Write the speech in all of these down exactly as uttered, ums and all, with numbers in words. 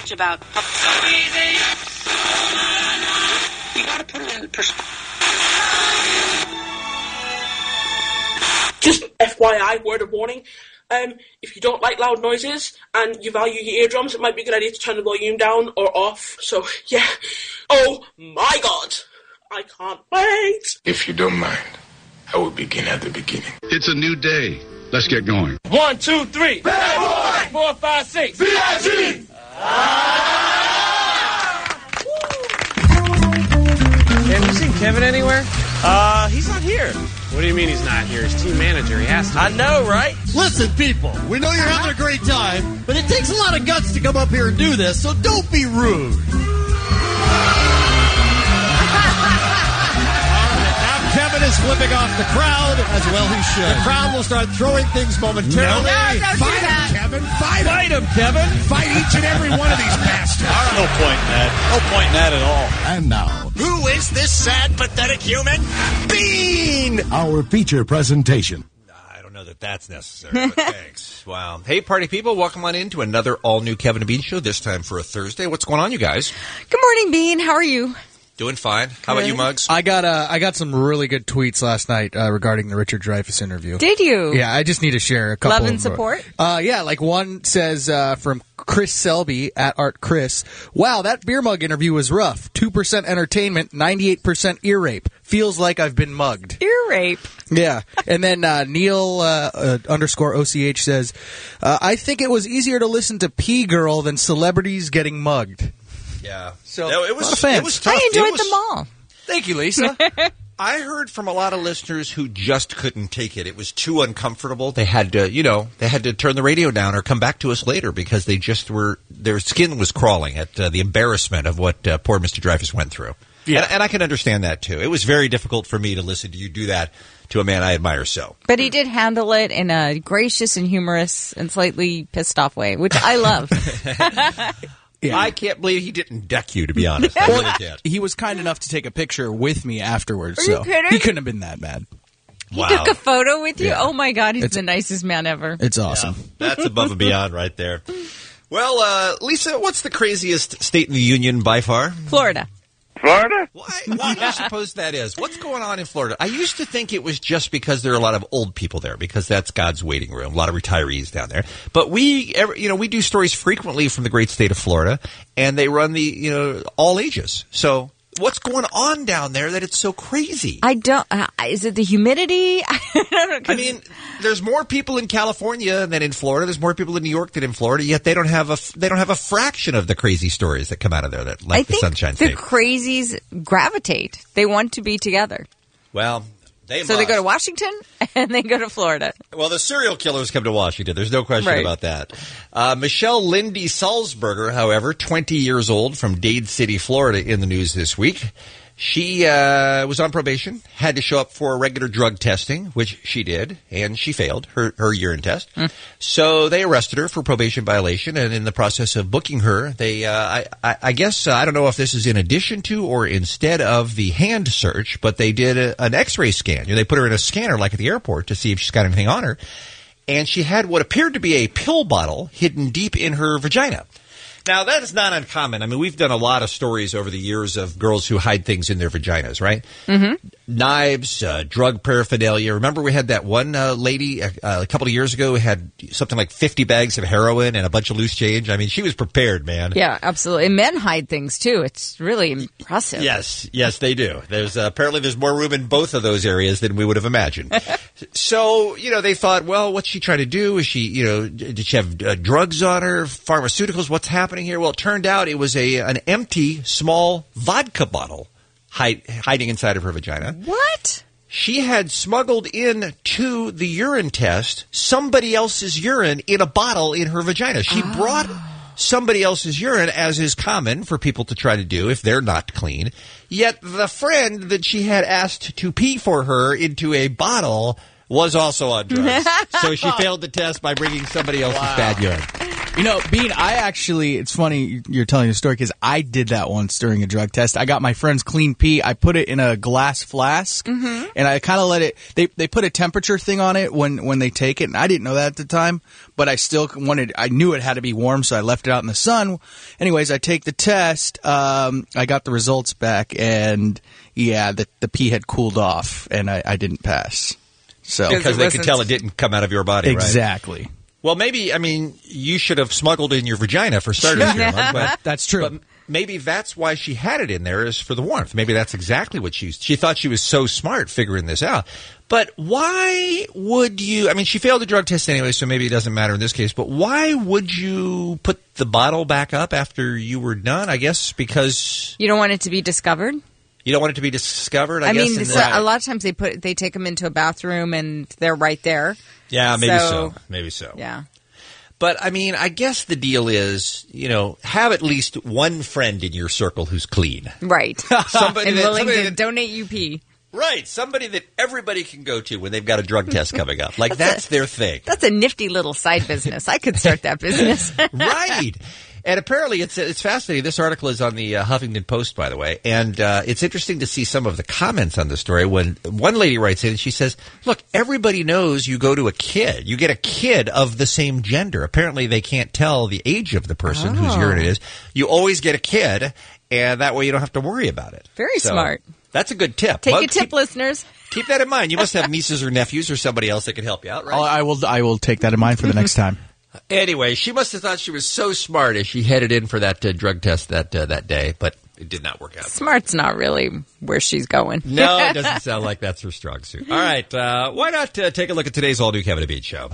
much about. So easy. You gotta put it in perspective. Just F Y I, word of warning. Um, if you don't like loud noises and you value your eardrums, it might be a good idea to turn the volume down or off. So, yeah. Oh, my God. I can't wait. If you don't mind, I will begin at the beginning. It's a new day. Let's get going. One, two, three. Bad boy. Four, five, six. V I G. Have you seen Kevin anywhere? Uh, he's not here. What do you mean he's not here? He's team manager. He has to be. I know, right? Listen, people, we know you're having a great time, but it takes a lot of guts to come up here and do this, so don't be rude. Kevin is flipping off the crowd, as well he should. The crowd will start throwing things momentarily. No, no, don't Fight do that. him, Kevin. Fight, Fight him, Kevin. Fight each and every one of these bastards. No point in that. No point in that at all. And now, who is this sad, pathetic human? Bean! our feature presentation. I don't know that that's necessary, but thanks. Wow. Hey, party people, welcome on in to another all-new Kevin and Bean show, this time for a Thursday. What's going on, you guys? Good morning, Bean. How are you? Doing fine. How about you, Muggs? I got uh, I got some really good tweets last night uh, regarding the Richard Dreyfuss interview. Did you? Yeah, I just need to share a couple. Love and of, support? Uh, yeah, like one says uh, from Chris Selby at Art Chris. Wow, that beer mug interview was rough. Two percent entertainment, ninety-eight percent ear rape. Feels like I've been mugged. Ear rape. Yeah, and then uh, Neil uh, uh, underscore O C H says, uh, I think it was easier to listen to P Girl than celebrities getting mugged. Yeah. So no, it was of fans. it was tough. I enjoyed It was- them all. Thank you, Lisa. I heard from a lot of listeners who just couldn't take it. It was too uncomfortable. They had to, you know, they had to turn the radio down or come back to us later because they just were, their skin was crawling at uh, the embarrassment of what uh, poor Mister Dreyfuss went through. Yeah. And, and I can understand that, too. It was very difficult for me to listen to you do that to a man I admire so. But he did handle it in a gracious and humorous and slightly pissed off way, which I love. Yeah. I can't believe he didn't deck you, to be honest. I really can't. He was kind enough to take a picture with me afterwards, Are so you kidding? he couldn't have been that bad. He Wow. took a photo with you? Yeah. Oh, my God. He's It's- the nicest man ever. It's awesome. Yeah, that's above and beyond right there. Well, uh, Lisa, what's the craziest state in the union by far? Florida. Florida? Why, why do you suppose that is? What's going on in Florida? I used to think it was just because there are a lot of old people there, because that's God's waiting room, a lot of retirees down there. But we, every, you know, we do stories frequently from the great state of Florida, and they run the, you know, all ages. So what's going on down there that it's so crazy? I don't. Uh, is it the humidity? I don't know. 'cause- I mean, there's more people in California than in Florida. There's more people in New York than in Florida. Yet they don't have a they don't have a fraction of the crazy stories that come out of there that like I the think Sunshine the State. crazies gravitate. They want to be together. Well, they So must. they go to Washington and they go to Florida. Well, the serial killers come to Washington. There's no question Right. about that. Uh, Michelle Lindy Salzberger, however, twenty years old, from Dade City, Florida, in the news this week. She uh, was on probation, had to show up for regular drug testing, which she did, and she failed her, her urine test. Mm. So they arrested her for probation violation, and in the process of booking her, they, uh, I, I, I guess, uh, I don't know if this is in addition to or instead of the hand search, but they did a, an x-ray scan. You know, they put her in a scanner like at the airport to see if she's got anything on her, and she had what appeared to be a pill bottle hidden deep in her vagina. Now, that is not uncommon. I mean, we've done a lot of stories over the years of girls who hide things in their vaginas, right? Mm-hmm. Knives, uh, drug paraphernalia. Remember we had that one uh, lady uh, a couple of years ago who had something like fifty bags of heroin and a bunch of loose change? I mean, she was prepared, man. Yeah, absolutely. And men hide things, too. It's really impressive. Yes, yes, they do. There's uh, apparently there's more room in both of those areas than we would have imagined. So, you know, they thought, well, what's she trying to do? Is she, you know, did she have uh, drugs on her, pharmaceuticals? What's happening here? Well, it turned out it was a an empty, small vodka bottle hide, hiding inside of her vagina. What? She had smuggled in to the urine test somebody else's urine in a bottle in her vagina. She oh. brought somebody else's urine, as is common for people to try to do if they're not clean. Yet the friend that she had asked to pee for her into a bottle was also on drugs. So she failed the test by bringing somebody else's wow. bad urine. You know, Bean, I actually, it's funny you're telling the story because I did that once during a drug test. I got my friend's clean pee. I put it in a glass flask, Mm-hmm. and I kind of let it, they they put a temperature thing on it when, when they take it, and I didn't know that at the time, but I still wanted, I knew it had to be warm, so I left it out in the sun. Anyways, I take the test, um, I got the results back, and yeah, the, the pee had cooled off, and I, I didn't pass. So Because they could tell it didn't come out of your body, right? Exactly. Well, maybe, I mean, you should have smuggled in your vagina for starters here, Mug, but that's true. But maybe that's why she had it in there, is for the warmth. Maybe that's exactly what she she thought she was so smart figuring this out. But why would you, I mean, she failed the drug test anyway, so maybe it doesn't matter in this case, but why would you put the bottle back up after you were done? I guess because You don't want it to be discovered? you don't want it to be discovered, I, I, guess. mean, in so the- a lot of times they put they take them into a bathroom and they're right there. Yeah, maybe so. So- Maybe so. Yeah. But, I mean, I guess the deal is, you know, have at least one friend in your circle who's clean. Right. Somebody and that- willing somebody to that- donate you pee. Right, somebody that everybody can go to when they've got a drug test coming up. Like, that's, a- their thing. That's a nifty little side business. I could start that business. Right. And apparently it's it's fascinating. This article is on the uh, Huffington Post, by the way. And uh, it's interesting to see some of the comments on the story when one lady writes in and she says, look, everybody knows you go to a kid. You get a kid of the same gender. Apparently they can't tell the age of the person Oh. whose urine it is. You always get a kid, and that way you don't have to worry about it. Very So, smart. That's a good tip. Take Mug, a tip, keep, listeners. keep that in mind. You must have nieces or nephews or somebody else that can help you out, right? I'll- I will I will take that in mind for the next time. Anyway, she must have thought she was so smart as she headed in for that uh, drug test that uh, that day, but it did not work out. Smart's not really where she's going. No, it doesn't sound like that's her strong suit. All right, uh, why not uh, take a look at today's all-new Kevin and Bean show?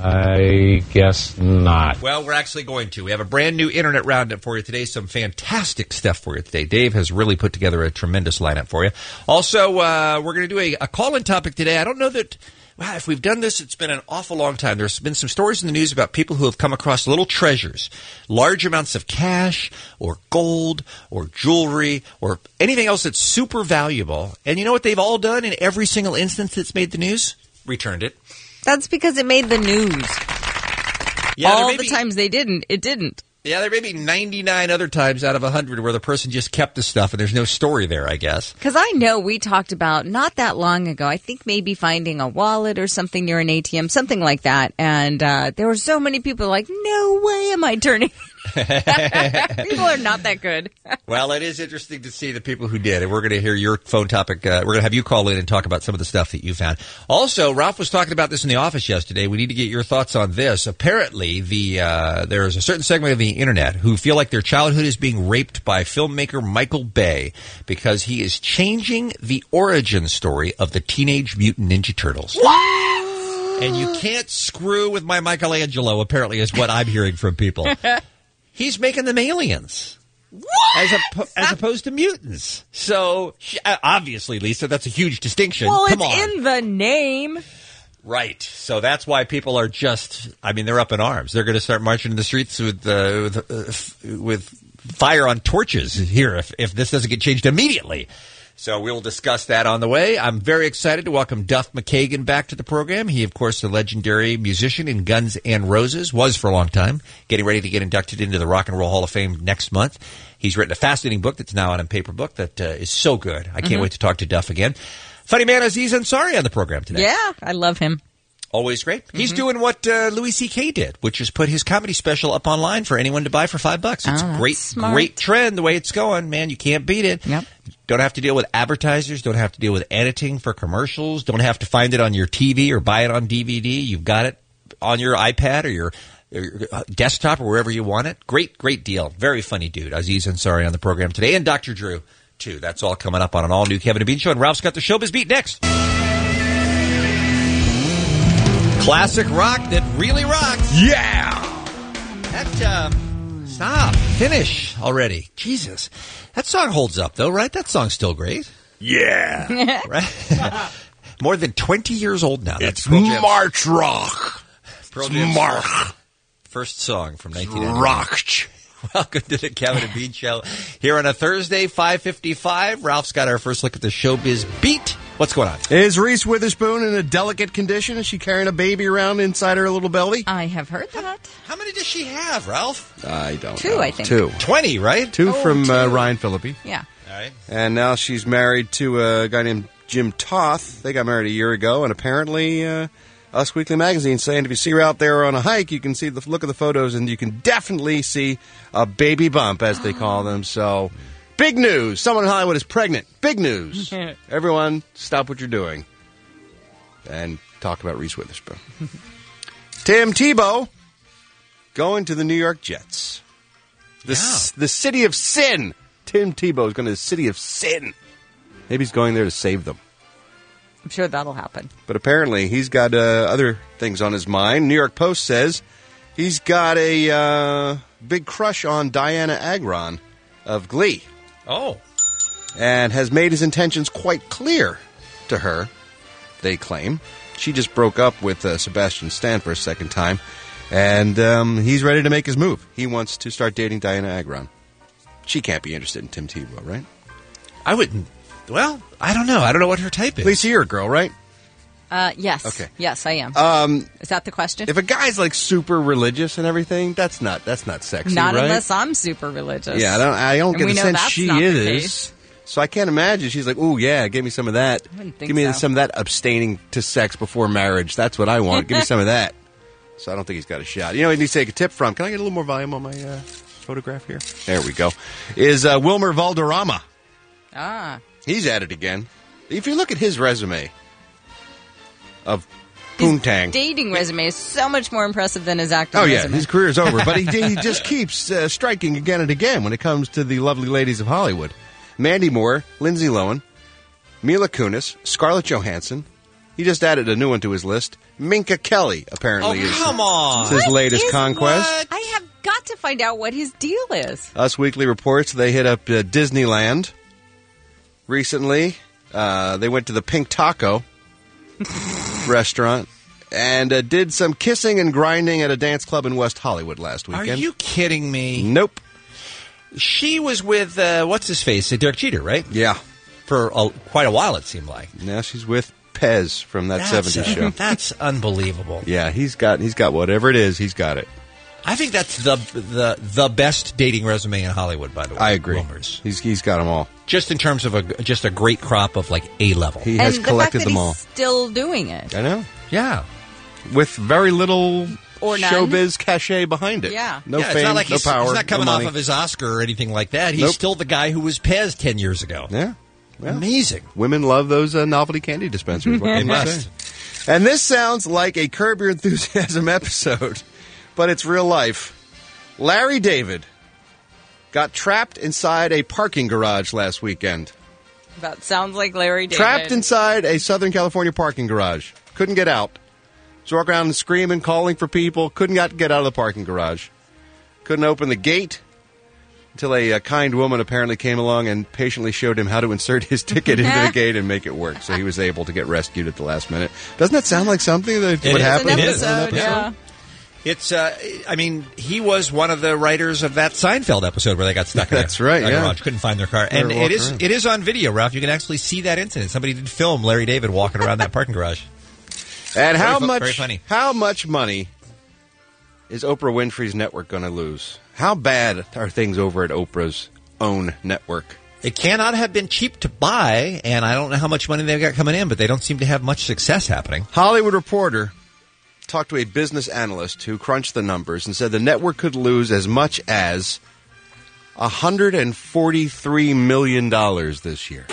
I guess not. Well, we're actually going to. We have a brand new internet roundup for you today. Some fantastic stuff for you today. Dave has really put together a tremendous lineup for you. Also, uh, we're going to do a, a call-in topic today. I don't know that... Wow, if we've done this, it's been an awful long time. There's been some stories in the news about people who have come across little treasures, large amounts of cash or gold or jewelry or anything else that's super valuable. And you know what they've all done in every single instance that's made the news? Returned it. That's because it made the news. Yeah, there All may the be- times they didn't, it didn't. Yeah, there may be ninety-nine other times out of one hundred where the person just kept the stuff and there's no story there, I guess. Because I know we talked about not that long ago, I think maybe finding a wallet or something near an A T M, something like that. And uh, there were so many people like, no way am I turning. People are not that good. Well, it is interesting to see the people who did, and we're going to hear your phone topic. Uh, we're going to have you call in and talk about some of the stuff that you found. Also, Ralph was talking about this in the office yesterday. We need to get your thoughts on this. Apparently, the uh, there is a certain segment of the internet who feel like their childhood is being raped by filmmaker Michael Bay because he is changing the origin story of the Teenage Mutant Ninja Turtles. What? And you can't screw with my Michelangelo, apparently, is what I'm hearing from people. He's making them aliens. What? As, a, as opposed to mutants. So, obviously, Lisa, that's a huge distinction. Well, Come it's on. in the name. Right. So that's why people are just, I mean, they're up in arms. They're going to start marching in the streets with uh, with, uh, f- with fire on torches here if, if this doesn't get changed immediately. So we'll discuss that on the way. I'm very excited to welcome Duff McKagan back to the program. He, of course, the legendary musician in Guns N' Roses, was for a long time, getting ready to get inducted into the Rock and Roll Hall of Fame next month. He's written a fascinating book that's now out in paper book that uh, is so good. I can't Mm-hmm. wait to talk to Duff again. Funny man Aziz Ansari on the program today. Yeah, I love him. Always great. Mm-hmm. He's doing what uh, Louis C K did, which is put his comedy special up online for anyone to buy for five bucks. It's Oh, a that's great, smart. great trend the way it's going. Man, you can't beat it. Yep. Don't have to deal with advertisers. Don't have to deal with editing for commercials. Don't have to find it on your T V or buy it on D V D. You've got it on your iPad or your, or your desktop or wherever you want it. Great, great deal. Very funny dude. Aziz Ansari on the program today, and Doctor Drew too. That's all coming up on an all-new Kevin and Bean show. And Ralph's got the Showbiz Beat next. Classic rock that really rocks. Yeah! That, um, stop. Finish already. Jesus. That song holds up, though, right? That song's still great. Yeah! Right? More than twenty years old now. That's It's Pearl Jam's- March Rock. Pearl It's Jam's March. First song from nineteen ninety-one. Rock. Welcome to the Kevin and Bean Show. Here on a Thursday, five fifty-five. Ralph's got our first look at the Showbiz Beat What's going on? Is Reese Witherspoon in a delicate condition? Is she carrying a baby around inside her little belly? I have heard that. How many does she have, Ralph? I don't Two, know. I think. Two. twenty, right? Two Oh, from two. Uh, Ryan Phillippe. Yeah. All right. And now she's married to a guy named Jim Toth. They got married a year ago, and apparently uh, Us Weekly Magazine saying if you see her out there on a hike, you can see the look of the photos, and you can definitely see a baby bump, as they call them. So, big news. Someone in Hollywood is pregnant. Big news. Everyone, stop what you're doing and talk about Reese Witherspoon. Tim Tebow going to the New York Jets. The, c- the city of sin. Tim Tebow is going to the city of sin. Maybe he's going there to save them. I'm sure that'll happen. But apparently he's got uh, other things on his mind. New York Post says he's got a uh, big crush on Diana Agron of Glee. Oh. And has made his intentions quite clear to her, they claim. She just broke up with uh, Sebastian Stan for a second time. And um, he's ready to make his move. He wants to start dating Diana Agron. She can't be interested in Tim Tebow, right? I wouldn't. Well, I don't know. I don't know what her type is. Lisa, you're a girl, right? Uh, yes. Okay. Yes, I am. Um, Is that the question? if a guy's like super religious and everything, that's not that's not sexy, Not right? unless I'm super religious. Yeah, I don't. I don't And get we the know sense that's she not the is. case. So I can't imagine she's like, "Oh yeah, give me some of that. wouldn't think Give me so. some of that abstaining to sex before marriage. That's what I want. Give me some of that." So I don't think he's got a shot. You know, he needs to take a tip from. Can I get a little more volume on my uh, photograph here? There we go. Is uh, Wilmer Valderrama? Ah. He's at it again. If you look at his resume of poontang. Dating resume is so much more impressive than his acting Oh, yeah, resume. his career's over. But he, he just keeps uh, striking again and again when it comes to the lovely ladies of Hollywood. Mandy Moore, Lindsay Lohan, Mila Kunis, Scarlett Johansson. He just added a new one to his list. Minka Kelly, apparently, Oh, is come on. his What latest is- conquest. what? I have got to find out what his deal is. Us Weekly reports they hit up uh, Disneyland recently. Uh, they went to the Pink Taco restaurant and uh, did some kissing and grinding at a dance club in West Hollywood last Are weekend. you kidding me? Nope. She was with, uh, what's his face? Uh, Derek Jeter, right? Yeah. For a, quite a while, it seemed like. Now she's with Pez from that That's, seventies uh, show. That's unbelievable. Yeah, he's got he's got whatever it is, he's got it. I think that's the the the best dating resume in Hollywood, by the way. I agree. Wilmer's. He's he's got them all. Just in terms of a just a great crop of like A level. He has and collected the fact that them he's all. still doing it. I know. Yeah. With very little Or none. showbiz cachet behind it. Yeah. No yeah, fame, it's not like no he's, power, he's not coming no off money. of his Oscar or anything like that. He's Nope. still the guy who was Pez ten years ago. Yeah. Well, Amazing. women love those uh, novelty candy dispensers. What They can you must. say? And this sounds like a Curb Your Enthusiasm episode, but it's real life. Larry David got trapped inside a parking garage last weekend. That sounds like Larry David. Trapped inside a Southern California parking garage. Couldn't get out. Was walking around and screaming, calling for people. Couldn't got, get out of the parking garage. Couldn't open the gate until a, a kind woman apparently came along and patiently showed him how to insert his ticket into the gate and make it work. So he was able to get rescued at the last minute. Doesn't that sound like something that It would is. happen? An It is. episode, in an yeah. It's, uh, I mean, he was one of the writers of that Seinfeld episode where they got stuck in That's a, right, a yeah. garage, couldn't find their car. They And were it walking is around. it is on video, Ralph. You can actually see that incident. Somebody did film Larry David walking around that parking garage. And how Very fu- much? very funny. How much money is Oprah Winfrey's network going to lose? How bad are things over at Oprah's own network? It cannot have been cheap to buy, and I don't know how much money they've got coming in, but they don't seem to have much success happening. Hollywood Reporter talked to a business analyst who crunched the numbers and said the network could lose as much as one hundred forty-three million dollars this year.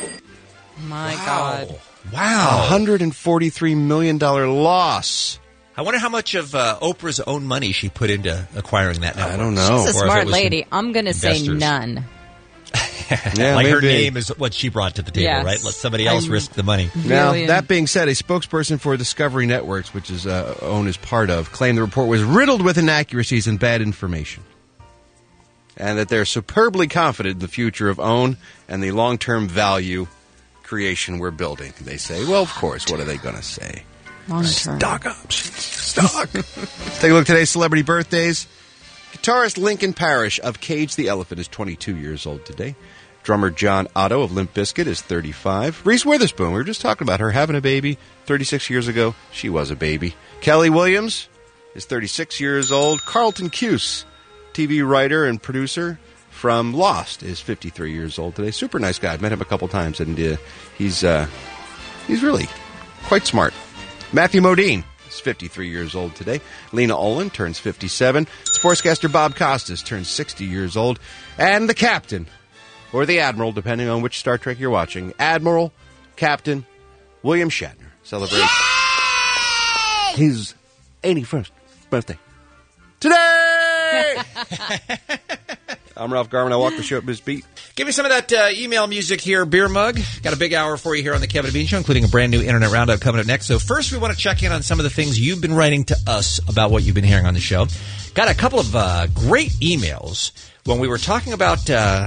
My God. Wow. one hundred forty-three million dollars loss. I wonder how much of uh, Oprah's own money she put into acquiring that network. I don't know. She's a Or if smart it was lady. I'm going to say investors. none. Yeah, like her maybe. name is what she brought to the table, Yes. right? Let somebody else I'm- risk the money. Now, Billion. that being said, a spokesperson for Discovery Networks, which is uh, OWN is part of, claimed the report was riddled with inaccuracies and bad information. And that they're superbly confident in the future of OWN and the long-term value creation we're building. They say, well, of course, what are they going to say? Long term. Stock options. Stock. Take a look at today's celebrity birthdays. Guitarist Lincoln Parrish of Cage the Elephant is twenty-two years old today. Drummer John Otto of Limp Bizkit is thirty-five. Reese Witherspoon, we were just talking about her having a baby thirty-six years ago. She was a baby. Kelly Williams is thirty-six years old. Carlton Cuse, T V writer and producer from Lost, is fifty-three years old today. Super nice guy. I've met him a couple times, and uh, he's uh, he's really quite smart. Matthew Modine is fifty-three years old today. Lena Olin turns fifty-seven. Sportscaster Bob Costas turns sixty years old. And the captain, or the admiral, depending on which Star Trek you're watching, Admiral Captain William Shatner celebrates his eighty-first birthday today. I'm Ralph Garman. I walk the show at Biz Beat. Give me some of that uh, email music here, Beer Mug. Got a big hour for you here on the Kevin and Bean Show, including a brand new Internet Roundup coming up next. So first, we want to check in on some of the things you've been writing to us about what you've been hearing on the show. Got a couple of uh, great emails when we were talking about uh,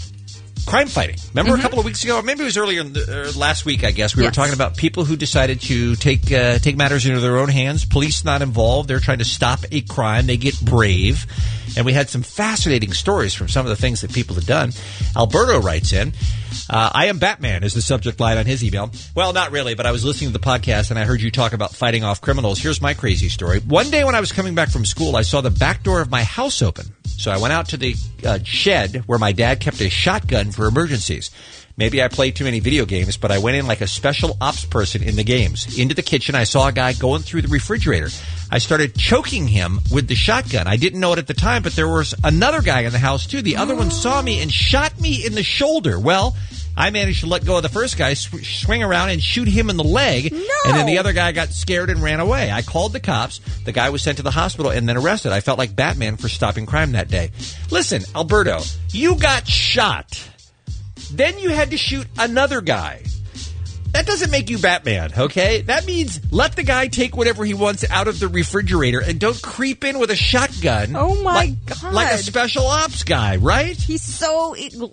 crime fighting. Remember mm-hmm. a couple of weeks ago, or maybe it was earlier in the, uh, last week, I guess, we yes. were talking about people who decided to take uh, take matters into their own hands. Police not involved. They're trying to stop a crime. They get brave. And we had some fascinating stories from some of the things that people have done. Alberto writes in, uh, I am Batman is the subject line on his email. Well, not really, but I was listening to the podcast and I heard you talk about fighting off criminals. Here's my crazy story. One day when I was coming back from school, I saw the back door of my house open. So I went out to the uh, shed where my dad kept a shotgun for emergencies. Maybe I played too many video games, but I went in like a special ops person in the games. Into the kitchen, I saw a guy going through the refrigerator. I started choking him with the shotgun. I didn't know it at the time, but there was another guy in the house, too. The other one saw me and shot me in the shoulder. Well, I managed to let go of the first guy, sw- swing around, and shoot him in the leg. No. And then the other guy got scared and ran away. I called the cops. The guy was sent to the hospital and then arrested. I felt like Batman for stopping crime that day. Listen, Alberto, you got shot. Then you had to shoot another guy. That doesn't make you Batman, okay? That means let the guy take whatever he wants out of the refrigerator and don't creep in with a shotgun. Oh, my like, God. Like a special ops guy, right? He's so...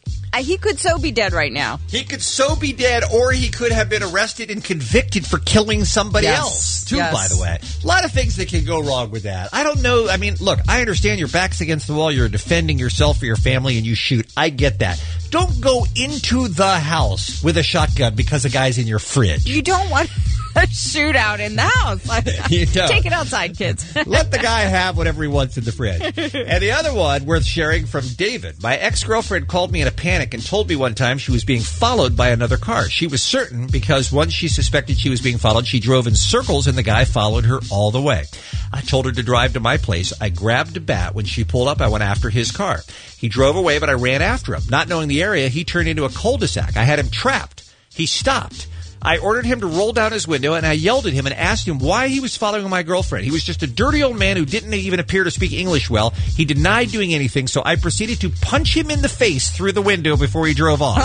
He could so be dead right now. He could so be dead, or he could have been arrested and convicted for killing somebody yes. else, too, yes. by the way. A lot of things that can go wrong with that. I don't know. I mean, look, I understand your back's against the wall. You're defending yourself or your family, and you shoot. I get that. Don't go into the house with a shotgun because a guy's in your fridge. You don't want a shootout in the house. You don't. Take it outside, kids. Let the guy have whatever he wants in the fridge. And the other one worth sharing from David. My ex-girlfriend called me in a panic and told me one time she was being followed by another car. She was certain because once she suspected she was being followed, she drove in circles and the guy followed her all the way. I told her to drive to my place. I grabbed a bat. When she pulled up, I went after his car. He drove away, but I ran after him. Not knowing the area, he turned into a cul-de-sac. I had him trapped. He stopped. I ordered him to roll down his window, and I yelled at him and asked him why he was following my girlfriend. He was just a dirty old man who didn't even appear to speak English well. He denied doing anything, so I proceeded to punch him in the face through the window before he drove off.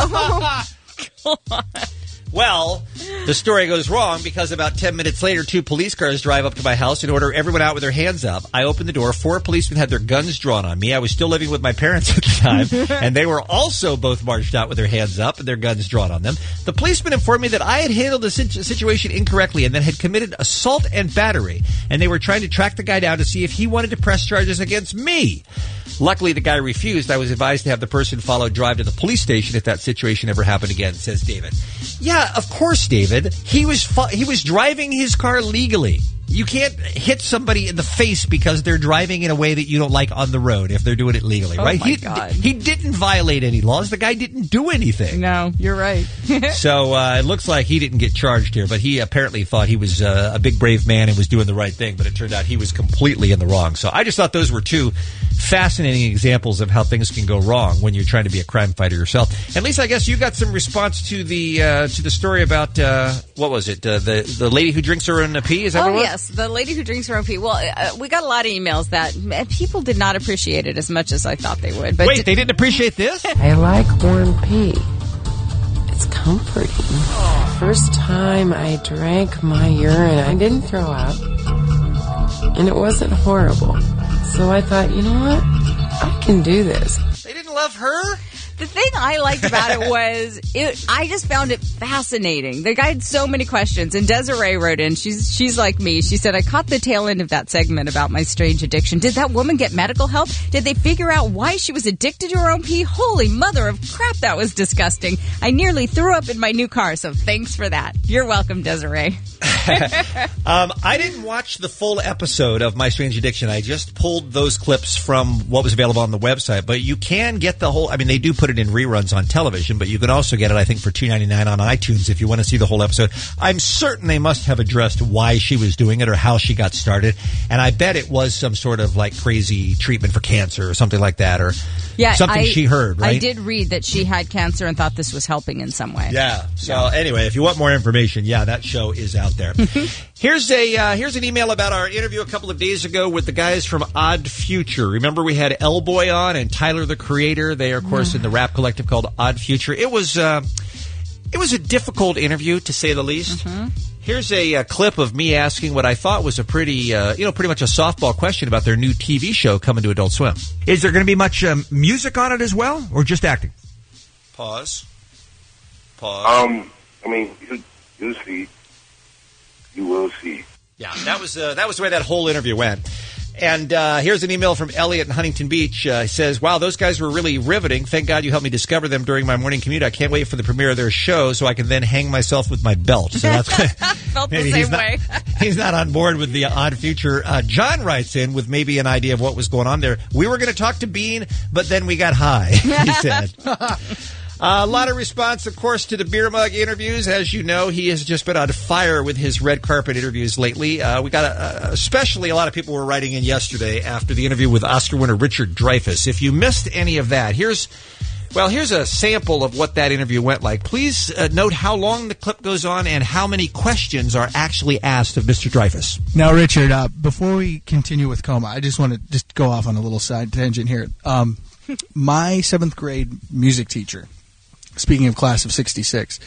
Oh, God. Well, the story goes wrong because about ten minutes later, two police cars drive up to my house and order everyone out with their hands up. I opened the door. Four policemen had their guns drawn on me. I was still living with my parents at the time, and they were also both marched out with their hands up and their guns drawn on them. The policemen informed me that I had handled the situation incorrectly and then had committed assault and battery, and they were trying to track the guy down to see if he wanted to press charges against me. Luckily, the guy refused. I was advised to have the person followed drive to the police station if that situation ever happened again, says David. Yeah, of course, David. He was fu- he was driving his car legally. You can't hit somebody in the face because they're driving in a way that you don't like on the road if they're doing it legally, oh right? My he, God. he didn't violate any laws. The guy didn't do anything. No, you're right. So uh, it looks like he didn't get charged here, but he apparently thought he was uh, a big, brave man and was doing the right thing, but it turned out he was completely in the wrong. So I just thought those were two fascinating examples of how things can go wrong when you're trying to be a crime fighter yourself. And Lisa, I guess you got some response to the uh, to the story about, uh, what was it, uh, the, the lady who drinks her own pee? Is that oh, what it was? Yes, the lady who drinks her own pee. Well, uh, we got a lot of emails that uh, people did not appreciate it as much as I thought they would. But Wait, did- they didn't appreciate this? I like warm pee. It's comforting. First time I drank my urine, I didn't throw up. And it wasn't horrible. So I thought, you know what? I can do this. They didn't love her? The thing I liked about it was it. I just found it fascinating. The guy had so many questions, and Desiree wrote in. She's she's like me. She said, "I caught the tail end of that segment about my strange addiction. Did that woman get medical help? Did they figure out why she was addicted to her own pee? Holy mother of crap, that was disgusting. I nearly threw up in my new car. So thanks for that. You're welcome, Desiree." um, I didn't watch the full episode of My Strange Addiction. I just pulled those clips from what was available on the website. But you can get the whole. I mean, they do put it in reruns on television, but you can also get it, I think, for two ninety-nine on iTunes if you want to see the whole episode. I'm certain they must have addressed why she was doing it or how she got started, and I bet it was some sort of like crazy treatment for cancer or something like that, or yeah, something I, she heard. Right? I did read that she had cancer and thought this was helping in some way. Yeah. So yeah. Anyway, if you want more information, yeah, that show is out there. Here's a uh, here's an email about our interview a couple of days ago with the guys from Odd Future. Remember we had El Boy on and Tyler the Creator. They are, of course, in the rap collective called Odd Future. It was uh, it was a difficult interview, to say the least. Mm-hmm. Here's a, a clip of me asking what I thought was a pretty, uh, you know, pretty much a softball question about their new T V show coming to Adult Swim. Is there going to be much um, music on it as well, or just acting? Pause. Pause. Um, I mean, you, you'll see. You will see. Yeah, that was uh, that was the way that whole interview went. And uh, here's an email from Elliot in Huntington Beach. Uh, he says, "Wow, those guys were really riveting. Thank God you helped me discover them during my morning commute. I can't wait for the premiere of their show so I can then hang myself with my belt." So that's felt maybe the same he's not, way. He's not on board with the Odd Future. Uh, John writes in with maybe an idea of what was going on there. "We were going to talk to Bean, but then we got high," he said. Uh, a lot of response, of course, to the Beer Mug interviews. As you know, he has just been on fire with his red carpet interviews lately. Uh, we got a, a, especially a lot of people were writing in yesterday after the interview with Oscar winner Richard Dreyfuss. If you missed any of that, here's well, here's a sample of what that interview went like. Please uh, note how long the clip goes on and how many questions are actually asked of Mister Dreyfuss. Now, Richard, uh, before we continue with Coma, I just want to just go off on a little side tangent here. Um, my seventh grade music teacher, speaking of class of sixty-six,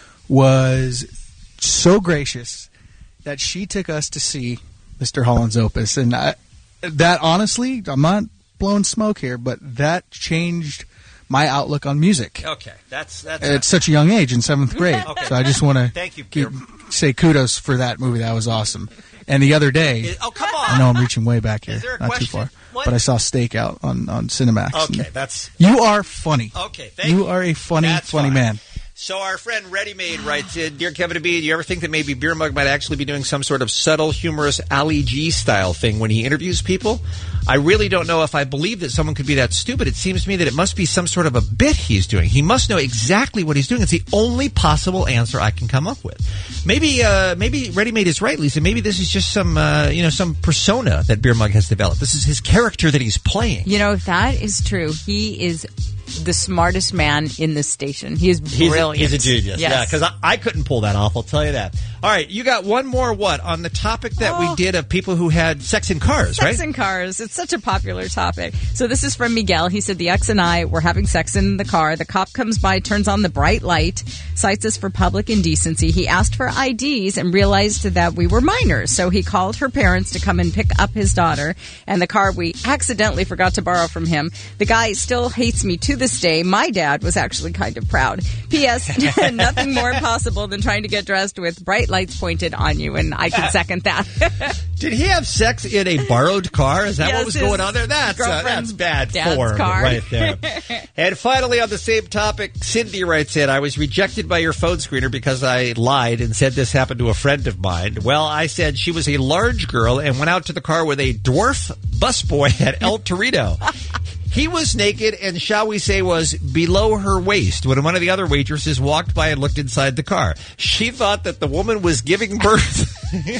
was so gracious that she took us to see Mister Holland's Opus. And I, that, honestly, I'm not blowing smoke here, but that changed my outlook on music. Okay, that's that's at such a young age in seventh grade. Okay. So I just want to Thank you, give, say kudos for that movie. That was awesome. And the other day, Is, oh come on! I know I'm reaching way back here, Is there a not question? too far, What? but I saw Stakeout on on Cinemax. Okay, and that's you are funny. Okay, thank you. you. are a funny, That's funny fine. man. So our friend Ready Made writes in, "Dear Kevin and B, do you ever think that maybe Beer Mug might actually be doing some sort of subtle, humorous Ali G style thing when he interviews people? I really don't know if I believe that someone could be that stupid. It seems to me that it must be some sort of a bit he's doing. He must know exactly what he's doing. It's the only possible answer I can come up with. Maybe, uh, maybe Ready Made is right, Lisa. Maybe this is just some, uh, you know, some persona that Beer Mug has developed. This is his character that he's playing. You know, if that is true, he is the smartest man in this station. He is brilliant. He's a, he's a genius. Yes. Yeah, because I, I couldn't pull that off. I'll tell you that. All right, you got one more what on the topic that Oh. we did of people who had sex in cars, Sex right? in cars. It's such a popular topic. So this is from Miguel. He said, the ex and I were having sex in the car. The cop comes by, turns on the bright light, cites us for public indecency. He asked for I Ds and realized that we were minors. So he called her parents to come and pick up his daughter and the car we accidentally forgot to borrow from him. The guy still hates me to this day. My dad was actually kind of proud. P S. Nothing more impossible than trying to get dressed with bright lights pointed on you, and I can second that. Did he have sex in a borrowed car? Is that Yes, what was his going on there? That's uh, that's girlfriend's bad dad's form car. right there. And finally, on the same topic, Cindy writes in, I was rejected by your phone screener because I lied and said this happened to a friend of mine. Well, I said she was a large girl and went out to the car with a dwarf busboy at El Torito. He was naked and, shall we say, was below her waist when one of the other waitresses walked by and looked inside the car. She thought that the woman was giving birth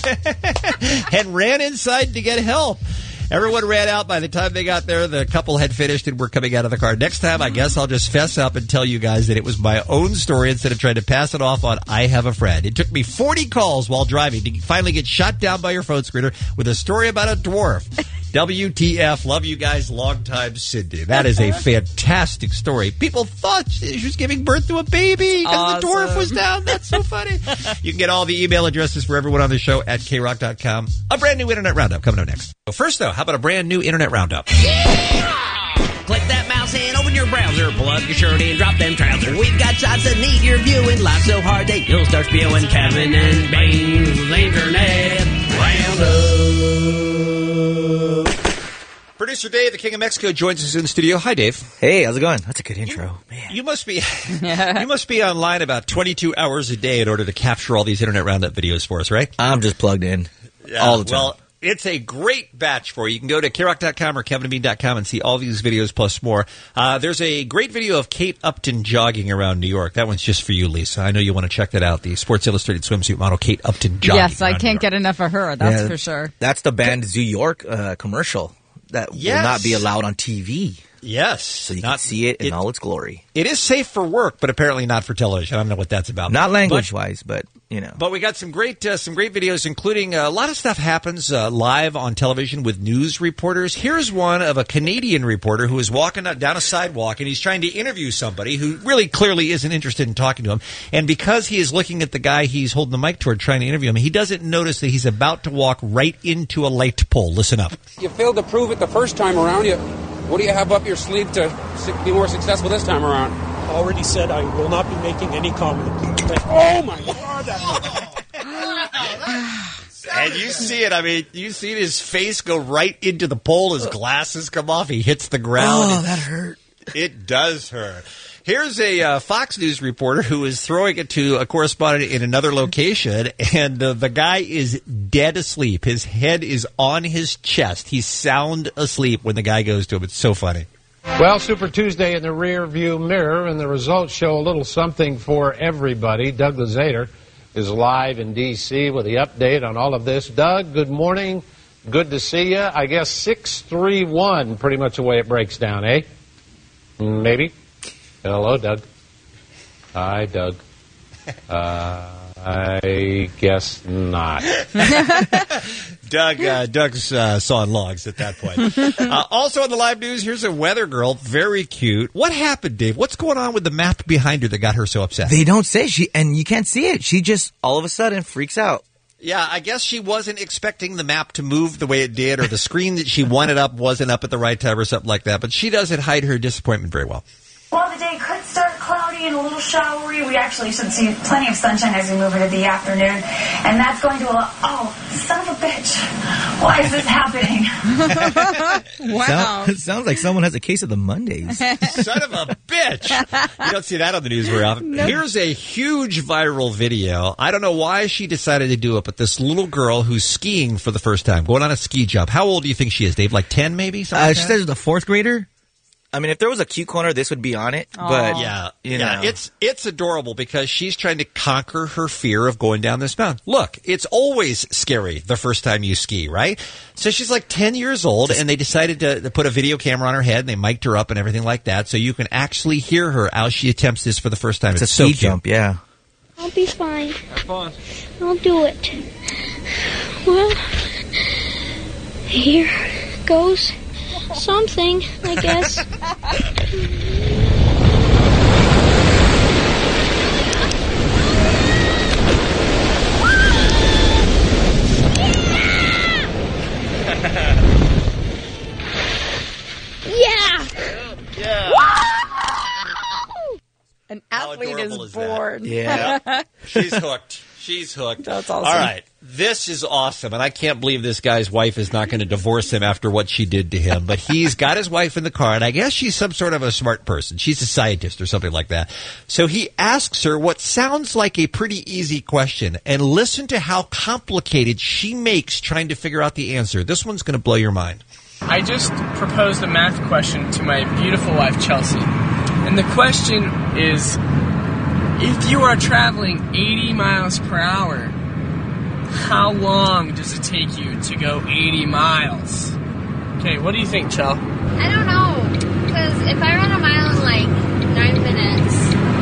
and ran inside to get help. Everyone ran out. By the time they got there, the couple had finished and were coming out of the car. Next time, I guess I'll just fess up and tell you guys that it was my own story instead of trying to pass it off on I Have a Friend. It took me forty calls while driving to finally get shot down by your phone screener with a story about a dwarf. W T F. Love you guys. Long time, Cindy. That is a fantastic story. People thought she was giving birth to a baby because Awesome. the dwarf was down. That's so funny. You can get all the email addresses for everyone on the show at K rock dot com. A brand new Internet Roundup coming up next. So first, though, how about a brand new Internet Roundup? Click that mouse and open your your browser. Pull up your shirt and drop them trousers. We've got shots that need your viewing. Laugh so hard that you'll start spewing. Kevin and Bane's Internet Roundup. Producer Dave, the King of Mexico, joins us in the studio. Hi, Dave. Hey, how's it going? That's a good intro. You, you must be you must be online about twenty-two hours a day in order to capture all these Internet Roundup videos for us, right? I'm just plugged in Yeah, all the time. Well, it's a great batch for you. You can go to K rock dot com or Kevin and Bean dot com and see all these videos plus more. Uh, there's a great video of Kate Upton jogging around New York. That one's just for you, Lisa. I know you want to check that out. The Sports Illustrated swimsuit model Kate Upton jogging. Yes, I around New can't York. get enough of her. That's Yeah, for sure. That's the band Zoo York uh, commercial that Yes. will not be allowed on T V. Yes. So you Not- can see it in it- all its glory. It is safe for work, but apparently not for television. I don't know what that's about. Not But- language-wise, but, you know. But we got some great uh, some great videos, including uh, a lot of stuff happens uh, live on television with news reporters. Here's one of a Canadian reporter who is walking up- down a sidewalk, and he's trying to interview somebody who really clearly isn't interested in talking to him. And because he is looking at the guy he's holding the mic toward trying to interview him, he doesn't notice that he's about to walk right into a light pole. Listen up. You failed to prove it the first time around. You, what do you have up your sleeve to su- be more successful this time around? Already said I will not be making any comment. Oh my God! And you see it. I mean, you see his face go right into the pole. His glasses come off. He hits the ground. Oh, that hurt. It does hurt. Here's a uh, Fox News reporter who is throwing it to a correspondent in another location, and uh, the guy is dead asleep. His head is on his chest. He's sound asleep when the guy goes to him. It's so funny. Well, Super Tuesday in the rear view mirror, and the results show a little something for everybody. Doug Luzader is live in D C with the update on all of this. Doug, good morning. Good to see you. I guess six three one, pretty much the way it breaks down, eh? Maybe. Hello, Doug. Hi, Doug. Uh, I guess not. Doug, uh, Doug's uh, sawing logs at that point. Uh, also on the live news, here's a weather girl, very cute. What happened, Dave? What's going on with the map behind her that got her so upset? They don't say she, and you can't see it. She just all of a sudden freaks out. Yeah, I guess she wasn't expecting the map to move the way it did, or the screen that she wanted up wasn't up at the right time or something like that. But she doesn't hide her disappointment very well. Well, the day could start cloudy and a little showery. We actually should see plenty of sunshine as we move into the afternoon. And that's going to allow... Oh, son of a bitch. Why is this happening? Wow. Sound, it sounds like someone has a case of the Mondays. Son of a bitch. You don't see that on the news very often. No. Here's a huge viral video. I don't know why she decided to do it, but this little girl who's skiing for the first time, going on a ski jump. How old do you think she is, Dave? Like ten maybe? Something Uh, like she that? says she's a fourth grader. I mean, if there was a cute corner, this would be on it. But yeah, you yeah, know. it's it's adorable because she's trying to conquer her fear of going down this mountain. Look, it's always scary the first time you ski, right? So she's like ten years old, and they decided to, to put a video camera on her head, and they mic'd her up and everything like that, so you can actually hear her as she attempts this for the first time. It's It's, a so ski cute. jump, yeah. I'll be fine. Have fun. I'll do it. Well, here goes something, I guess. Yeah! Yeah. An athlete adorable is is that? born. Yeah. She's hooked. She's hooked. That's awesome. All right. This is awesome. And I can't believe this guy's wife is not going to divorce him after what she did to him. But he's got his wife in the car, and I guess she's some sort of a smart person. She's a scientist or something like that. So he asks her what sounds like a pretty easy question. And listen to how complicated she makes trying to figure out the answer. This one's going to blow your mind. I just proposed a math question to my beautiful wife, Chelsea. And the question is, if you are traveling eighty miles per hour, how long does it take you to go eighty miles? Okay, what do you think, Chel? I don't know, because if I run a mile in like nine minutes,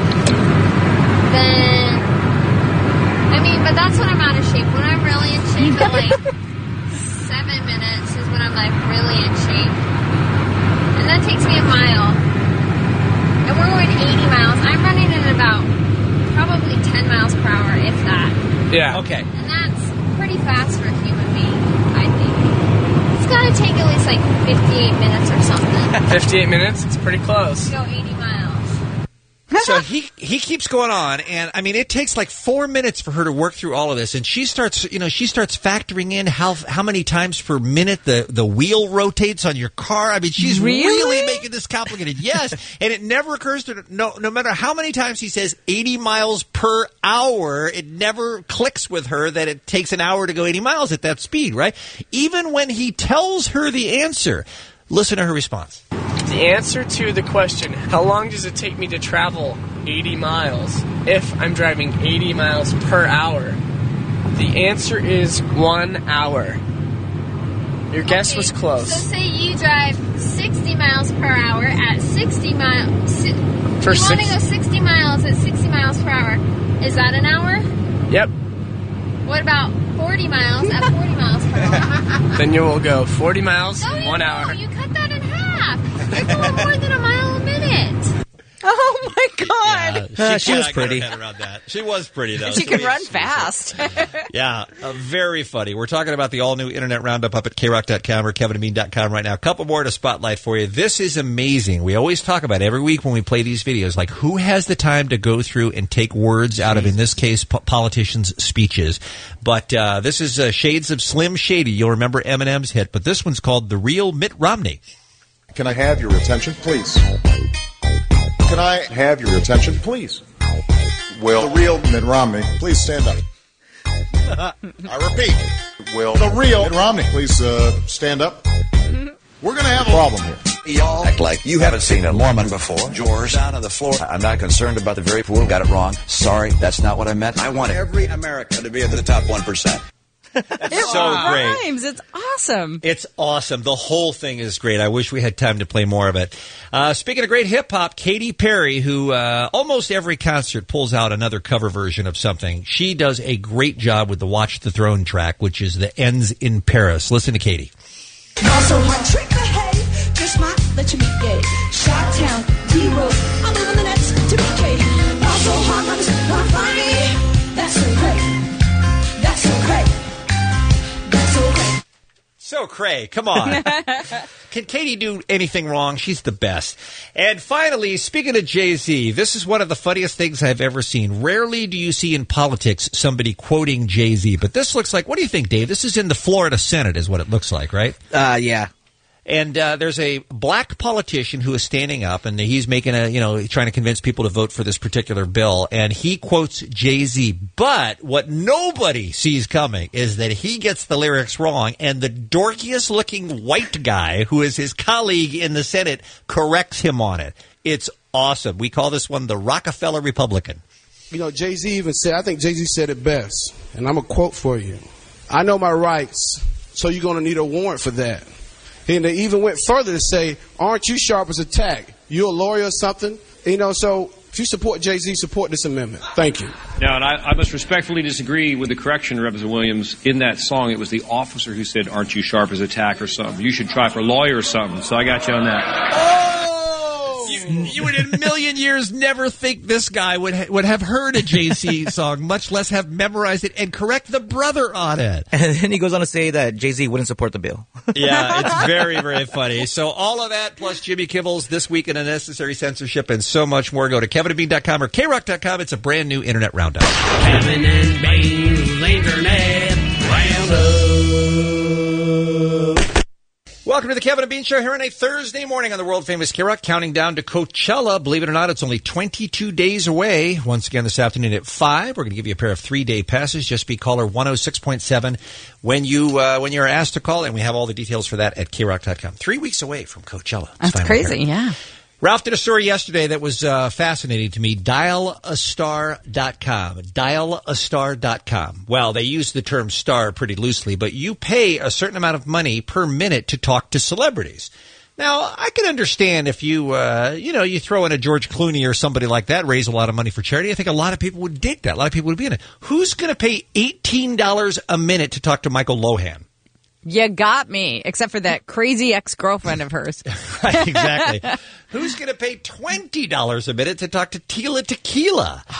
then, I mean, but that's when I'm out of shape. When I'm really in shape, at like seven minutes is when I'm like really in shape. And that takes me a mile. And we're going eighty miles. I'm running at about probably ten miles per hour, if that. Yeah. Okay. And that's pretty fast for a human being, I think. gotta take at least like fifty-eight minutes or something. fifty-eight minutes? It's pretty close. Go eighty miles. So he he keeps going on, and I mean, it takes like four minutes for her to work through all of this, and she starts, you know, she starts factoring in how how many times per minute the, the wheel rotates on your car. I mean, she's really, Really? making this complicated. Yes, and it never occurs to her, no no matter how many times he says eighty miles per hour, it never clicks with her that it takes an hour to go eighty miles at that speed, right? Even when he tells her the answer, listen to her response. The answer to the question, how long does it take me to travel eighty miles if I'm driving eighty miles per hour? The answer is one hour. Your guess Okay, was close. So say you drive sixty miles per hour at sixty miles. Si- For you want to six- go sixty miles at sixty miles per hour. Is that an hour? Yep. What about forty miles at forty miles per hour? Then you will go forty miles No, in you one won't. hour. You cut that in half. You're going more than a mile a minute. Oh my God! Yeah, Uh, she was kinda got her pretty. head around that. She was pretty, though. She can Sweet, run sweet, fast. Yeah, uh, very funny. We're talking about the all-new Internet Roundup up at K rock dot com or Kevin and Bean dot com right now. A couple more to spotlight for you. This is amazing. We always talk about it every week when we play these videos, like who has the time to go through and take words out of, in this case, po- politicians' speeches. But uh, this is uh, Shades of Slim Shady. You'll remember Eminem's hit, but this one's called The Real Mitt Romney. Can I have your attention, please? Can I have your attention, please? Will the real Mitt Romney please stand up? I repeat, will the real Mitt Romney please uh, stand up? We're going to have a problem here. Y'all act like you haven't seen a Mormon before. George, down on the floor. I'm not concerned about the very poor. Got it wrong. Sorry, that's not what I meant. I want every American to be in the top one percent. It so great. rhymes. It's awesome. It's awesome. The whole thing is great. I wish we had time to play more of it. Uh, speaking of great hip-hop, Katy Perry, who uh, almost every concert pulls out another cover version of something. She does a great job with the Watch the Throne track, which is The Ends in Paris. Listen to Katy. Also, one trick ahead, just might let you meet gay. Shot Town, D-Rose, I'm living the next to B K. Also, hot runs, not funny. That's so great. That's so great. That's so great. So cray, come on. Can Katy do anything wrong? She's the best. And finally, speaking of Jay-Z, this is one of the funniest things I've ever seen. Rarely do you see in politics somebody quoting Jay-Z, but this looks like, what do you think, Dave? This is in the Florida Senate is what it looks like, right? Uh, yeah. And uh, there's a black politician who is standing up, and he's making a, you know, trying to convince people to vote for this particular bill, and he quotes Jay-Z. But what nobody sees coming is that he gets the lyrics wrong, and the dorkiest-looking white guy, who is his colleague in the Senate, corrects him on it. It's awesome. We call this one the Rockefeller Republican. You know, Jay-Z even said, I think Jay-Z said it best, and I'm going to quote for you. I know my rights, so you're going to need a warrant for that. And they even went further to say, aren't you sharp as a tack? You a lawyer or something? You know, so if you support Jay-Z, support this amendment. Thank you. Now, and I, I must respectfully disagree with the correction, Representative Williams. In that song, it was the officer who said, aren't you sharp as a tack or something? You should try for lawyer or something. So I got you on that. You, you would in a million years never think this guy would ha- would have heard a Jay-Z song, much less have memorized it and correct the brother on it. And then he goes on to say that Jay-Z wouldn't support the bill. Yeah, it's very, very funny. So all of that, plus Jimmy Kibbles, This Week in Unnecessary Censorship, and so much more, go to Kevin and Bean dot com or K rock dot com. It's a brand new Internet Roundup. Kevin and Bean's Internet Roundup. Welcome to the Kevin and Bean Show here on a Thursday morning on the world-famous K Rock, counting down to Coachella. Believe it or not, it's only twenty-two days away. Once again, this afternoon at five, we're going to give you a pair of three-day passes. Just be caller one oh six point seven when, you, uh, when you're asked to call, and we have all the details for that at K rock dot com. Three weeks away from Coachella. It's That's crazy, here. Yeah. Ralph did a story yesterday that was uh, fascinating to me. dial a star dot com. dial a star dot com. Well, they use the term star pretty loosely, but you pay a certain amount of money per minute to talk to celebrities. Now, I can understand if you, uh, you know, you throw in a George Clooney or somebody like that, raise a lot of money for charity. I think a lot of people would dig that. A lot of people would be in it. Who's going to pay eighteen dollars a minute to talk to Michael Lohan? You got me, except for that crazy ex-girlfriend of hers. Right, exactly. Who's going to pay twenty dollars a minute to talk to Tila Tequila?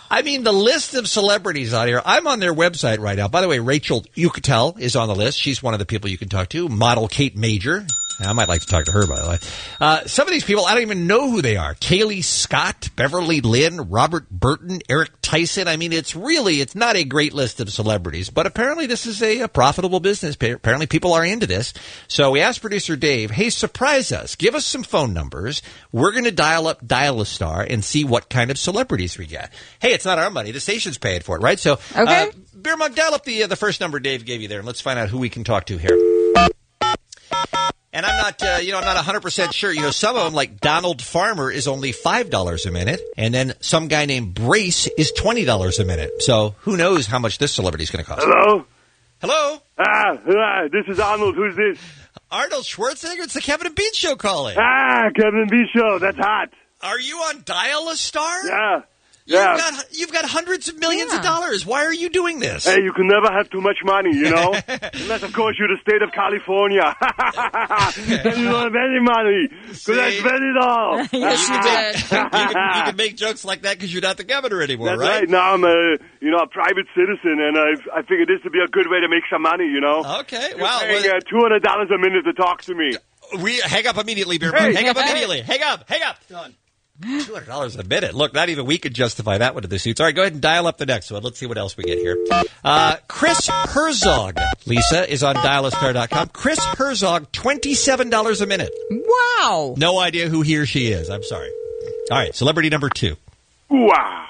I mean, the list of celebrities out here. I'm on their website right now. By the way, Rachel Yucatel is on the list. She's one of the people you can talk to. Model Kate Major. I might like to talk to her, by the way. Uh, some of these people, I don't even know who they are. Kaylee Scott, Beverly Lynn, Robert Burton, Eric Tyson. I mean, it's really, it's not a great list of celebrities, but apparently this is a, a profitable business. Apparently people are into this. So we asked producer Dave, hey, surprise us. Give us some phone numbers. We're going to dial up Dial-A-Star and see what kind of celebrities we get. Hey, it's not our money. The station's paying for it, right? So, okay. uh, Beer Mug, dial up the, uh, the first number Dave gave you there, and let's find out who we can talk to here. And I'm not, uh, you know, I'm not one hundred percent sure. You know, some of them, like Donald Farmer, is only five dollars a minute. And then some guy named Brace is twenty dollars a minute. So who knows how much this celebrity is going to cost. Hello? Hello? Ah, ah, this is Arnold. Who's this? Arnold Schwarzenegger. It's the Kevin and Bean Show calling. Ah, Kevin and Bean Show. That's hot. Are you on Dial-A-Star? Yeah. You've Yeah. got you've got hundreds of millions of dollars. Why are you doing this? Hey, you can never have too much money, you know? Unless, of course, you're the state of California. Then you don't have any money. Because I spent it all. Yes, you did. you, can, you can make jokes like that because you're not the governor anymore, That's right? right. Now I'm a, you know, a private citizen, and I've, I figured this would be a good way to make some money, you know? Okay, You're wow. paying uh, two hundred dollars a minute to talk to me. We hang up immediately, Beer Hey. Mug. Hang up immediately. Hang up. Hang up. Done. two hundred dollars a minute. Look, not even we could justify that one to the suits. All right, go ahead and dial up the next one. Let's see what else we get here. Uh, Chris Herzog, Lisa, is on Dial A Star dot com. Chris Herzog, twenty-seven dollars a minute. Wow. No idea who he or she is. I'm sorry. All right, celebrity number two. Wow.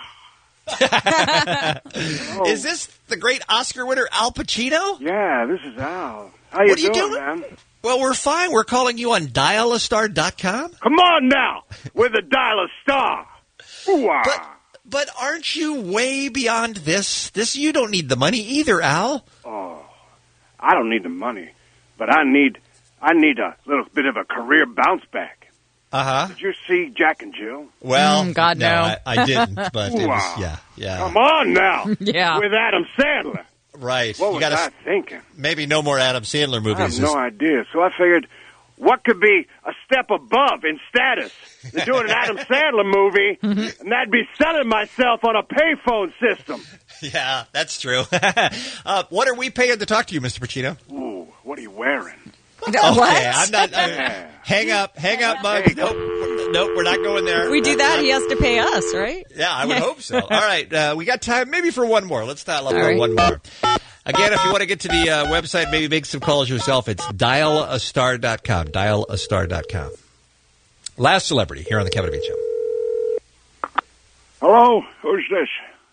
Is this the great Oscar winner Al Pacino? Yeah, this is Al. How you What are you doing, doing? man? Well, we're fine. We're calling you on Dial A Star dot com. Come on now, with a dial a star. Wow. But, but aren't you way beyond this? This you don't need the money either, Al. Oh, I don't need the money, but I need, I need a little bit of a career bounce back. Uh huh. Did you see Jack and Jill? Well, Mm, God, no. I, I didn't, but it was, Wow. yeah, yeah. Come on now. Yeah. With Adam Sandler. Right. What you was gotta, I thinking? Maybe no more Adam Sandler I movies. have no idea. So I figured, what could be a step above in status than doing an Adam Sandler movie, and that'd be selling myself on a payphone system. Yeah, that's true. uh, what are we paying to talk to you, Mister Pacino? Ooh, what are you wearing? What? Okay, I'm not. Uh, hang up, hang up, Mug. Hey. Nope, we're- nope, we're not going there. We do that, he has to pay us, right? Yeah, I would hope so. All right, uh, we got time maybe for one more. Let's dial up All for right. one more. Again, if you want to get to the uh, website, maybe make some calls yourself, it's Dial A Star dot com. Dial A Star dot com. Last celebrity here on the Kevin and Bean Show. Hello, who's this?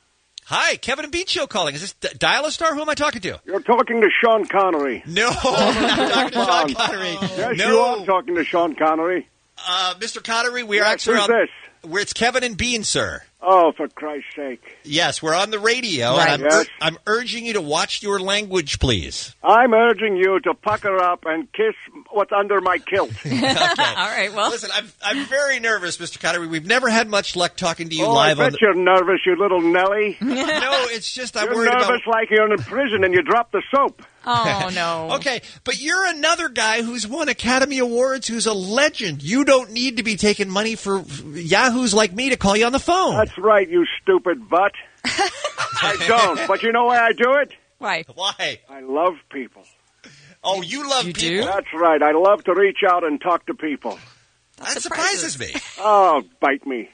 Hi, Kevin and Bean Show calling. Is this D- Dial A Star? Who am I talking to? You're talking to Sean Connery. No, I'm not talking to Sean Connery. Yes, no. you are talking to Sean Connery. Uh, Mister Connery, we are Yes, actually who's on. this? We're, it's Kevin and Bean, sir. Oh, for Christ's sake. Yes, we're on the radio, Right. and I'm, Yes. I'm urging you to watch your language, please. I'm urging you to pucker up and kiss what's under my kilt. All right, well. Listen, I'm I'm very nervous, Mister Connery. We've never had much luck talking to you oh, live I on. bet The- you're nervous, you little Nelly. no, it's just I'm You're worried nervous about. like you're in prison and you dropped the soap. Oh, no. Okay, but you're another guy who's won Academy Awards, who's a legend. You don't need to be taking money for yahoos like me to call you on the phone. That's right, you stupid butt. I don't, but you know why I do it? Why? Why? I love people. Oh, you love You people. do? That's right, I love to reach out and talk to people. That surprises me. Oh, bite me.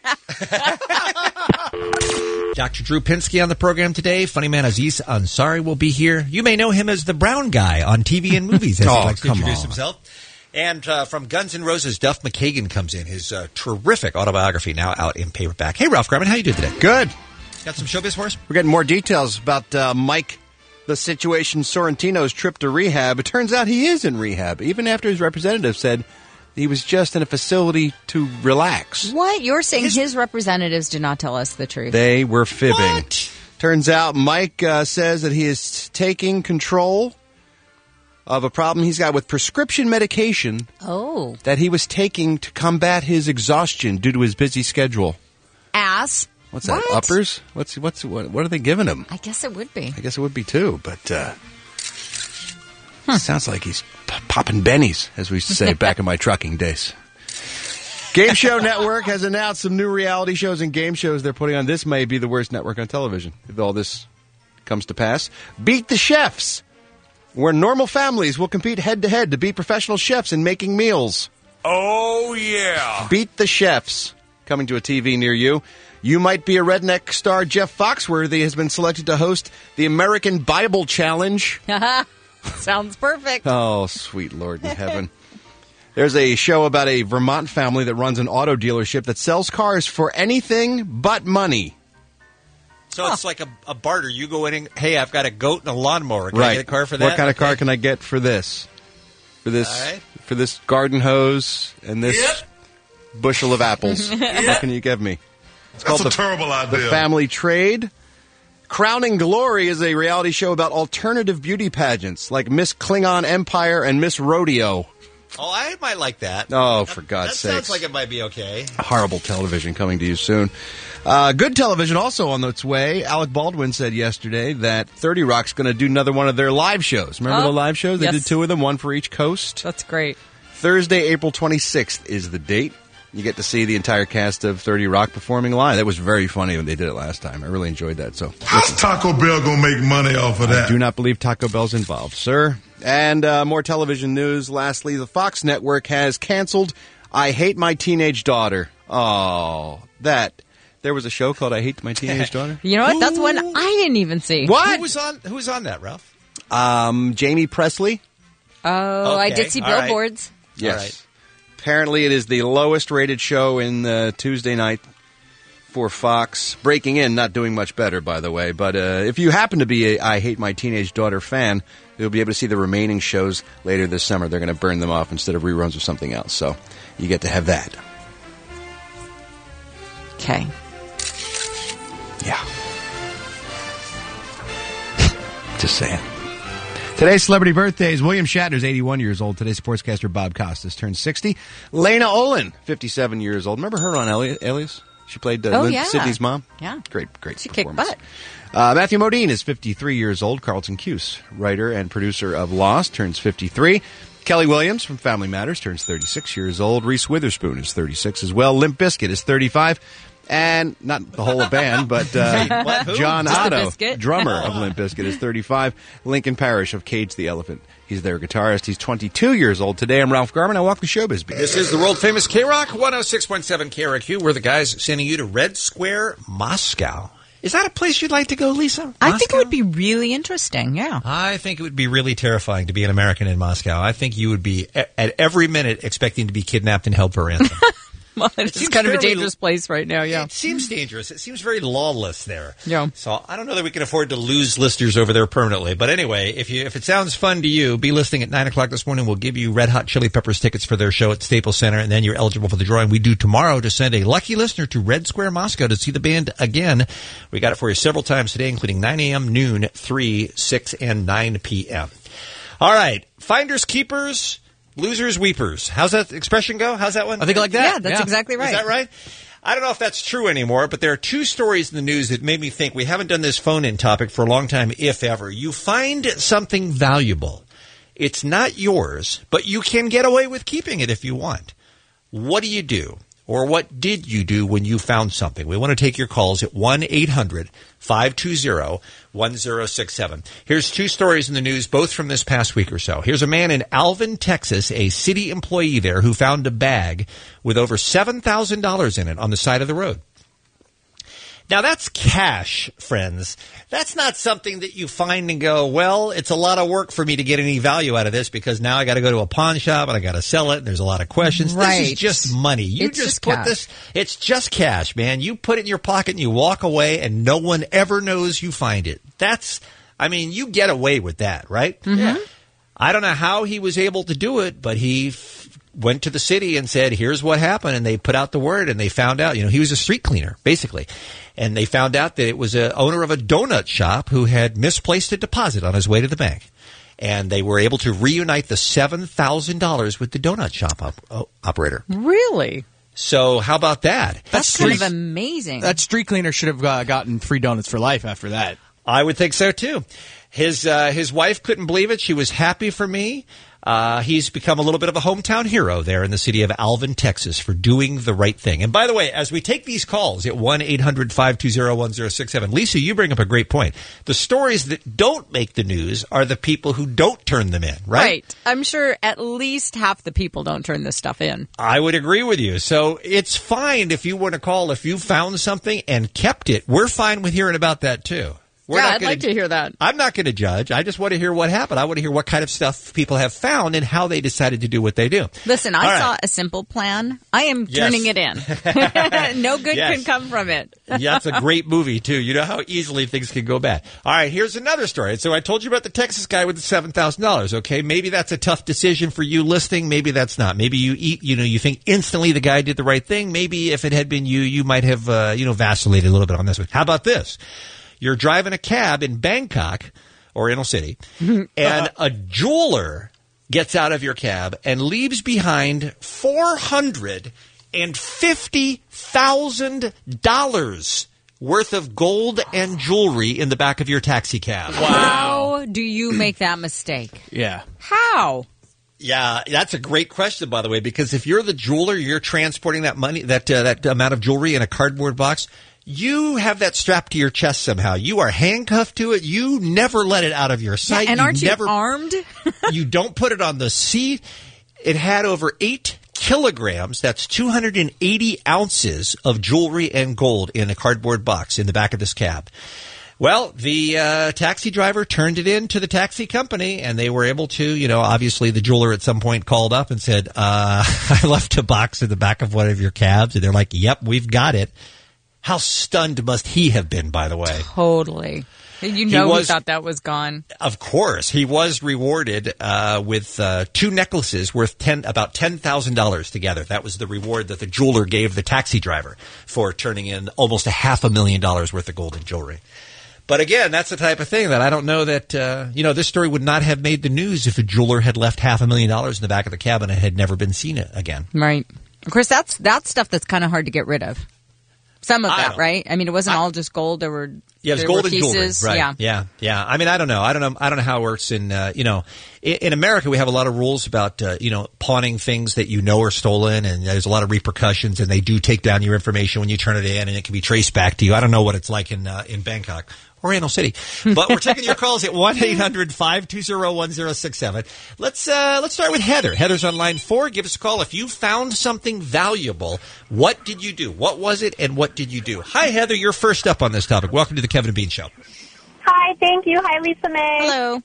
Doctor Drew Pinsky on the program today. Funny man Aziz Ansari will be here. You may know him as the brown guy on T V and movies, as Oh, he likes to come introduce on. himself. And uh, from Guns N' Roses, Duff McKagan comes in. His uh, terrific autobiography now out in paperback. Hey, Ralph Garman, how you doing today? Good. Got some showbiz for us? We're getting more details about uh, Mike, the Situation Sorrentino's trip to rehab. It turns out he is in rehab, even after his representative said he was just in a facility to relax. What? You're saying his, representatives did not tell us the truth. They were fibbing. What? Turns out Mike uh, says that he is taking control of a problem he's got with prescription medication Oh. that he was taking to combat his exhaustion due to his busy schedule. Ass. What's What? that? Uppers? What's what's what, what are they giving him? I guess it would be. I guess it would be too, but uh, sounds like he's p- popping bennies, as we used to say back in my trucking days. Game Show Network has announced some new reality shows and game shows they're putting on. This may be the worst network on television if all this comes to pass. Beat the Chefs, where normal families will compete head-to-head to beat professional chefs in making meals. Oh, yeah. Beat the Chefs, coming to a T V near you. You Might Be a Redneck star Jeff Foxworthy has been selected to host the American Bible Challenge. Sounds perfect. Oh, sweet Lord in heaven. There's a show about a Vermont family that runs an auto dealership that sells cars for anything but money. So it's like a, a barter. You go in and, hey, I've got a goat and a lawnmower. Can right. I get a car for that? What kind okay. of car can I get for this? For this All right. for this garden hose and this Yep. bushel of apples. Yep. What can you give me? It's That's called a the, terrible idea. The Family Trade. Crowning Glory is a reality show about alternative beauty pageants like Miss Klingon Empire and Miss Rodeo. Oh, I might like that. Oh, for God's That sake. sounds like it might be okay. Horrible television coming to you soon. Uh, good television also on its way. Alec Baldwin said yesterday that thirty Rock's going to do another one of their live shows. Remember Oh, the live shows? They yes. did two of them, one for each coast. That's great. Thursday, April twenty-sixth is the date. You get to see the entire cast of thirty Rock performing live. That was very funny when they did it last time. I really enjoyed that. So, How's Taco Bell going to make money off of that? I do not believe Taco Bell's involved, sir. And uh, more television news. Lastly, the Fox network has canceled I Hate My Teenage Daughter. Oh, that. There was a show called I Hate My Teenage Daughter? You know what? That's one I didn't even see. What? Who was on, who was on that, Ralph? Um, Jamie Presley? Oh, I Okay. did see All right. billboards. Yes. All right. Apparently, it is the lowest rated show in uh, Tuesday night for Fox. Breaking in, not doing much better, by the way. But uh, if you happen to be a I Hate My Teenage Daughter fan, you'll be able to see the remaining shows later this summer. They're going to burn them off instead of reruns or something else. So you get to have that. Okay. Yeah. Just saying. Today's celebrity birthdays. William Shatner's eighty-one years old. Today's sportscaster Bob Costas turns sixty. Lena Olin, fifty-seven years old. Remember her on Ali- Alias? She played uh, Oh, Lin- yeah. Sydney's mom. Yeah. Great, great She kicked performance. butt. Uh, Matthew Modine is fifty-three years old. Carlton Cuse, writer and producer of Lost, turns fifty-three. Kelly Williams from Family Matters turns thirty-six years old. Reese Witherspoon is thirty-six as well. Limp Bizkit is thirty-five. And not the whole band, but uh, What? Who? John Just the Otto, Biscuit? drummer of Limp Bizkit, is thirty-five. Lincoln Parrish of Cage the Elephant, he's their guitarist. He's twenty-two years old today. I'm Ralph Garman. I walk the showbiz beat. This is the world-famous K-Rock, one oh six point seven K R Q. We're the guys sending you to Red Square, Moscow. Is that a place you'd like to go, Lisa? I think it Moscow? would be really interesting, yeah. I think it would be really terrifying to be an American in Moscow. I think you would be, a- at every minute, expecting to be kidnapped and held for ransom. Well, it's seems kind of a fairly- dangerous place right now, yeah. It seems dangerous. It seems very lawless there. Yeah. So I don't know that we can afford to lose listeners over there permanently. But anyway, if you if it sounds fun to you, be listening at nine o'clock this morning. We'll give you Red Hot Chili Peppers tickets for their show at Staples Center, and then you're eligible for the drawing we do tomorrow to send a lucky listener to Red Square Moscow to see the band again. We got it for you several times today, including nine a.m., noon, three, six, and nine p.m. All right. Finders, keepers, losers, weepers. How's that expression go? How's that one? I think like that. Yeah, that's exactly right. Is that right? I don't know if that's true anymore, but there are two stories in the news that made me think we haven't done this phone-in topic for a long time, if ever. You find something valuable. It's not yours, but you can get away with keeping it if you want. What do you do? Or what did you do when you found something? We want to take your calls at one eight hundred five two zero one zero six seven. Here's two stories in the news, both from this past week or so. Here's a man in Alvin, Texas, a city employee there, who found a bag with over seven thousand dollars in it on the side of the road. Now, that's cash, friends. That's not something that you find and go, well, it's a lot of work for me to get any value out of this because now I got to go to a pawn shop and I got to sell it and there's a lot of questions. Right. This is just money. You It's just, just put cash. this, it's just cash, man. You put it in your pocket and you walk away and no one ever knows you find it. That's, I mean, you get away with that, right? Mm-hmm. I don't know how he was able to do it, but he f- went to the city and said, here's what happened. And they put out the word and they found out, you know, he was a street cleaner, basically. And they found out that it was a owner of a donut shop who had misplaced a deposit on his way to the bank. And they were able to reunite the seven thousand dollars with the donut shop op- oh, operator. Really? So how about that? That's, kind of amazing. That street cleaner should have uh, gotten free donuts for life after that. I would think so, too. His uh, his wife couldn't believe it. She was happy for me. Uh, he's become a little bit of a hometown hero there in the city of Alvin, Texas, for doing the right thing. And by the way, as we take these calls at one eight hundred five two zero one zero six seven, Lisa, you bring up a great point. The stories that don't make the news are the people who don't turn them in, right? Right. I'm sure at least half the people don't turn this stuff in. I would agree with you. So it's fine if you want to call if you found something and kept it. We're fine with hearing about that, too. We're yeah, not I'd gonna, like to hear that. I'm not going to judge. I just want to hear what happened. I want to hear what kind of stuff people have found and how they decided to do what they do. Listen, I All saw right. a simple plan. I am Yes. turning it in. No good Yes. can come from it. Yeah, it's a great movie, too. You know how easily things can go bad. All right, here's another story. So I told you about the Texas guy with the seven thousand dollars, okay? Maybe that's a tough decision for you listening. Maybe that's not. Maybe you eat, you know, you think instantly the guy did the right thing. Maybe if it had been you, you might have, uh, you know, vacillated a little bit on this one. How about this? You're driving a cab in Bangkok or Inner City, and a jeweler gets out of your cab and leaves behind four hundred fifty thousand dollars worth of gold and jewelry in the back of your taxi cab. How do you make that mistake? Yeah. How? Yeah, that's a great question, by the way, because if you're the jeweler, you're transporting that money, that uh, that amount of jewelry in a cardboard box. You have that strapped to your chest somehow. You are handcuffed to it. You never let it out of your sight. Yeah, and aren't you, never, armed? You don't put it on the seat. It had over eight kilograms. That's two hundred eighty ounces of jewelry and gold in a cardboard box in the back of this cab. Well, the uh, taxi driver turned it in to the taxi company, and they were able to, you know, obviously the jeweler at some point called up and said, uh, I left a box in the back of one of your cabs. And they're like, yep, we've got it. How stunned must he have been, by the way? Totally. You know, He was- he thought that was gone. Of course. He was rewarded uh, with uh, two necklaces worth ten, about ten thousand dollars together. That was the reward that the jeweler gave the taxi driver for turning in almost a half a million dollars worth of gold and jewelry. But again, that's the type of thing that I don't know that, uh, you know, this story would not have made the news if a jeweler had left half a million dollars in the back of the cabin and had never been seen again. Right. Of course, that's that's stuff that's kind of hard to get rid of. Some of I that, don't- right? I mean, it wasn't all just gold. There were Yeah, it was there gold were and jewelry, pieces. right? Yeah. yeah, yeah. I mean, I don't know. I don't know. I don't know how it works in. Uh, you know, in, in America, we have a lot of rules about uh, you know pawning things that you know are stolen, and there's a lot of repercussions, and they do take down your information when you turn it in, and it can be traced back to you. I don't know what it's like in uh, in Bangkok or Anno City, but we're taking your calls at one eight hundred five two zero one zero six seven. Let's uh, let's start with Heather. Heather's on line four. Give us a call if you found something valuable. What did you do? What was it, and what did you do? Hi, Heather. You're first up on this topic. Welcome to the Kevin and Bean Show. Hi, thank you. Hi, Lisa May. Hello.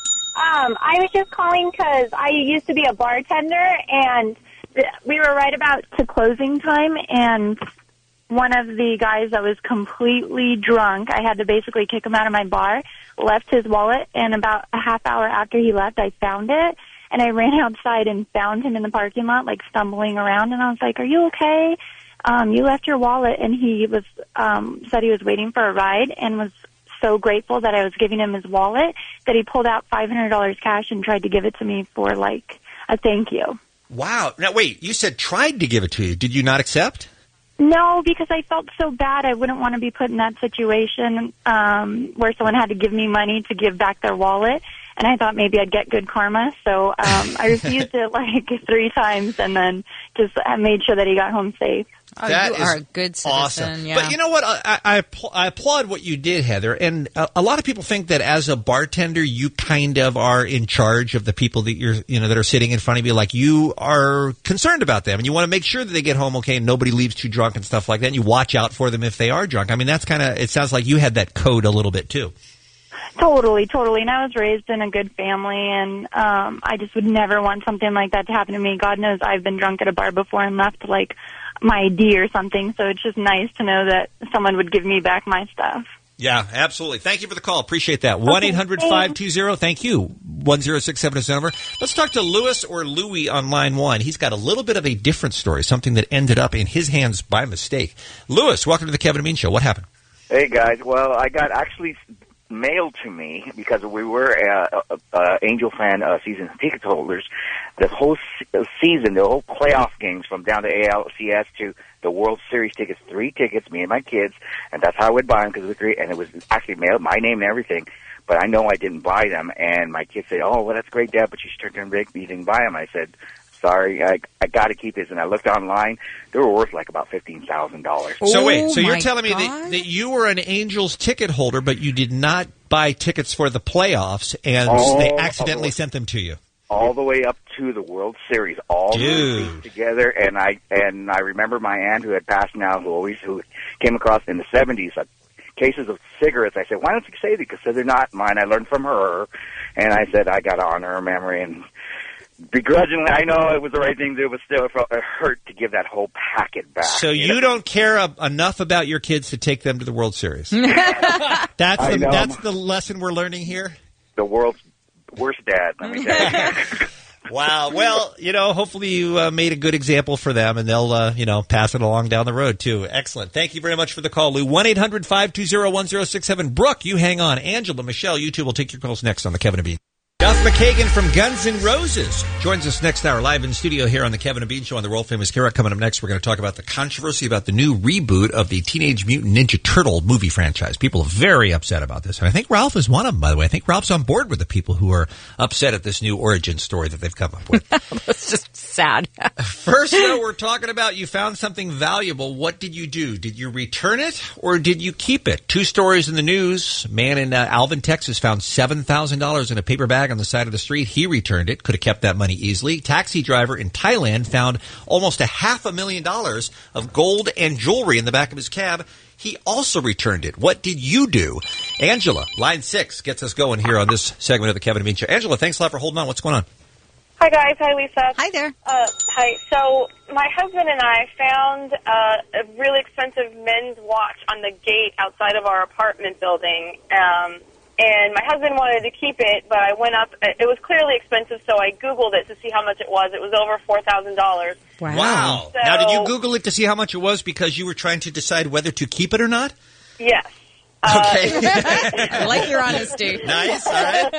Um, I was just calling because I used to be a bartender, and th- we were right about to closing time, and one of the guys that was completely drunk, I had to basically kick him out of my bar, left his wallet, and about a half hour after he left, I found it, and I ran outside and found him in the parking lot, like stumbling around, and I was like, are you okay? Um, you left your wallet, and he was um, said he was waiting for a ride and was so grateful that I was giving him his wallet that he pulled out five hundred dollars cash and tried to give it to me for, like, a thank you. Wow. Now, wait, you said tried to give it to you. Did you not accept? No, because I felt so bad. I wouldn't want to be put in that situation um, where someone had to give me money to give back their wallet. And I thought maybe I'd get good karma. So um, I refused it like three times and then just I made sure that he got home safe. Oh, That you is are a good citizen. Awesome. Yeah. But you know what? I, I, appl- I applaud what you did, Heather. And a, a lot of people think that as a bartender, you kind of are in charge of the people that you're, you know, that are sitting in front of you. Like you are concerned about them, and you want to make sure that they get home okay, and nobody leaves too drunk and stuff like that. And you watch out for them if they are drunk. I mean, that's kind of. It sounds like you had that code a little bit too. Totally, totally. And I was raised in a good family, and um, I just would never want something like that to happen to me. God knows I've been drunk at a bar before and left, like, my I D or something, so it's just nice to know that someone would give me back my stuff. Yeah, absolutely. Thank you for the call. Appreciate that. one eight hundred five two zero, thank you, one zero six seven is the number. Let's talk to Louis or Louie on line one. He's got a little bit of a different story, something that ended up in his hands by mistake. Louis, welcome to the Kevin and Bean Show. What happened? Hey, guys. Well, I got actually mailed to me because we were uh, uh, uh, Angel fan uh, season ticket holders. The whole se- season, the whole playoff games from down to A L C S to the World Series tickets, three tickets, me and my kids, and that's how I would buy them because it was great. And it was actually mailed, my name and everything. but I know I didn't buy them. And my kids say, "Oh, well, that's great, Dad, but you should turn Rick, but you didn't buy them." I said, "Sorry, I I got to keep this." And I looked online; they were worth like about fifteen thousand dollars. So wait, so you're telling me that, that you were an Angels ticket holder, but you did not buy tickets for the playoffs, and Oh, they accidentally oh. sent them to you? All the way up to the World Series, all Dude. the receipts together, and I and I remember my aunt who had passed now, who always who came across in the seventies uh, cases of cigarettes. I said, "Why don't you say that?" Because they're not mine. I learned from her, and I said I got to honor her memory. And begrudgingly, I know it was the right thing to do, but still, it, felt, it hurt to give that whole packet back. So you know? don't care uh, enough about your kids to take them to the World Series. that's I the, know. that's the lesson we're learning here. The world's worst dad. Let me tell you. Wow. Well, you know, hopefully you uh, made a good example for them, and they'll, uh, you know, pass it along down the road, too. Excellent. Thank you very much for the call, Lou. one eight hundred five two zero one zero six seven. Brooke, you hang on. Angela, Michelle, you two will take your calls next on the Kevin and Bean. Duff McKagan from Guns N' Roses joins us next hour live in studio here on the Kevin and Bean Show on the world-famous K R O C. Coming up next, we're going to talk about the controversy about the new reboot of the Teenage Mutant Ninja Turtle movie franchise. People are very upset about this. And I think Ralph is one of them, by the way. I think Ralph's on board with the people who are upset at this new origin story that they've come up with. It's just sad. First, though, we're talking about you found something valuable. What did you do? Did you return it or did you keep it? Two stories in the news. A man in uh, Alvin, Texas found seven thousand dollars in a paper bag on the side of the street. He returned it. Could have kept that money easily. Taxi driver in Thailand found almost a half a million dollars of gold and jewelry in the back of his cab. He also returned it. What did you do? Angela, line six, gets us going here on this segment of the Kevin and Bean Show. Angela, thanks a lot for holding on. What's going on? Hi, guys. Hi, Lisa. Hi there. Uh, hi. So my husband and I found uh, a really expensive men's watch on the gate outside of our apartment building. Um, and my husband wanted to keep it, but I went up. It was clearly expensive, so I Googled it to see how much it was. It was over four thousand dollars. Wow. wow. So, now, did you Google it to see how much it was because you were trying to decide whether to keep it or not? Yes. Okay. Uh, I like your honesty. Nice. All right.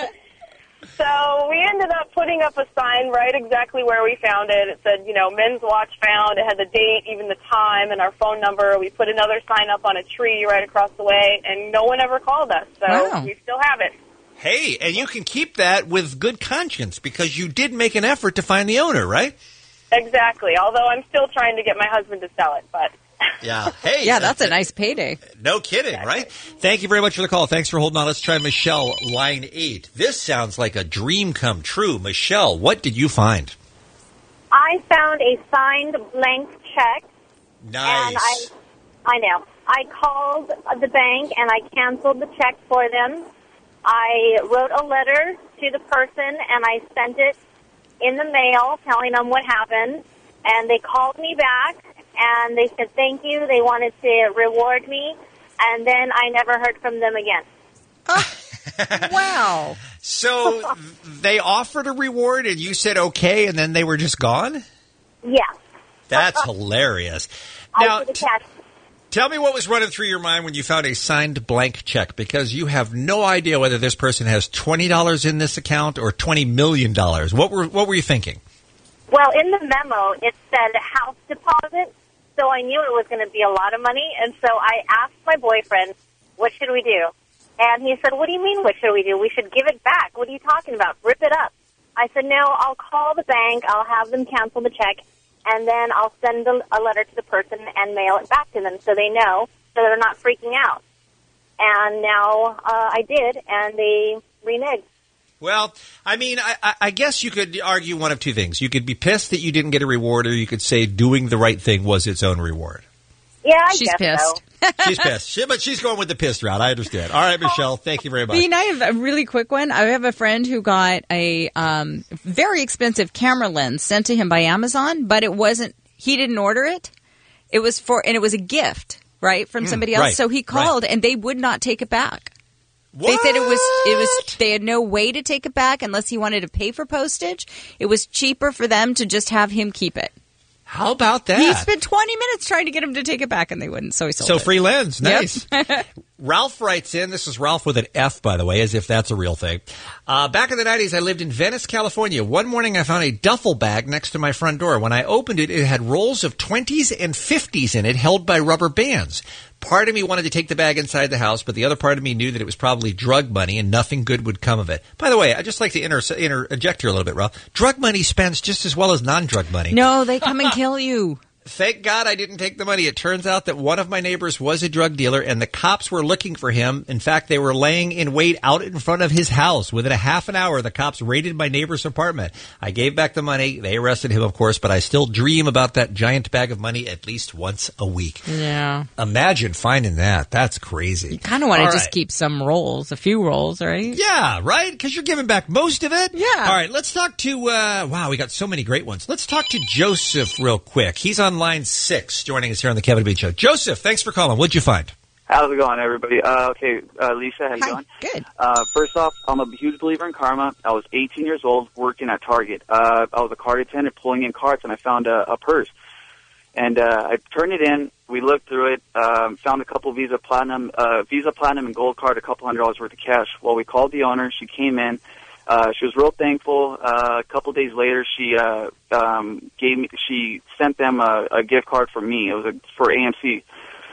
So we ended up putting up a sign right exactly where we found it. It said, you know, men's watch found. It had the date, even the time, and our phone number. We put another sign up on a tree right across the way, and no one ever called us. So Wow. we still have it. Hey, and you can keep that with good conscience because you did make an effort to find the owner, right? Exactly. Although I'm still trying to get my husband to sell it, but Yeah. Hey. Yeah, that's a nice payday. No kidding, right? Thank you very much for the call. Thanks for holding on. Let's try Michelle, line eight. This sounds like a dream come true. Michelle, what did you find? I found a signed blank check. Nice. And I, I know. I called the bank and I canceled the check for them. I wrote a letter to the person and I sent it in the mail telling them what happened. And they called me back and they said thank you. They wanted to reward me. And then I never heard from them again. Wow. So they offered a reward and you said okay, and then they were just gone? Yeah. That's hilarious. I Now, should have cashed. tell me what was running through your mind when you found a signed blank check, because you have no idea whether this person has twenty dollars in this account or twenty million dollars. What were what were you thinking? Well, in the memo, it said house deposit, so I knew it was going to be a lot of money. And so I asked my boyfriend, what should we do? And he said, what do you mean, what should we do? We should give it back. What are you talking about? Rip it up. I said, no, I'll call the bank. I'll have them cancel the check, and then I'll send a, a letter to the person and mail it back to them so they know, so they're not freaking out. And now uh, I did, and they reneged. Well, I mean, I, I guess you could argue one of two things. You could be pissed that you didn't get a reward, or you could say doing the right thing was its own reward. Yeah, I She's guess pissed. so. She's pissed. She, but she's going with the pissed route. I understand. All right, Michelle, thank you very much. Bean, I have a really quick one. I have a friend who got a um, very expensive camera lens sent to him by Amazon, but it wasn't, he didn't order it. It was for, and it was a gift, right, from Mm, somebody else. right, So he called and they would not take it back. They said it was, it was, they had no way to take it back unless he wanted to pay for postage. It was cheaper for them to just have him keep it. How about that? He spent twenty minutes trying to get him to take it back, and they wouldn't, so he sold So it. free lens. Nice. Yep. Ralph writes in, this is Ralph with an F, by the way, as if that's a real thing. Uh, back in the nineties, I lived in Venice, California. One morning, I found a duffel bag next to my front door. When I opened it, it had rolls of twenties and fifties in it, held by rubber bands. Part of me wanted to take the bag inside the house, but the other part of me knew that it was probably drug money and nothing good would come of it. By the way, I'd just like to inter- interject here a little bit, Ralph. Drug money spends just as well as non-drug money. No, they come and kill you. Thank God I didn't take the money. It turns out that one of my neighbors was a drug dealer, and the cops were looking for him. In fact, they were laying in wait out in front of his house. Within a half an hour, the cops raided my neighbor's apartment. I gave back the money. They arrested him, of course, but I still dream about that giant bag of money at least once a week. Yeah. Imagine finding that. That's crazy. You kind of want to All just right. keep some rolls, a few rolls, right? Yeah, right? Because you're giving back most of it. Yeah. All right, let's talk to, uh, wow, we got so many great ones. Let's talk to Joseph real quick. He's on line six, joining us here on the Kevin Bean Show. Joseph, thanks for calling. What'd you find? How's it going, everybody? Uh, okay, uh, Lisa, how you doing? Good. Uh, first off, I'm a huge believer in karma. I was eighteen years old, working at Target. Uh, I was a card attendant, pulling in carts, and I found a, a purse. And uh, I turned it in. We looked through it, um, found a couple Visa Platinum, uh, Visa Platinum and Gold card, a couple hundred dollars worth of cash. Well, we called the owner. She came in. Uh, she was real thankful. Uh, a couple days later, she uh, um, gave me. She sent them a, a gift card for me. It was a, for A M C.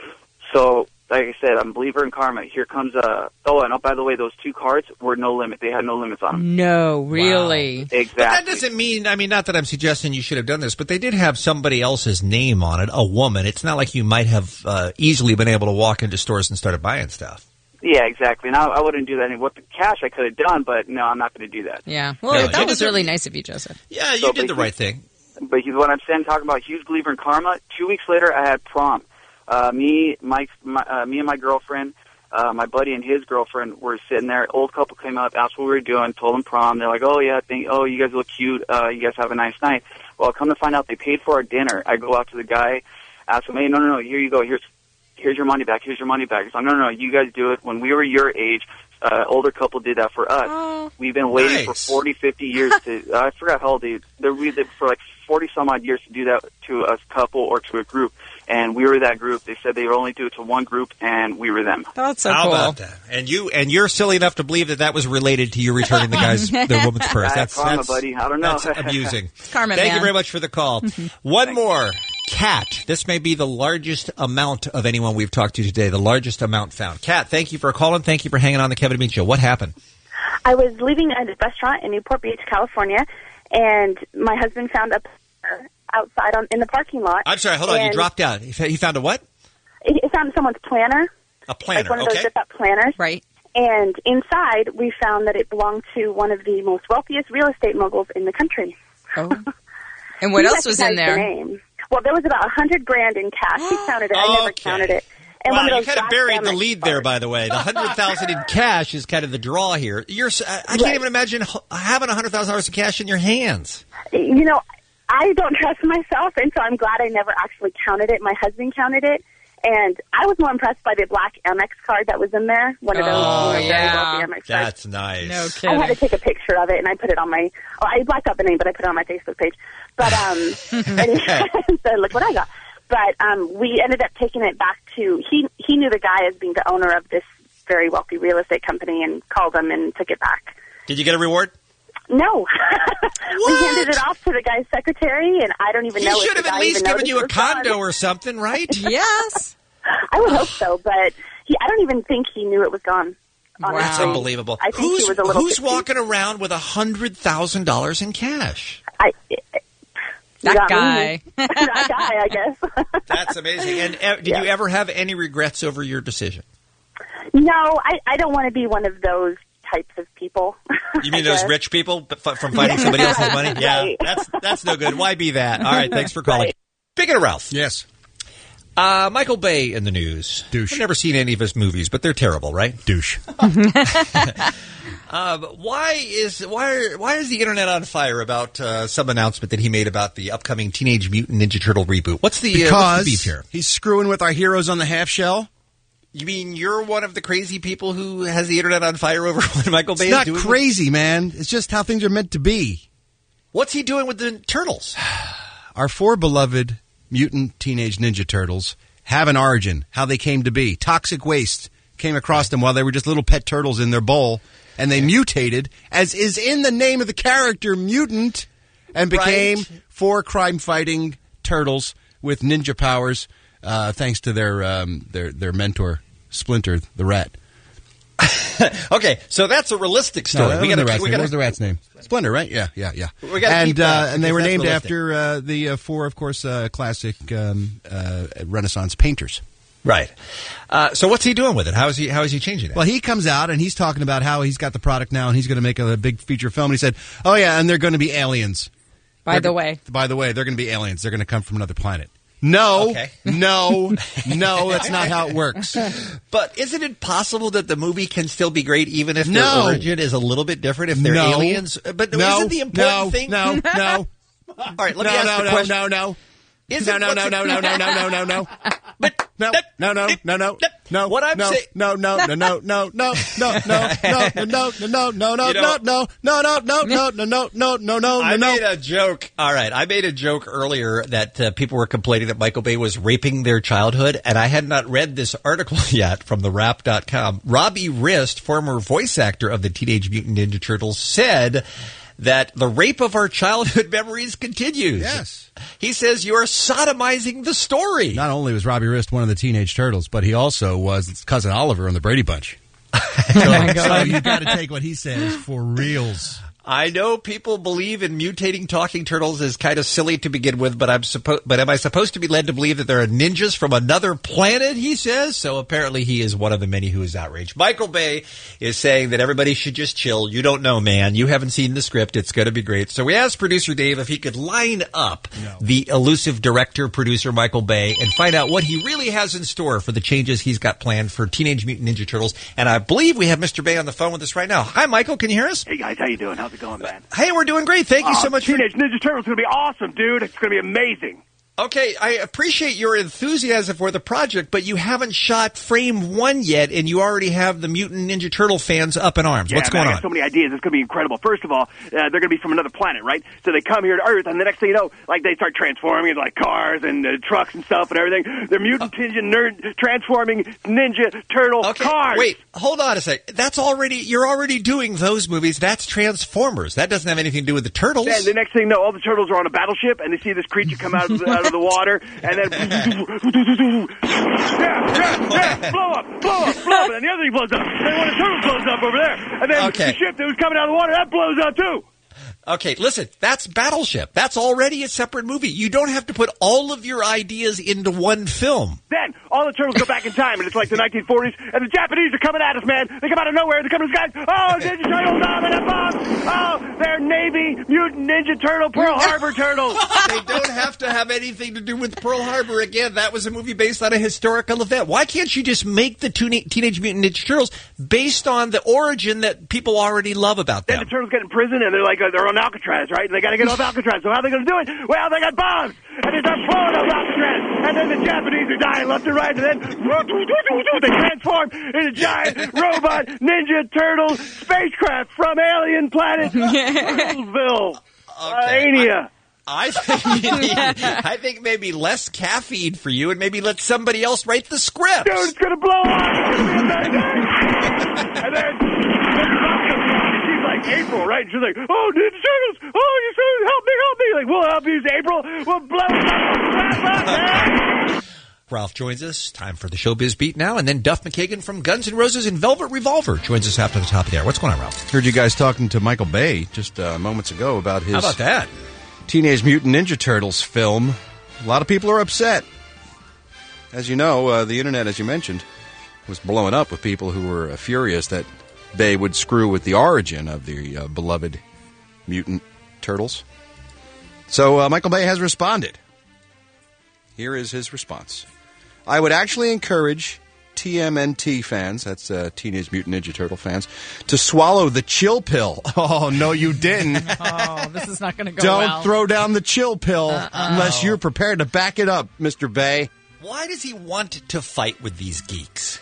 So, like I said, I'm a believer in karma. Here comes uh oh, and oh, by the way, those two cards were no limit. They had no limits on them. No, really. Exactly. But that doesn't mean, I mean, not that I'm suggesting you should have done this, but they did have somebody else's name on it, a woman. It's not like you might have uh, easily been able to walk into stores and started buying stuff. Yeah, exactly. Now I wouldn't do that. And with the cash, I could have done, but no, I'm not going to do that. Yeah. Well, No, that you was did- really nice of you, Joseph. Yeah, you So, did the but right thing. But he's what I'm saying, talking about huge believer in karma. Two weeks later, I had prom. Uh, me, my, my uh, me and my girlfriend, uh, my buddy and his girlfriend were sitting there. Old couple came up, asked what we were doing, told them prom. They're like, "Oh yeah, think, oh you guys look cute. Uh, you guys have a nice night." Well, come to find out, they paid for our dinner. I go out to the guy, ask him, "Hey, no, no, no, here you go. Here's here's your money back. Here's your money back." He's like, "No, no, no, you guys do it. When we were your age, uh, older couple did that for us. Oh, We've been waiting nice. for forty, fifty years to. Uh, I forgot how old they. They're we did for like forty some odd years to do that to a couple or to a group." And we were that group. They said they would only do it to one group, and we were them. That's so How cool. about that? And you and you're silly enough to believe that that was related to you returning the guy's the woman's purse. I That's karma, that's, buddy. I don't know. That's amusing. Karma, Thank man. you very much for the call. One more. Kat, this may be the largest amount of anyone we've talked to today. The largest amount found. Kat, thank you for calling. Thank you for hanging on the Kevin and Bean Show. What happened? I was leaving a restaurant in Newport Beach, California, and my husband found a planner outside on in the parking lot. I'm sorry. Hold on. You And dropped out. He fa- he found a what? He he found someone's planner, A planner. like one of Okay. those zip-up planners. Right. And inside, we found that it belonged to one of the most wealthiest real estate moguls in the country. Oh. And what He else was in recognized there? the name. Well, there was about a hundred grand in cash. He counted it. I never Okay. counted it. And Wow, one of you those kind of black buried the Amex lead there, by the way. The hundred thousand in cash is kind of the draw here. You're, s- I I can't Right. even imagine h- having a hundred thousand dollars in cash in your hands. You know, I don't trust myself, and so I'm glad I never actually counted it. My husband counted it, and I was more impressed by the black Amex card that was in there. One of those Oh, you know, yeah. very wealthy Amex cards. That's nice. No I kidding. had to take a picture of it, and I put it on my. Oh, I blacked out the name, but I put it on my Facebook page. But um, anyway, so look what I got. But um, we ended up taking it back to. He he knew the guy as being the owner of this very wealthy real estate company, and called him and took it back. Did you get a reward? No, we handed it off to the guy's secretary, and I don't even He know. should if have the at guy least even given noticed you it a was gone. condo or something, right? Yes. I would hope so, but he, I don't even think he knew it was gone. Honestly. That's unbelievable. I think who's he was a little who's tipsy. walking around with a hundred thousand dollars in cash? I, That got guy. me. that guy, I guess. That's amazing. And uh, did Yeah. you ever have any regrets over your decision? No, I, I don't want to be one of those types of people. You mean I those guess. rich people b- f- from finding somebody else's money? Yeah, Right. that's that's no good. Why be that? All right, thanks for calling. Speaking of Ralph, Yes. uh, Michael Bay in the news. Douche. I've never seen any of his movies, but they're terrible, right? Douche. Uh, but why is why are, why is the internet on fire about uh, some announcement that he made about the upcoming Teenage Mutant Ninja Turtle reboot? What's the, uh, what's the beef Because here? he's screwing with our heroes on the half shell. You mean you're one of the crazy people who has the internet on fire over what Michael Bay It's is not doing? crazy, man. It's just how things are meant to be. What's he doing with the turtles? Our four beloved mutant teenage ninja turtles have an origin, how they came to be. Toxic waste came across them while they were just little pet turtles in their bowl, and they mutated, as is in the name of the character, mutant, and became Right. four crime-fighting turtles with ninja powers, uh, thanks to their um, their their mentor, Splinter, the rat. Okay, so that's a realistic story. No, that we wasn't gotta, the rat's we name. gotta, What was the rat's name? Splinter, right? Yeah, yeah, yeah. We gotta and keep that, uh, and they because were that's named realistic. after uh, the uh, four, of course, uh, classic um, uh, Renaissance painters. Right. Uh, so what's he doing with it? How is he? How is he changing it? Well, he comes out and he's talking about how he's got the product now and he's going to make a, a big feature film. And he said, "Oh yeah, and they're going to be aliens." By They're the go- way. by the way, they're going to be aliens. They're going to come from another planet. No, Okay. no, no. That's not how it works. But isn't it possible that the movie can still be great even if No. their origin is a little bit different? If they're No. aliens, but No. isn't the important No. thing? No. No. All right, let no, me ask no, the no, question. no, no. Is no, it no, what's no, it- no, no, no, no, no, no, no. But no, no, no, no, no, no. What I'm no, saying- no, no, no, no, no, no, no, no, no, no, no, no, no, no, You know- no, no, no, no, no, no, no, no, no, no, I no. made a joke. All right, I made a joke earlier that uh, people were complaining that Michael Bay was raping their childhood, and I had not read this article yet from the wrap dot com. Robbie Rist, former voice actor of the Teenage Mutant Ninja Turtles, said that the rape of our childhood memories continues. Yes. He says you are sodomizing the story. Not only was Robbie Rist one of the Teenage Turtles, but he also was cousin Oliver on the Brady Bunch. So, so you got to take what he says for reals. I know people believe in mutating talking turtles is kind of silly to begin with, but I'm supposed, but am I supposed to be led to believe that there are ninjas from another planet? He says. So apparently, he is one of the many who is outraged. Michael Bay is saying that everybody should just chill. You don't know, man. You haven't seen the script. It's going to be great. So we asked producer Dave if he could line up the elusive director, producer Michael Bay, and find out what he really has in store for the changes he's got planned for Teenage Mutant Ninja Turtles. And I believe we have Mister Bay on the phone with us right now. Hi, Michael. Can you hear us? Hey guys, how you doing? How's it going, man? Hey, we're doing great. Thank you Oh, so much for Teenage Ninja Turtles is going to be awesome, dude. It's going to be amazing. Okay, I appreciate your enthusiasm for the project, but you haven't shot frame one yet, and you already have the Mutant Ninja Turtle fans up in arms. Yeah, What's man, going I on? got so many ideas. It's going to be incredible. First of all, uh, they're going to be from another planet, right? So they come here to Earth, and the next thing you know, like they start transforming into like cars and uh, trucks and stuff and everything. They're mutant ninja nerd transforming ninja turtle Okay, cars. wait, hold on a sec. That's already you're already doing those movies. That's Transformers. That doesn't have anything to do with the turtles. And the next thing you know, all the turtles are on a battleship, and they see this creature come out of the, out of the water, and then yeah, yeah, yeah, blow up, blow up, blow up, and then the other thing blows up. Then one of the turtles blows up over there, and then Okay. the ship that was coming out of the water that blows up too. Okay, listen, that's Battleship. That's already a separate movie. You don't have to put all of your ideas into one film. Then all the turtles go back in time, and it's like the nineteen forties, and the Japanese are coming at us, man. They come out of nowhere. They come to the skies. Oh, Ninja Turtles, oh, and bombs. Oh, they're Navy Mutant Ninja Turtle Pearl Harbor turtles. They don't have to have anything to do with Pearl Harbor. Again, that was a movie based on a historical event. Why can't you just make the Toon- Teenage Mutant Ninja Turtles based on the origin that people already love about Then them? the turtles get in prison, and they're like, uh, they're on Alcatraz, right? And they got to get off Alcatraz. So how are they going to do it? Well, they got bombs, and they start blowing up Alcatraz. And then the Japanese are dying left and right, and then they transform into giant robot Ninja Turtle spacecraft from alien planet Turtleville. Ania. I think you need, I think maybe less caffeine for you, and maybe let somebody else write the script. Dude, it's going to blow up. It's going to be amazing. And then she's like, April, right? And she's like, oh, Ninja Turtles. Oh, you should help me, help me. Like, we'll help you, April. We'll blow up. Man. Ralph joins us. Time for the Showbiz Beat now. And then Duff McKagan from Guns N' Roses and Velvet Revolver joins us after the top of the hour. What's going on, Ralph? Heard you guys talking to Michael Bay just uh, moments ago about his How about that? Teenage Mutant Ninja Turtles film. A lot of people are upset. As you know, uh, the internet, as you mentioned, was blowing up with people who were uh, furious that Bay would screw with the origin of the uh, beloved mutant turtles. So uh, Michael Bay has responded. Here is his response. I would actually encourage T M N T fans, that's uh, Teenage Mutant Ninja Turtle fans, to swallow the chill pill. Oh, no, you didn't. Oh, this is not going to go Don't well. throw down the chill pill Uh-uh. unless you're prepared to back it up, Mister Bay. Why does he want to fight with these geeks?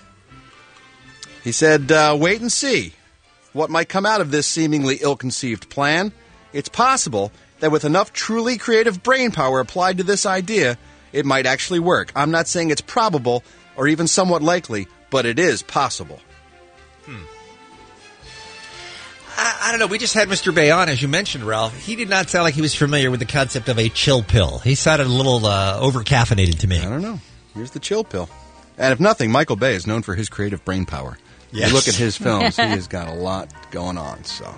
He said, uh, wait and see what might come out of this seemingly ill-conceived plan. It's possible that with enough truly creative brain power applied to this idea, it might actually work. I'm not saying it's probable or even somewhat likely, but it is possible. Hmm. I, I don't know. We just had Mister Bay on, as you mentioned, Ralph. He did not sound like he was familiar with the concept of a chill pill. He sounded a little uh, over-caffeinated to me. I don't know. Here's the chill pill. And if nothing, Michael Bay is known for his creative brain power. Yes. You look at his films, he has got a lot going on. So,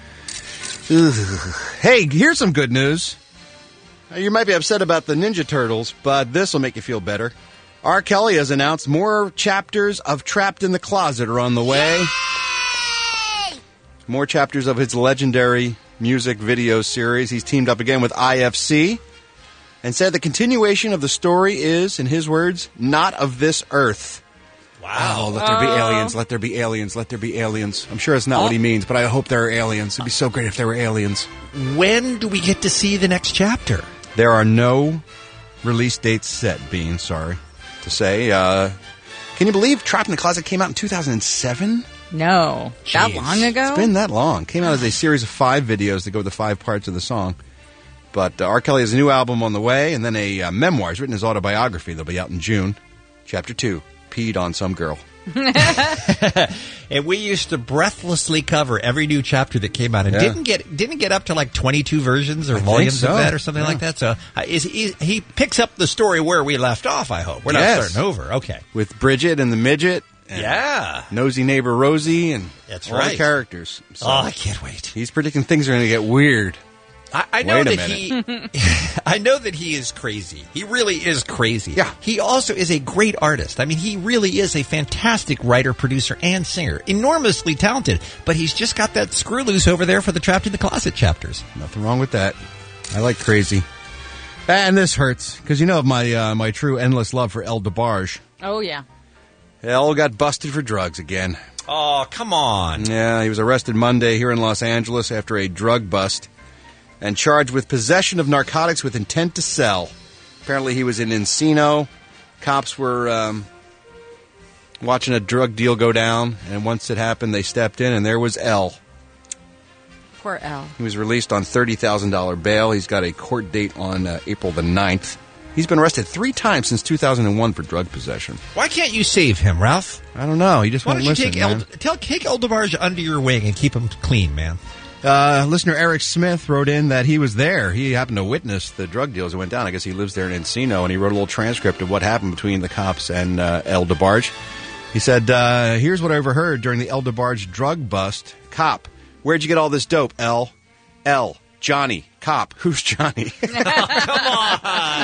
Ugh. Hey, here's some good news. You might be upset about the Ninja Turtles, but this will make you feel better. R. Kelly has announced more chapters of Trapped in the Closet are on the way. Yay! More chapters of his legendary music video series. He's teamed up again with I F C and said the continuation of the story is, in his words, not of this earth. Wow. Oh, let there be Uh, aliens, let there be aliens, let there be aliens. I'm sure it's not Oh. what he means, but I hope there are aliens. It'd be so great if there were aliens. When do we get to see the next chapter? There are no release dates set, Bean, sorry to say. Uh, can you believe Trapped in the Closet came out in two thousand seven? No. That long ago? It's been that long. Came out as a series of five videos that go with the five parts of the song. But uh, R. Kelly has a new album on the way, and then a uh, memoir. He's written his autobiography. They'll be out in June. Chapter two, Peed on Some Girl. And we used to breathlessly cover every new chapter that came out, and Yeah. didn't get didn't get up to like twenty-two versions or I think volumes so. of that or something Yeah. like that. So uh, is he, he picks up the story where we left off. I hope we're not Yes. starting over. Okay, With Bridget and the Midget. And yeah, Nosy Neighbor Rosie and That's all right. the characters. So oh, I can't wait. he's predicting things are going to get weird. I, I know Wait a that he, I know that he is crazy. He really is crazy. Yeah. He also is a great artist. I mean, he really is a fantastic writer, producer, and singer. Enormously talented. But he's just got that screw loose over there for the Trapped in the Closet chapters. Nothing wrong with that. I like crazy. And this hurts, because you know of my, uh, my true endless love for El DeBarge. Oh, yeah. El got busted for drugs again. Oh, come on. Yeah, he was arrested Monday here in Los Angeles after a drug bust and charged with possession of narcotics with intent to sell. Apparently he was in Encino. Cops were um, watching a drug deal go down, and once it happened, they stepped in, and there was El. Poor Al. He was released on thirty thousand dollars bail. He's got a court date on uh, April the ninth. He's been arrested three times since two thousand one for drug possession. Why can't you save him, Ralph? I don't know. He just Why won't don't you listen, take El, man. tell, take El DeBarge under your wing and keep him clean, man? Uh, listener Eric Smith wrote in that he was there. He happened to witness the drug deals that went down. I guess he lives there in Encino, and he wrote a little transcript of what happened between the cops and uh, El DeBarge. He said, uh, here's what I overheard during the El DeBarge drug bust. Cop, where'd you get all this dope, El? El, Johnny, cop, who's Johnny? Come on.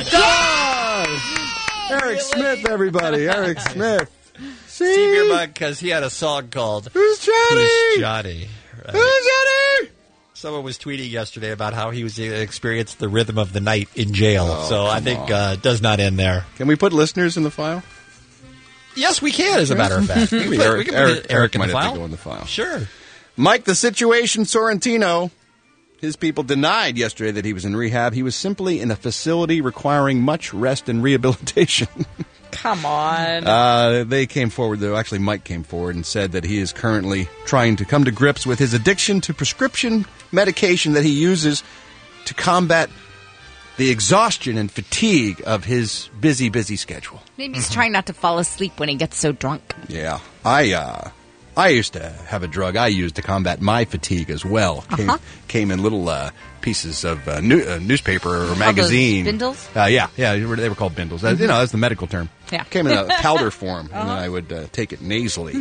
Eric Smith, everybody. Eric Smith. See? Steve Earbug, because he had a song called Who's Johnny? Who's Johnny? Right. Who's Johnny? Someone was tweeting yesterday about how he was experienced the rhythm of the night in jail. Oh, so I come think on. uh, it does not end there. Can we put listeners in the file? Yes, we can, as a matter of fact. We can Maybe put, Eric, we can put Eric, Eric in might the have file. to go in the file. Sure. Mike, the Situation Sorrentino. His people denied yesterday that he was in rehab. He was simply in a facility requiring much rest and rehabilitation. Come on. uh, they came forward, though. Actually, Mike came forward and said that he is currently trying to come to grips with his addiction to prescription medication that he uses to combat the exhaustion and fatigue of his busy, busy schedule. Maybe he's trying not to fall asleep when he gets so drunk. Yeah. I, uh... I used to have a drug I used to combat my fatigue as well. Came, Uh-huh. came in little uh, pieces of uh, new, uh, newspaper or magazine. bindles? Uh, yeah, yeah, they were, they were called bindles. Uh, you know, that's the medical term. Yeah. Came in a powder form, and Uh-huh. then I would uh, take it nasally.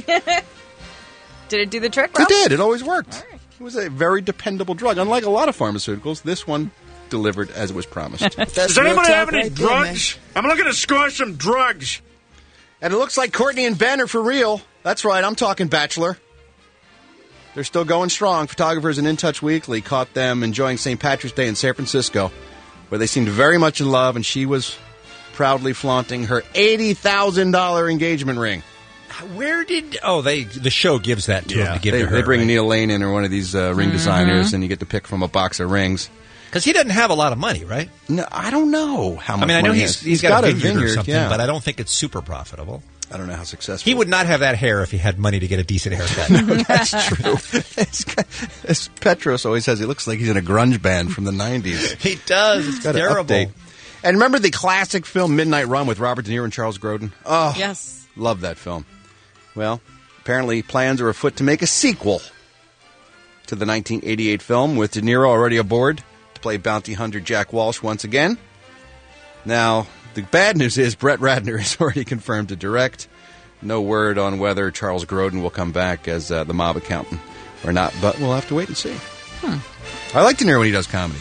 Did it do the trick, It Ralph? did. It always worked. It was a very dependable drug. Unlike a lot of pharmaceuticals, this one delivered as it was promised. Does anybody have any drugs? I'm looking to score some drugs. And it looks like Courtney and Ben are for real. That's right, I'm talking Bachelor. They're still going strong. Photographers in In Touch Weekly caught them enjoying Saint Patrick's Day in San Francisco, where they seemed very much in love, and she was proudly flaunting her eighty thousand dollars engagement ring. Where did... Oh, they the show gives that to him to give they, to her. they bring right? Neil Lane in, or one of these uh, ring Mhm. designers, and you get to pick from a box of rings. Because he doesn't have a lot of money, right? No, I don't know how much I mean, I know money he he's, has. he's got, a vineyard, or something, yeah. but I don't think it's super profitable. I don't know how successful. He would not have that hair if he had money to get a decent haircut. No, that's true. It's got- As Petros always says, he looks like he's in a grunge band from the nineties. He does. It's Got to terrible. update. And remember the classic film Midnight Run with Robert De Niro and Charles Grodin? Oh, yes. Love that film. Well, apparently plans are afoot to make a sequel to the nineteen eighty-eight film with De Niro already aboard to play bounty hunter Jack Walsh once again. Now, the bad news is Brett Ratner is already confirmed to direct. No word on whether Charles Grodin will come back as uh, the mob accountant or not, but we'll have to wait and see. Hmm. I like De Niro when he does comedy.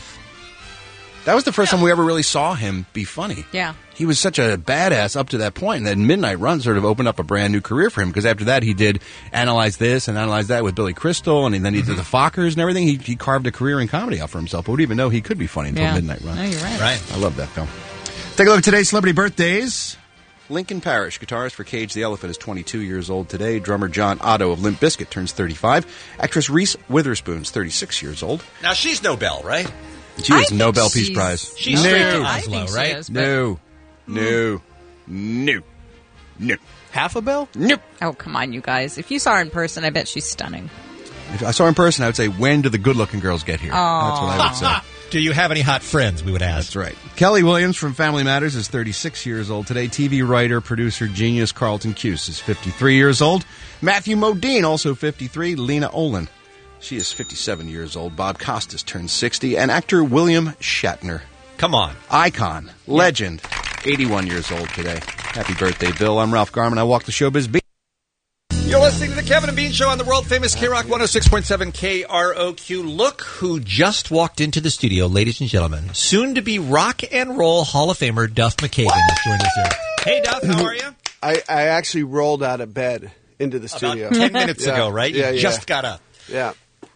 That was the first time we ever really saw him be funny. Yeah. He was such a badass up to that point, and then Midnight Run sort of opened up a brand new career for him, because after that he did Analyze This and Analyze That with Billy Crystal, and then he did The Fockers and everything. He, he carved a career in comedy out for himself. But we didn't even know he could be funny until Yeah. Midnight Run. No, you're right. Right. I love that film. Take a look at today's celebrity birthdays. Lincoln Parrish, guitarist for Cage the Elephant, is twenty-two years old today. Drummer John Otto of Limp Bizkit turns thirty-five. Actress Reese Witherspoon is thirty-six years old. Now, she's Nobel, right? She is Nobel Peace Prize. She's no. straight to I Oslo, think she right? is, but- No. No. No. No. Half a bell? Nope. Oh, come on, you guys. If you saw her in person, I bet she's stunning. If I saw her in person, I would say, when do the good-looking girls get here? Aw. That's what I would say. Do you have any hot friends, we would ask. That's right. Kelly Williams from Family Matters is thirty-six years old today. T V writer, producer, genius Carlton Cuse is fifty-three years old. Matthew Modine, also fifty-three. Lena Olin, she is fifty-seven years old. Bob Costas turns sixty. And actor William Shatner. Come on. Icon, legend, eighty-one years old today. Happy birthday, Bill. I'm Ralph Garman. I walk the showbiz beat. You're listening to the Kevin and Bean Show on the world-famous K-Rock one oh six point seven K R O Q. Look who just walked into the studio, ladies and gentlemen. Soon-to-be Rock and Roll Hall of Famer Duff McKagan has joined us here. Hey, Duff, how are you? I, I actually rolled out of bed into the studio. About ten minutes Yeah. ago, right? You Yeah, yeah. just got up. Yeah.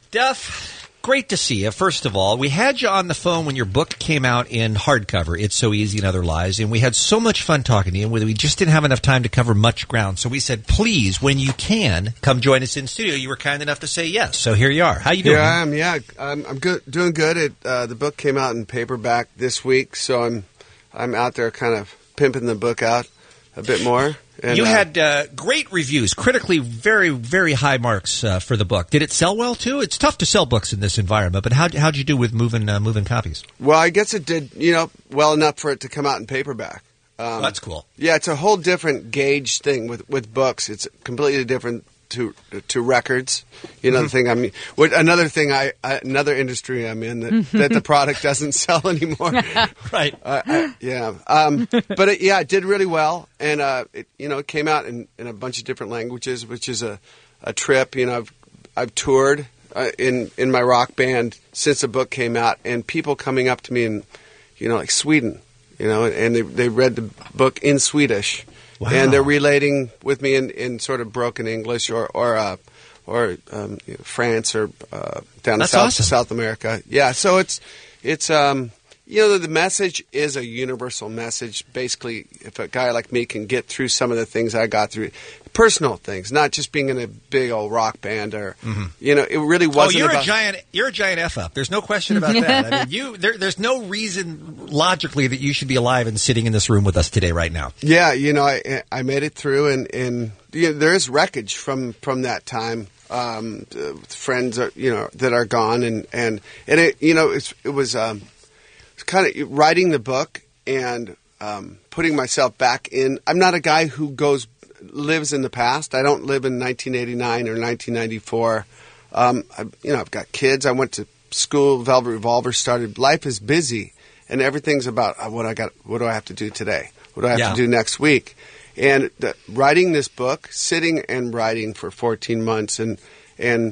Duff, great to see you, first of all. We had you on the phone when your book came out in hardcover, It's So Easy and Other Lies, and we had so much fun talking to you, and we just didn't have enough time to cover much ground. So we said, please, when you can, come join us in studio. You were kind enough to say yes, so here you are. How you doing? Here I am, yeah. I'm, I'm good, doing good. It, uh, the book came out in paperback this week, so I'm I'm out there kind of pimping the book out a bit more. And, you uh, had uh, great reviews, critically very, very high marks uh, for the book. Did it sell well, too? It's tough to sell books in this environment, but how, how'd you do with moving uh, moving copies? Well, I guess it did, you know, well enough for it to come out in paperback. Um, That's cool. Yeah, it's a whole different gauge thing with, with books. It's completely different to to records. You know, the thing I mean, what, another thing I, I another industry I'm in that, that the product doesn't sell anymore. Right. Uh, I, yeah. Um, but it, yeah, it did really well, and uh, it you know it came out in, in a bunch of different languages, which is a, a trip. You know, I've I've toured uh, in in my rock band since the book came out, and people coming up to me in you know like Sweden, you know, and they they read the book in Swedish. Wow. And they're relating with me in, in sort of broken English or or uh, or um, you know, France or uh, down That's South awesome. South America. Yeah, so it's it's um, you know the message is a universal message. Basically, if a guy like me can get through some of the things I got through, personal things, not just being in a big old rock band or you know, it really Oh, wasn't you're about. a giant! You're a giant f up. There's no question about that. I mean, you there, there's no reason logically that you should be alive and sitting in this room with us today, right now. Yeah, you know, I I made it through, and and you know, there is wreckage from from that time. Um, uh, friends, are, you know, that are gone, and and and it, you know, it's, it was um, it's kind of writing the book and um, putting myself back in. I'm not a guy who goes lives in the past. I don't live in nineteen eighty-nine or nineteen ninety-four. Um, I, you know, I've got kids. I went to school. Velvet Revolver started. Life is busy, and everything's about uh, what I got. What do I have to do today? What do I have Yeah. to do next week? And the, writing this book, sitting and writing for fourteen months, and and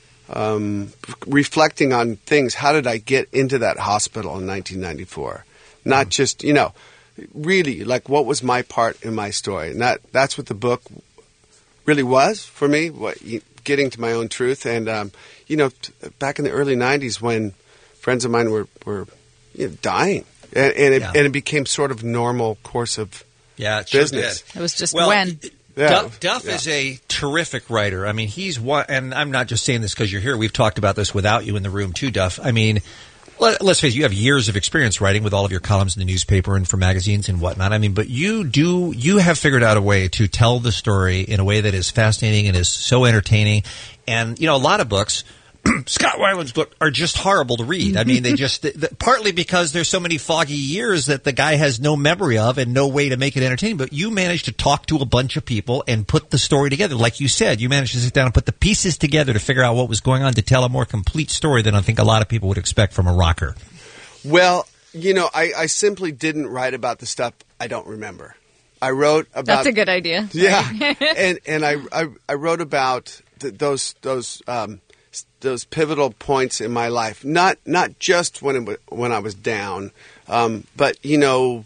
um, reflecting on things. How did I get into that hospital in nineteen ninety-four? Not just you know, really like what was my part in my story, and that that's what the book really was for me. What getting to my own truth, and um, you know, t- back in the early nineties when friends of mine were were you know, dying, and, and it Yeah. and it became sort of normal course of Yeah, it sure business. did. It was just Well, when. Yeah. Duff, Duff Yeah. is a terrific writer. I mean, he's one, and I'm not just saying this because you're here. We've talked about this without you in the room too, Duff. I mean, let, let's face it, you have years of experience writing with all of your columns in the newspaper and for magazines and whatnot. I mean, but you do, you have figured out a way to tell the story in a way that is fascinating and is so entertaining. And, you know, a lot of books, Scott Weiland's book are just horrible to read. I mean, they just th- th- partly because there's so many foggy years that the guy has no memory of and no way to make it entertaining. But you managed to talk to a bunch of people and put the story together. Like you said, you managed to sit down and put the pieces together to figure out what was going on to tell a more complete story than I think a lot of people would expect from a rocker. Well, you know, I, I simply didn't write about the stuff I don't remember. I wrote about. That's a good idea. Yeah, and and I I, I wrote about th- those those um, those pivotal points in my life. Not not just when it w- when I was down, um, but you know,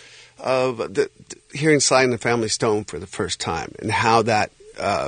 uh, the, the, hearing Sly and the Family Stone for the first time and how that uh,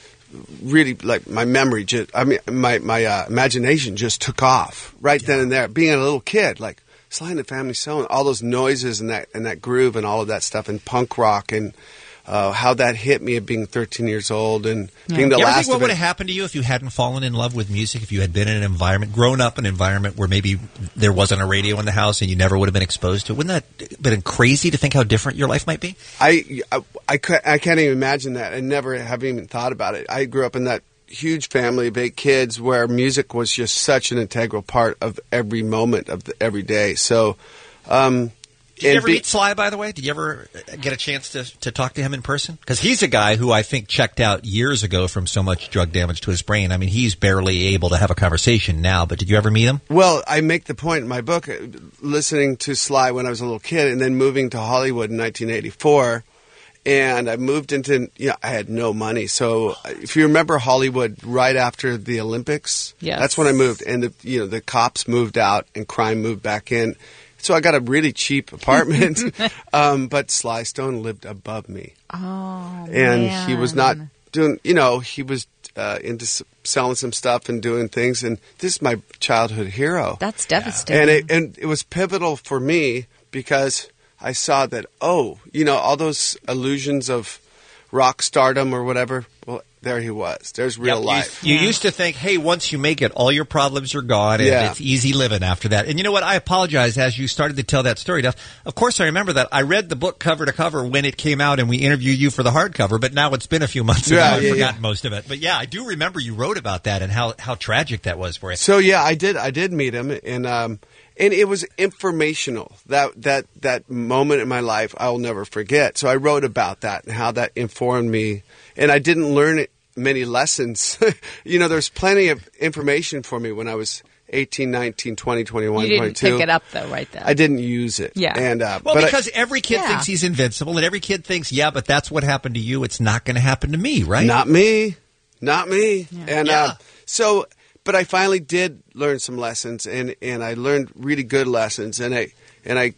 really like my memory just I mean my my uh, imagination just took off right yeah. then and there. Being a little kid, like. Sly and the Family Stone, all those noises and that and that groove and all of that stuff, and punk rock, and uh, how that hit me at being thirteen years old and yeah. being the you ever last think what of would it. have happened to you if you hadn't fallen in love with music? If you had been in an environment, grown up in an environment where maybe there wasn't a radio in the house and you never would have been exposed to it? Wouldn't that been crazy to think how different your life might be? I I, I, could, I can't even imagine that. I never have even thought about it. I grew up in that huge family of eight kids where music was just such an integral part of every moment of the, every day. So. Um, Did you ever be, meet Sly, by the way? Did you ever get a chance to, to talk to him in person? Because he's a guy who I think checked out years ago from so much drug damage to his brain. I mean, he's barely able to have a conversation now, but did you ever meet him? Well, I make the point in my book, listening to Sly when I was a little kid and then moving to Hollywood in nineteen eighty-four. And I moved into, you know, I had no money. So if you remember Hollywood right after the Olympics, yes. that's when I moved. And, the, you know, the cops moved out and crime moved back in. So I got a really cheap apartment, um, but Sly Stone lived above me. Oh, and man. he was not doing, you know, he was uh, into s- selling some stuff and doing things. And this is my childhood hero. That's devastating. And it, and it was pivotal for me because I saw that, oh, you know, all those illusions of rock stardom or whatever, well, there he was. There's real yep, life. You, you yeah. used to think, hey, once you make it, all your problems are gone, and yeah. it's easy living after that. And you know what? I apologize as you started to tell that story, Duff. Of course, I remember that. I read the book cover to cover when it came out, and we interviewed you for the hardcover, but now it's been a few months ago. Yeah, I've yeah, forgotten yeah. most of it. But yeah, I do remember you wrote about that and how, how tragic that was for you. So yeah, I did. I did meet him, and um, and it was informational. That that that moment in my life, I'll never forget. So I wrote about that and how that informed me, and I didn't learn it. Many lessons. You know, there's plenty of information for me when I was eighteen, nineteen, twenty, twenty-one, you didn't twenty-two. pick it up, though, right then. I didn't use it. Yeah. And, uh, well, but because I, every kid yeah. thinks he's invincible, and every kid thinks, yeah, but that's what happened to you. It's not going to happen to me, right? Not me. Not me. Yeah. And yeah. uh, so, but I finally did learn some lessons, and, and I learned really good lessons, and I and I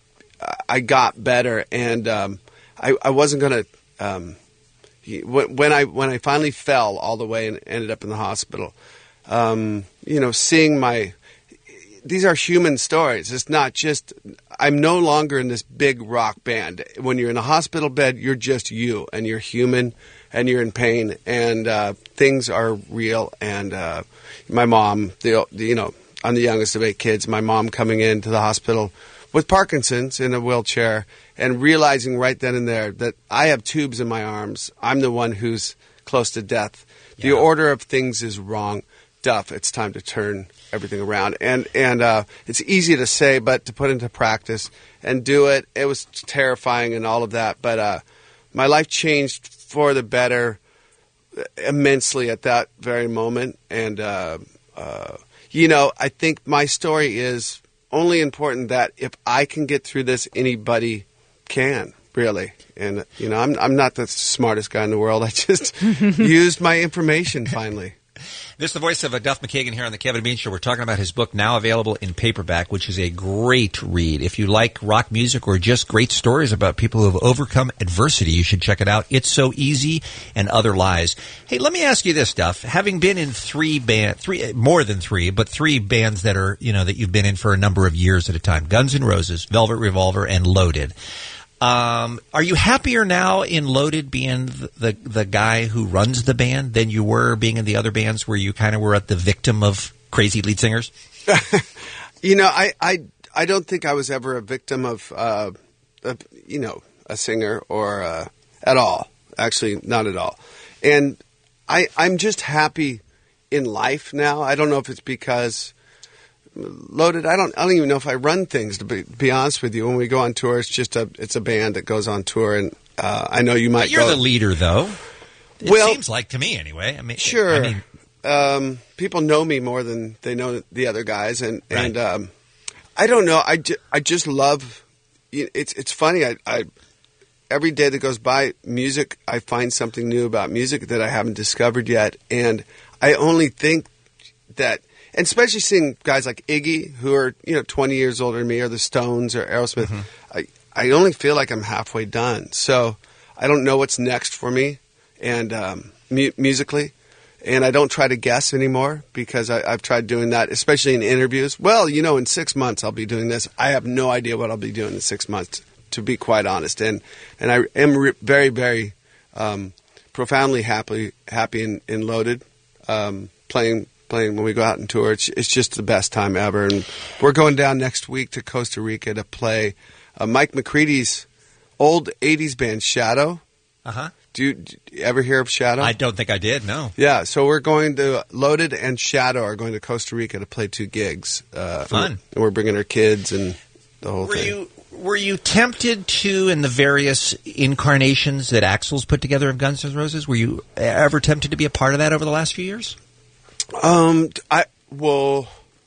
I got better, and um, I, I wasn't going to. Um, When I when I finally fell all the way and ended up in the hospital, um, you know, seeing my these are human stories. It's not just I'm no longer in this big rock band. When you're in a hospital bed, you're just you, and you're human, and you're in pain, and uh, things are real. And uh, my mom, the, you know, I'm the youngest of eight kids. My mom coming into the hospital with Parkinson's in a wheelchair and realizing right then and there that I have tubes in my arms. I'm the one who's close to death. Yeah. The order of things is wrong. Duff, it's time to turn everything around. And and uh, it's easy to say, but to put into practice and do it, it was terrifying and all of that. But uh, my life changed for the better immensely at that very moment. And, uh, uh, you know, I think my story is only important that if I can get through this, anybody can, really. And, you know, I'm I'm not the smartest guy in the world. I just used my information finally. This is the voice of uh, Duff McKagan here on the Kevin Bean Show. We're talking about his book, now available in paperback, which is a great read. If you like rock music or just great stories about people who have overcome adversity, you should check it out. It's So Easy and Other Lies. Hey, let me ask you this, Duff. Having been in three band, three more than three, but three bands that are you know that you've been in for a number of years at a time: Guns N' Roses, Velvet Revolver, and Loaded. Um, are you happier now in Loaded being the, the the guy who runs the band than you were being in the other bands where you kind of were at the victim of crazy lead singers? You know, I, I, I don't think I was ever a victim of, uh, a, you know, a singer or uh, at all. Actually, not at all. And I, I'm just happy in life now. I don't know if it's because Loaded. I don't. I don't even know if I run things. To be, be honest with you, when we go on tour, it's just a it's a band that goes on tour, and uh, I know you might. But you're go, the leader, though. It well, seems like to me, anyway. I mean, sure. I mean, um, people know me more than they know the other guys, and Right. and um, I don't know. I, ju- I just love. It's it's funny. I, I every day that goes by, music. I find something new about music that I haven't discovered yet, and I only think that. And especially seeing guys like Iggy, who are you know twenty years older than me, or the Stones, or Aerosmith, Mm-hmm. I I only feel like I'm halfway done. So I don't know what's next for me, and um, mu- musically, and I don't try to guess anymore because I, I've tried doing that, especially in interviews. Well, you know, in six months I'll be doing this. I have no idea what I'll be doing in six months, to be quite honest. And and I am re- very very um, profoundly happy happy in, in Loaded, um, playing. Playing when we go out and tour, it's, it's just the best time ever. And we're going down next week to Costa Rica to play uh, Mike McCready's old eighties band, Shadow. Uh huh. Do you, do you ever hear of Shadow? I don't think I did. No. Yeah, so we're going to Loaded and Shadow are going to Costa Rica to play two gigs. Uh, Fun. And we're bringing our kids and the whole Were thing. you were you tempted to, in the various incarnations that Axl's put together of Guns N' Roses, were you ever tempted to be a part of that over the last few years? Um, I well,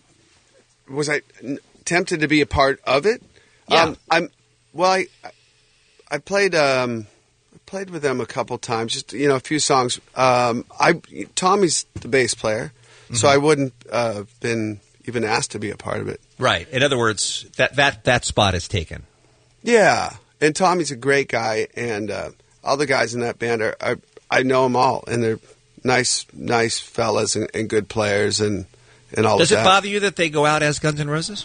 was I n- tempted to be a part of it? Yeah. Um, I'm. Well, I I played um played with them a couple times, just you know a few songs. Um, I Tommy's the bass player, so Mhm. I wouldn't uh, have been even asked to be a part of it. Right. In other words, that that that spot is taken. Yeah, and Tommy's a great guy, and uh, all the guys in that band are, are I know them all, and they're nice, nice fellas and, and good players, and and all. Does of it that. bother you that they go out as Guns N' Roses?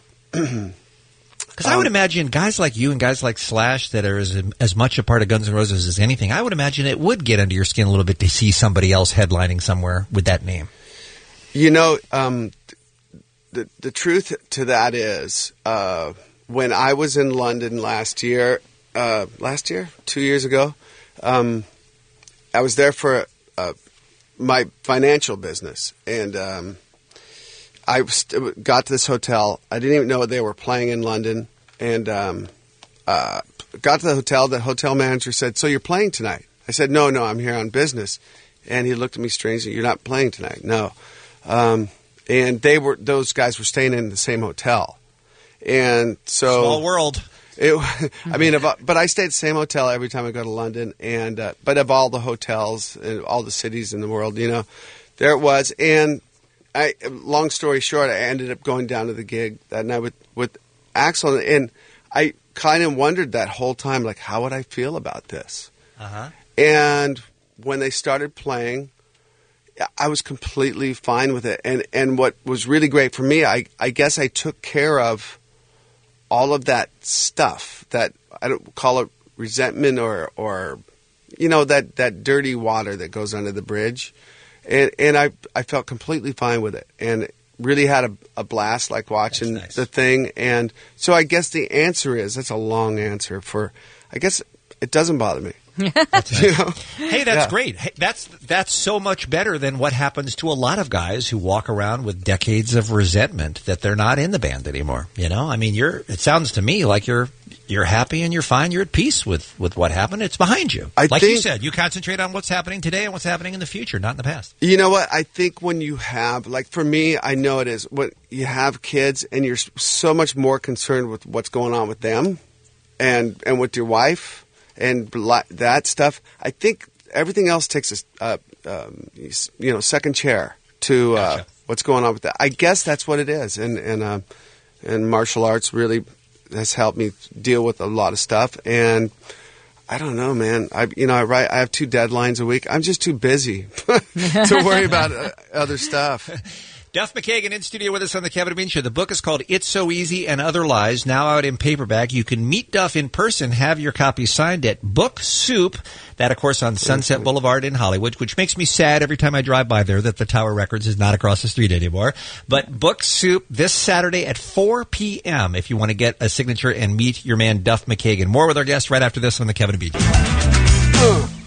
Because I would Um, imagine guys like you and guys like Slash that are as, as much a part of Guns N' Roses as anything, I would imagine it would get under your skin a little bit to see somebody else headlining somewhere with that name. You know, um, the the truth to that is, uh, when I was in London last year, uh, last year, two years ago, um, I was there for uh, my financial business, and um, I st- got to this hotel. I didn't even know they were playing in London, and um, uh, got to the hotel. The hotel manager said, "So you're playing tonight?" I said, "No, no, I'm here on business." And he looked at me strangely. "You're not playing tonight?" "No." Um, and they were; those guys were staying in the same hotel, and so Small world. It, I mean, of, but I stay at the same hotel every time I go to London, and uh, but of all the hotels and all the cities in the world, you know, there it was. And I, long story short, I ended up going down to the gig that night with with Axl, and I kind of wondered that whole time, like, how would I feel about this? Uh-huh. And when they started playing, I was completely fine with it. And and what was really great for me, I I guess I took care of all of that stuff, that I don't call it resentment or or you know that, that dirty water that goes under the bridge, and and I I felt completely fine with it, and really had a, a blast, like watching the thing. And so I guess the answer is, that's a long answer for, I guess it doesn't bother me. That's You know? Hey, that's Yeah. great. Hey, that's that's so much better than what happens to a lot of guys who walk around with decades of resentment that they're not in the band anymore. You know, I mean, you're. It sounds to me like you're you're happy and you're fine. You're at peace with, with what happened. It's behind you. I like you think- said, you concentrate on what's happening today and what's happening in the future, not in the past. You know what? I think when you have, like for me, I know it is, when you have kids and you're so much more concerned with what's going on with them and, and with your wife and bla- that stuff, I think everything else takes a, uh, um, you know, second chair to uh, what's going on with that. I guess that's what it is. And, and, uh, and martial arts really has helped me deal with a lot of stuff. And I don't know, man. I, you know, I write. I have two deadlines a week. I'm just too busy to worry about uh, other stuff. Duff McKagan in studio with us on the Kevin and Bean Show. The book is called It's So Easy and Other Lies, now out in paperback. You can meet Duff in person, have your copy signed at Book Soup. That, of course, on Sunset Boulevard in Hollywood, which makes me sad every time I drive by there that the Tower Records is not across the street anymore. But Book Soup this Saturday at four p.m. if you want to get a signature and meet your man Duff McKagan. More with our guest right after this on the Kevin and Bean Show.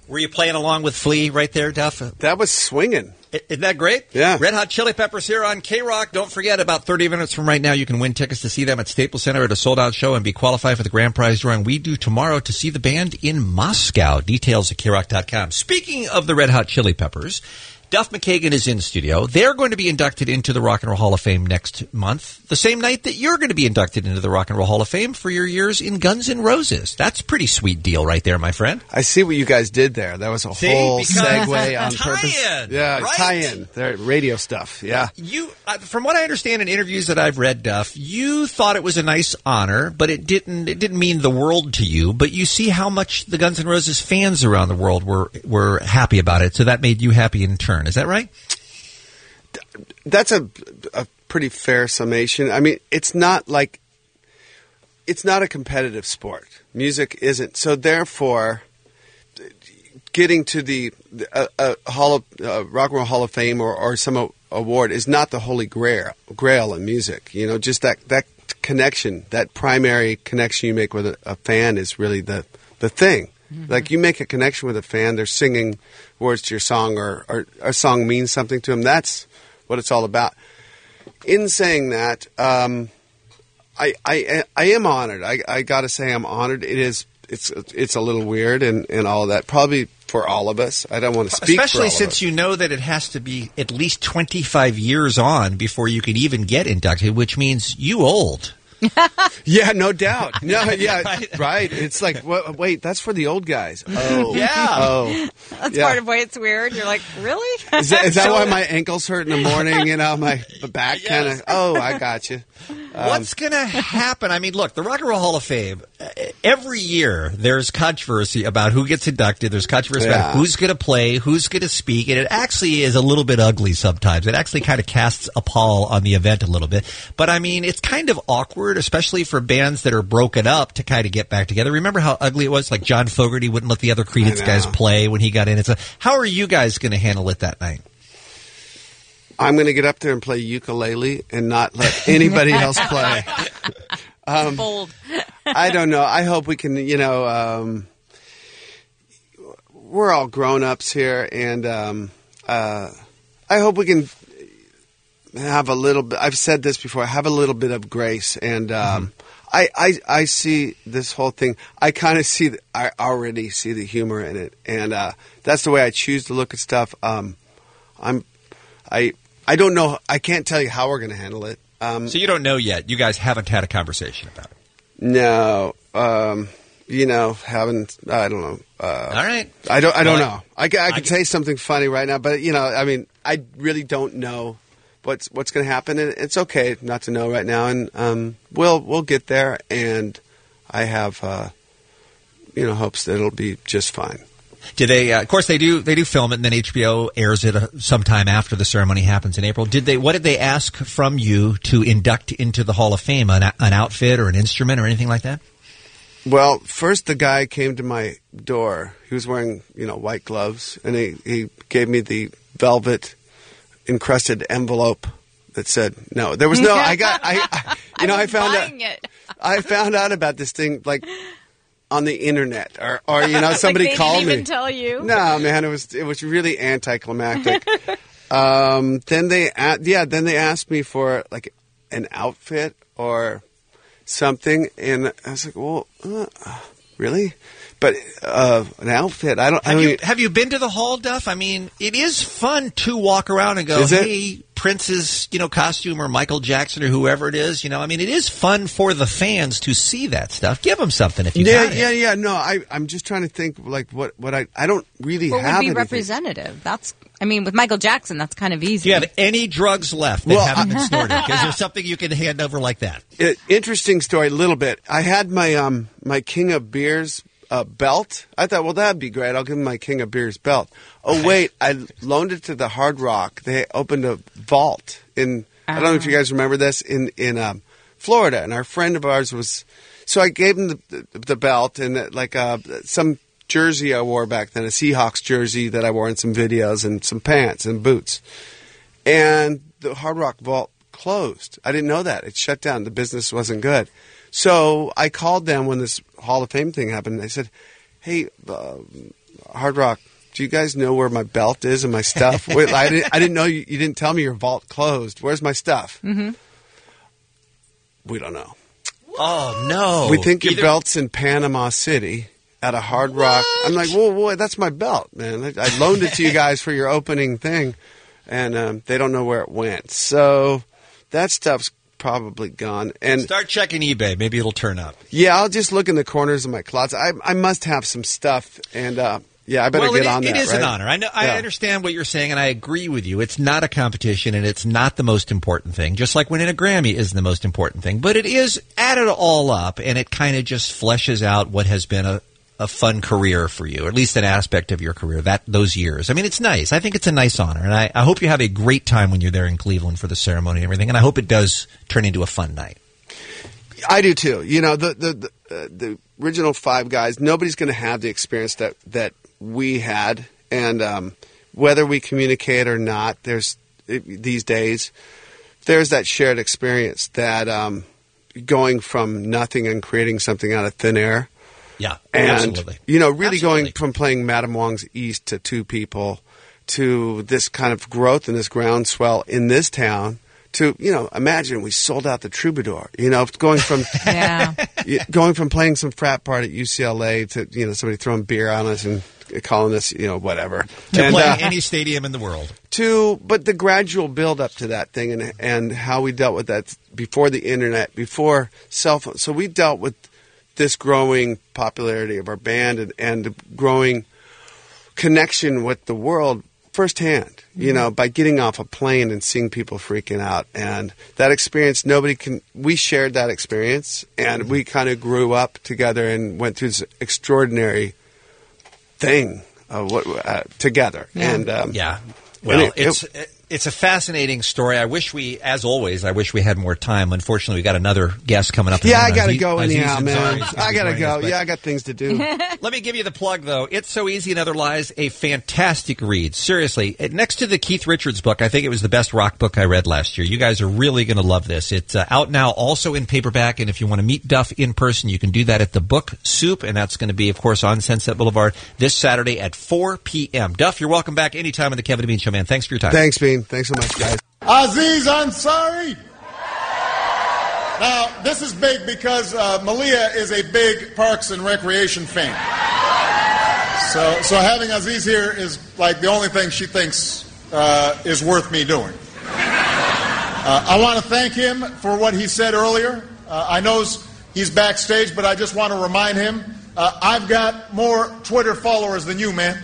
Were you playing along with Flea right there, Duff? That was swinging. Isn't that great? Yeah. Red Hot Chili Peppers here on K-Rock. Don't forget, about thirty minutes from right now, you can win tickets to see them at Staples Center at a sold-out show and be qualified for the grand prize drawing we do tomorrow to see the band in Moscow. Details at K rock dot com. Speaking of the Red Hot Chili Peppers, Duff McKagan is in studio. They're going to be inducted into the Rock and Roll Hall of Fame next month, the same night that you're going to be inducted into the Rock and Roll Hall of Fame for your years in Guns N' Roses. That's a pretty sweet deal right there, my friend. I see what you guys did there. That was a See, whole because segue on tie-in, purpose. Yeah, right? tie-in. There, radio stuff. Yeah. You, uh, from what I understand in interviews that I've read, Duff, you thought it was a nice honor, but it didn't. It didn't mean the world to you. But you see how much the Guns N' Roses fans around the world were were happy about it, so that made you happy in turn. Is that right? That's a, a pretty fair summation. I mean, it's not like it's not a competitive sport. Music isn't. So therefore, getting to the uh, uh, Hall of uh, Rock and Roll Hall of Fame or, or some a- award is not the holy grail, grail in music. You know, just that that connection, that primary connection you make with a, a fan is really the the thing. Mm-hmm. Like you make a connection with a fan, they're singing words to your song, or, or a song means something to them. That's what it's all about. In saying that, um, I, I I am honored. I, I got to say I'm honored. It is it's it's a little weird and, and all of that. Probably for all of us. I don't want to speak Especially for all since of us. you know that it has to be at least twenty-five years on before you can even get inducted, which means you old. Yeah, no doubt. No, yeah, right. right. It's like, wha- wait, that's for the old guys. Oh, Yeah. Oh, That's yeah. part of why it's weird. You're like, really? Is that, is that why my ankles hurt in the morning? You know, my back kind of. Oh, I got you. Um, What's going to happen? I mean, look, the Rock and Roll Hall of Fame, uh, every year there's controversy about who gets inducted. There's controversy Yeah. about who's going to play, who's going to speak, and it actually is a little bit ugly sometimes. It actually kind of casts a pall on the event a little bit. But, I mean, it's kind of awkward, especially for bands that are broken up to kind of get back together. Remember how ugly it was? Like John Fogerty wouldn't let the other Creedence guys play when he got in. It's a, how are you guys going to handle it that night? I'm going to get up there and play ukulele and not let anybody else play. Um, bold. I don't know. I hope we can, you know, um, we're all grown-ups here, and um, uh, I hope we can have a little bit, I've said this before, have a little bit of grace, and um, mm-hmm. I, I, I see this whole thing, I kind of see, the, I already see the humor in it, and uh, that's the way I choose to look at stuff. Um, I'm, I... I don't know. I can't tell you how we're going to handle it. Um, So you don't know yet. You guys haven't had a conversation about it. no, um, you know, haven't. I don't know. Uh, All right. I don't. I don't Well, know. I, ca- I I could get- say something funny right now, but you know, I mean, I really don't know what's what's going to happen, and it's okay not to know right now. And um, we'll we'll get there, and I have uh, you know hopes that it'll be just fine. Did they? Uh, of course, they do. They do film it, and then H B O airs it uh, sometime after the ceremony happens in April. Did they? What did they ask from you to induct into the Hall of Fame? An, an outfit or an instrument or anything like that? Well, first the guy came to my door. He was wearing, you know, white gloves, and he, he gave me the velvet encrusted envelope that said no. There was no. I got. I, I you know. I found out. Buying it. I found out about this thing like on the internet, or or you know, somebody like they called didn't even me. tell you. No, man, it was it was really anticlimactic. um, then they a- yeah, then they asked me for like an outfit or something, and I was like, well, uh, really? But uh, an outfit? I don't. Have I you mean, have you been to the hall, Duff? I mean, it is fun to walk around and go, Is it? "Hey, Prince's you know costume or Michael Jackson or whoever it is." You know, I mean, it is fun for the fans to see that stuff. Give them something if you yeah, got it. yeah, yeah. No, I I'm just trying to think like what what I I don't really What have would be anything. representative? That's, I mean, with Michael Jackson, that's kind of easy. Do you have any drugs left that Well, haven't been I- snorted? Is there something you can hand over like that? Uh, interesting story, a little bit. I had my um my King of Beers uh, belt. I thought, well, that'd be great. I'll give him my King of Beers belt. Oh wait, I loaned it to the Hard Rock. They opened a vault in. I don't know if you guys remember this in in um, Florida, and our friend of ours was. So I gave him the the, the belt and uh, like uh, some jersey I wore back then, a Seahawks jersey that I wore in some videos, and some pants and boots. And the Hard Rock vault closed. I didn't know that. It shut down. The business wasn't good. So I called them when this Hall of Fame thing happened. They said, hey, uh, Hard Rock, do you guys know where my belt is and my stuff? Wait, I didn't. I didn't know you, you didn't tell me your vault closed. Where's my stuff? Mm-hmm. We don't know. Oh no! We think your Either- belt's in Panama City at a Hard Rock. I'm like, whoa, boy, that's my belt, man. I, I loaned it to you guys for your opening thing, and um, they don't know where it went. So that stuff's probably gone. And Start checking eBay. Maybe it'll turn up. yeah, I'll just look in the corners of my closet. I, I must have some stuff, and uh, yeah, I better well, get it, on it that. is right? an honor. I know. I Yeah. understand what you're saying, and I agree with you. It's not a competition, and it's not the most important thing. Just like winning a Grammy isn't the most important thing, but it is. Add it all up, and it kind of just fleshes out what has been a, a fun career for you, or at least an aspect of your career. That those years. I mean, it's nice. I think it's a nice honor, and I, I hope you have a great time when you're there in Cleveland for the ceremony and everything. And I hope it does turn into a fun night. I do too. You know, the the the, uh, the original five guys. Nobody's going to have the experience that that we had, and um, whether we communicate or not, there's these days there's that shared experience that um, going from nothing and creating something out of thin air. Yeah, and absolutely. you know, really Absolutely. going from playing Madame Wong's East to Two People to this kind of growth and this groundswell in this town. To, you know, imagine we sold out the Troubadour. You know, going from Yeah. going from playing some frat part at U C L A to, you know, somebody throwing beer on us and calling us, you know, whatever. To and, playing uh, any stadium in the world. to, but the gradual build up to that thing and and how we dealt with that before the internet, before cell phones. So we dealt with this growing popularity of our band and, and the growing connection with the world firsthand, you know, by getting off a plane and seeing people freaking out. And that experience, nobody can, we shared that experience, and we kind of grew up together and went through this extraordinary thing uh, what, uh, together. Yeah. And um, yeah. Well, and it- it's it's a fascinating story. I wish we, as always, I wish we had more time. Unfortunately, we got another guest coming up. yeah, I got to Aziz- go Aziz anyhow, man. Ansari is gonna I be got to joining go. us, but- Yeah, I got things to do. Let me give you the plug, though. It's So Easy and Other Lies, a fantastic read. Seriously. Next to the Keith Richards book, I think it was the best rock book I read last year. You guys are really going to love this. It's uh, out now, also in paperback, and if you want to meet Duff in person, you can do that at the Book Soup, and that's going to be, of course, on Sunset Boulevard this Saturday at four p.m. Duff, you're welcome back anytime on the Kevin and Bean Show, man. Thanks for your time. Thanks, Bean. Thanks so much, guys. Aziz Ansari. Now, this is big because uh, Malia is a big Parks and Recreation fan. So, so having Aziz here is like the only thing she thinks uh, is worth me doing. Uh, I want to thank him for what he said earlier. Uh, I know he's backstage, but I just want to remind him, uh, I've got more Twitter followers than you, man.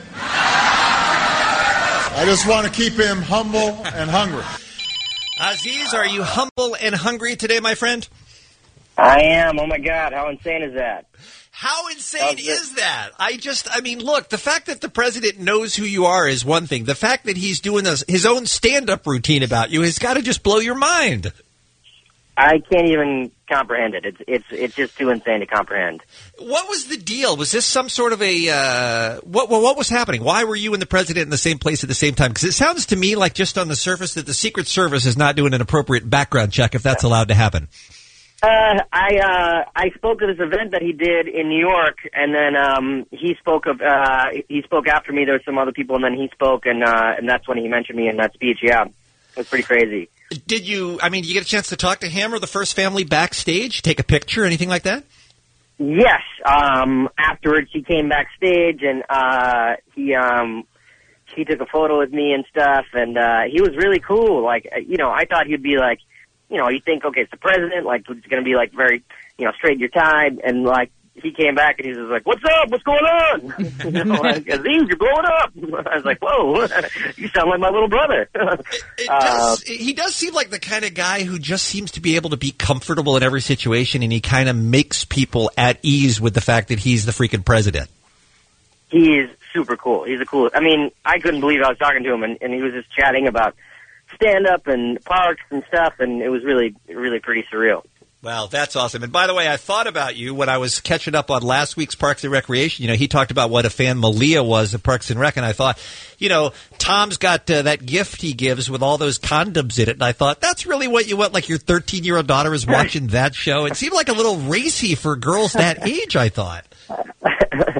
I just want to keep him humble and hungry. Aziz, are you humble and hungry today, my friend? I am. Oh, my God. How insane is that? How insane is that? I just, I mean, look, the fact that the president knows who you are is one thing. The fact that he's doing this, his own stand-up routine about you has got to just blow your mind. I can't even comprehend it. It's it's it's just too insane to comprehend. What was the deal? Was this some sort of a, uh, what, what what was happening? Why were you and the president in the same place at the same time? Because it sounds to me like just on the surface that the Secret Service is not doing an appropriate background check if that's allowed to happen. Uh, I uh, I spoke at this event that he did in New York, and then um, he spoke of uh, he spoke after me. There were some other people, and then he spoke, and uh, and that's when he mentioned me in that speech. Yeah, it was pretty crazy. Did you, I mean, did you get a chance to talk to him or the First Family backstage, take a picture, anything like that? Yes. Um, afterwards, he came backstage, and uh, he um, he took a photo with me and stuff, and uh, he was really cool. Like, you know, I thought he'd be like, you know, you think, okay, it's the president, like, it's going to be, like, very, you know, straight in your tie, and, like, he came back and he was like, "What's up? What's going on?" You know, like, Aziz, you're blowing up. I was like, "Whoa, you sound like my little brother." It uh, does, he does seem like the kind of guy who just seems to be able to be comfortable in every situation, and he kind of makes people at ease with the fact that he's the freaking president. He is super cool. He's a cool. I mean, I couldn't believe I was talking to him, and, and he was just chatting about stand-up and parks and stuff, and it was really, really pretty surreal. Wow, that's awesome. And by the way, I thought about you when I was catching up on last week's Parks and Recreation. You know, he talked about what a fan Malia was of Parks and Rec, and I thought, you know, Tom's got uh, that gift he gives with all those condoms in it, and I thought, that's really what you want, like your thirteen-year-old daughter is watching that show. It seemed like a little racy for girls that age, I thought.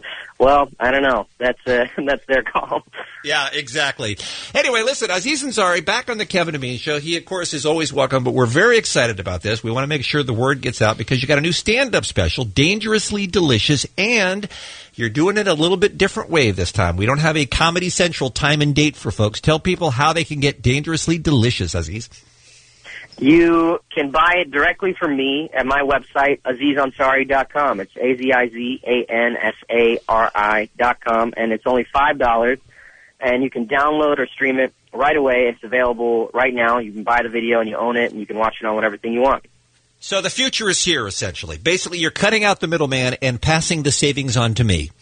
well, I don't know. That's uh, that's their call. Yeah, exactly. Anyway, listen, Aziz Ansari back on the Kevin and Bean Show. He, of course, is always welcome, but we're very excited about this. We want to make sure the word gets out because you got a new stand-up special, Dangerously Delicious, and you're doing it a little bit different way this time. We don't have a Comedy Central time and date for folks. Tell people how they can get Dangerously Delicious, Aziz. You can buy it directly from me at my website, aziz ansari dot com. It's A Z I Z A N S A R I dot com, and it's only five dollars. And you can download or stream it right away. It's available right now. You can buy the video and you own it, and you can watch it on whatever thing you want. So the future is here, essentially. Basically, you're cutting out the middleman and passing the savings on to me.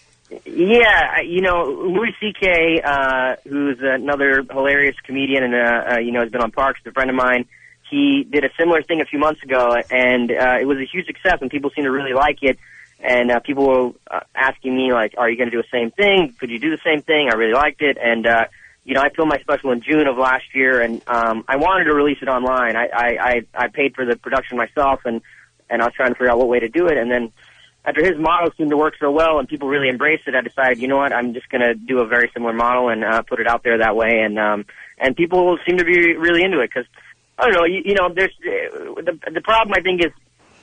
Yeah, you know, Louis C K, uh, who's another hilarious comedian and, uh, uh, you know, has been on Parks, a friend of mine, he did a similar thing a few months ago, and uh, it was a huge success, and people seem to really like it. And uh, people were uh, asking me, like, are you going to do the same thing? Could you do the same thing? I really liked it. And, uh, you know, I filmed my special in June of last year, and um, I wanted to release it online. I, I, I, I paid for the production myself, and, and I was trying to figure out what way to do it. And then after his model seemed to work so well and people really embraced it, I decided, you know what, I'm just going to do a very similar model and uh, put it out there that way. And um, and people seem to be really into it because, I don't know, you, you know, there's uh, the, the problem, I think, is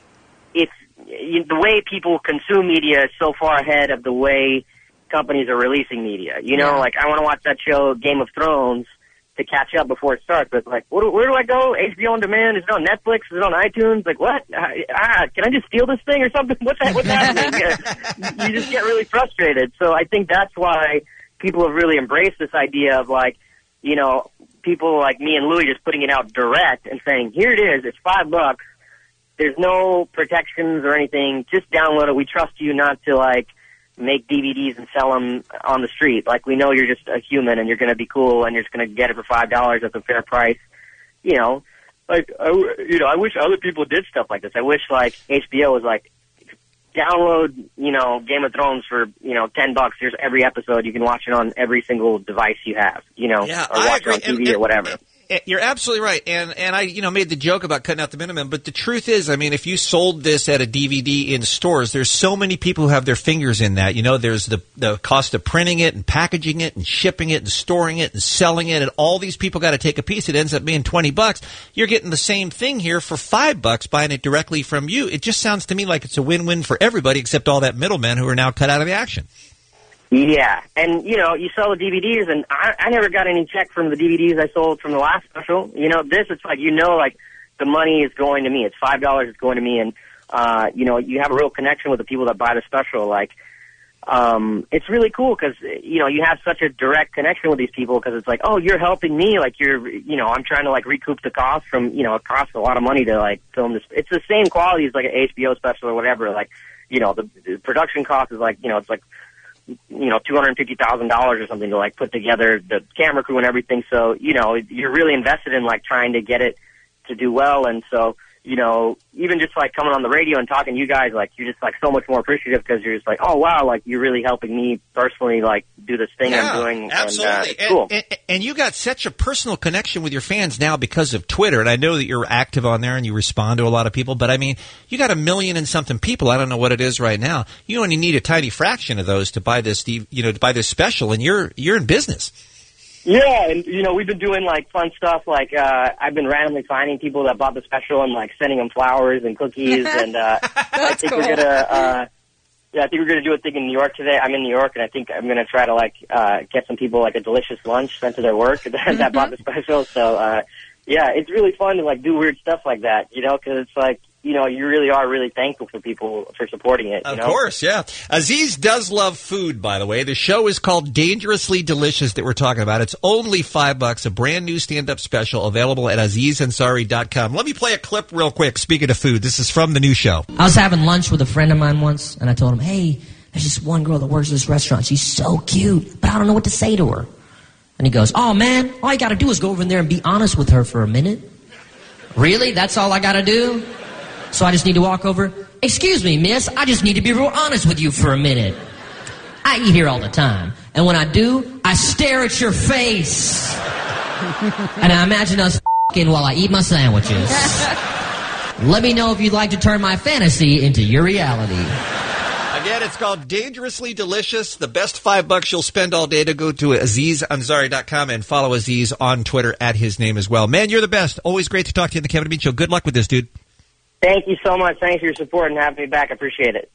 it's you, the way people consume media is so far ahead of the way companies are releasing media. You know, yeah. like, I want to watch that show, Game of Thrones, to catch up before it starts. But, like, where, where do I go? H B O On Demand? Is it on Netflix? Is it on iTunes? Like, what? Ah, can I just steal this thing or something? What's, that, what's happening? You just get really frustrated. So I think that's why people have really embraced this idea of, like, you know, people like me and Louis just putting it out direct and saying, here it is, it's five bucks. There's no protections or anything. Just download it. We trust you not to, like, make D V Ds and sell them on the street. Like, we know you're just a human and you're going to be cool and you're just going to get it for five dollars at a fair price. You know, like, I, you know, I wish other people did stuff like this. I wish, like, H B O was like, download, you know, Game of Thrones for, you know, ten bucks. Here's every episode. You can watch it on every single device you have, you know, yeah, or watch it on T V and, or and, whatever. And, You're absolutely right, and and I you know made the joke about cutting out the minimum, but the truth is, I mean, if you sold this at a D V D in stores, there's so many people who have their fingers in that. You know, there's the the cost of printing it and packaging it and shipping it and storing it and selling it, and all these people got to take a piece. It ends up being twenty bucks. You're getting the same thing here for five bucks, buying it directly from you. It just sounds to me like it's a win-win for everybody, except all that middlemen who are now cut out of the action. Yeah, and, you know, you sell the D V Ds, and I, I never got any check from the D V Ds I sold from the last special. You know, this, it's like, you know, like, the money is going to me. It's five dollars, it's going to me, and, uh, you know, you have a real connection with the people that buy the special. Like, um, it's really cool because, you know, you have such a direct connection with these people because it's like, oh, you're helping me. Like, you're, you know, I'm trying to, like, recoup the cost from, you know, it costs a lot of money to, like, film this. It's the same quality as, like, an H B O special or whatever. Like, you know, the, the production cost is, like, you know, it's, like, you know, two hundred fifty thousand dollars or something to, like, put together the camera crew and everything. So, you know, you're really invested in, like, trying to get it to do well. And so, you know, even just, like, coming on the radio and talking to you guys, like, you're just, like, so much more appreciative because you're just like, oh, wow, like, you're really helping me personally, like, do this thing yeah, I'm doing. Absolutely. And, uh, it's cool. And, and, and you got such a personal connection with your fans now because of Twitter. And I know that you're active on there and you respond to a lot of people. But, I mean, you got a million and something people. I don't know what it is right now. You only need a tiny fraction of those to buy this, you know, to buy this special. And you're you're in business. Yeah, and, you know, we've been doing, like, fun stuff. Like, uh, I've been randomly finding people that bought the special and, like, sending them flowers and cookies. and uh, I think cool. we're going to, uh, yeah, I think we're going to do a thing in New York today. I'm in New York, and I think I'm going to try to, like, uh, get some people, like, a delicious lunch sent to their work that, that bought the special. So, uh, yeah, it's really fun to, like, do weird stuff like that, you know, because it's, like, you know, you really are really thankful for people for supporting it. You of know? course, yeah. Aziz does love food, by the way. The show is called Dangerously Delicious that we're talking about. It's only five bucks, a brand new stand-up special available at aziz ansari dot com. Let me play a clip real quick. Speaking of food, this is from the new show. I was having lunch with a friend of mine once, and I told him, hey, there's this one girl that works at this restaurant. She's so cute, but I don't know what to say to her. And he goes, oh, man, all you got to do is go over there and be honest with her for a minute. Really? That's all I got to do? So I just need to walk over. Excuse me, miss, I just need to be real honest with you for a minute. I eat here all the time. And when I do, I stare at your face. And I imagine us f***ing while I eat my sandwiches. Let me know if you'd like to turn my fantasy into your reality. Again, it's called Dangerously Delicious. The best five bucks you'll spend all day to go to Aziz Ansari dot com and follow Aziz on Twitter at his name as well. Man, you're the best. Always great to talk to you on the Kevin and Bean Show. Good luck with this, dude. Thank you so much. Thanks for your support and having me back. I appreciate it.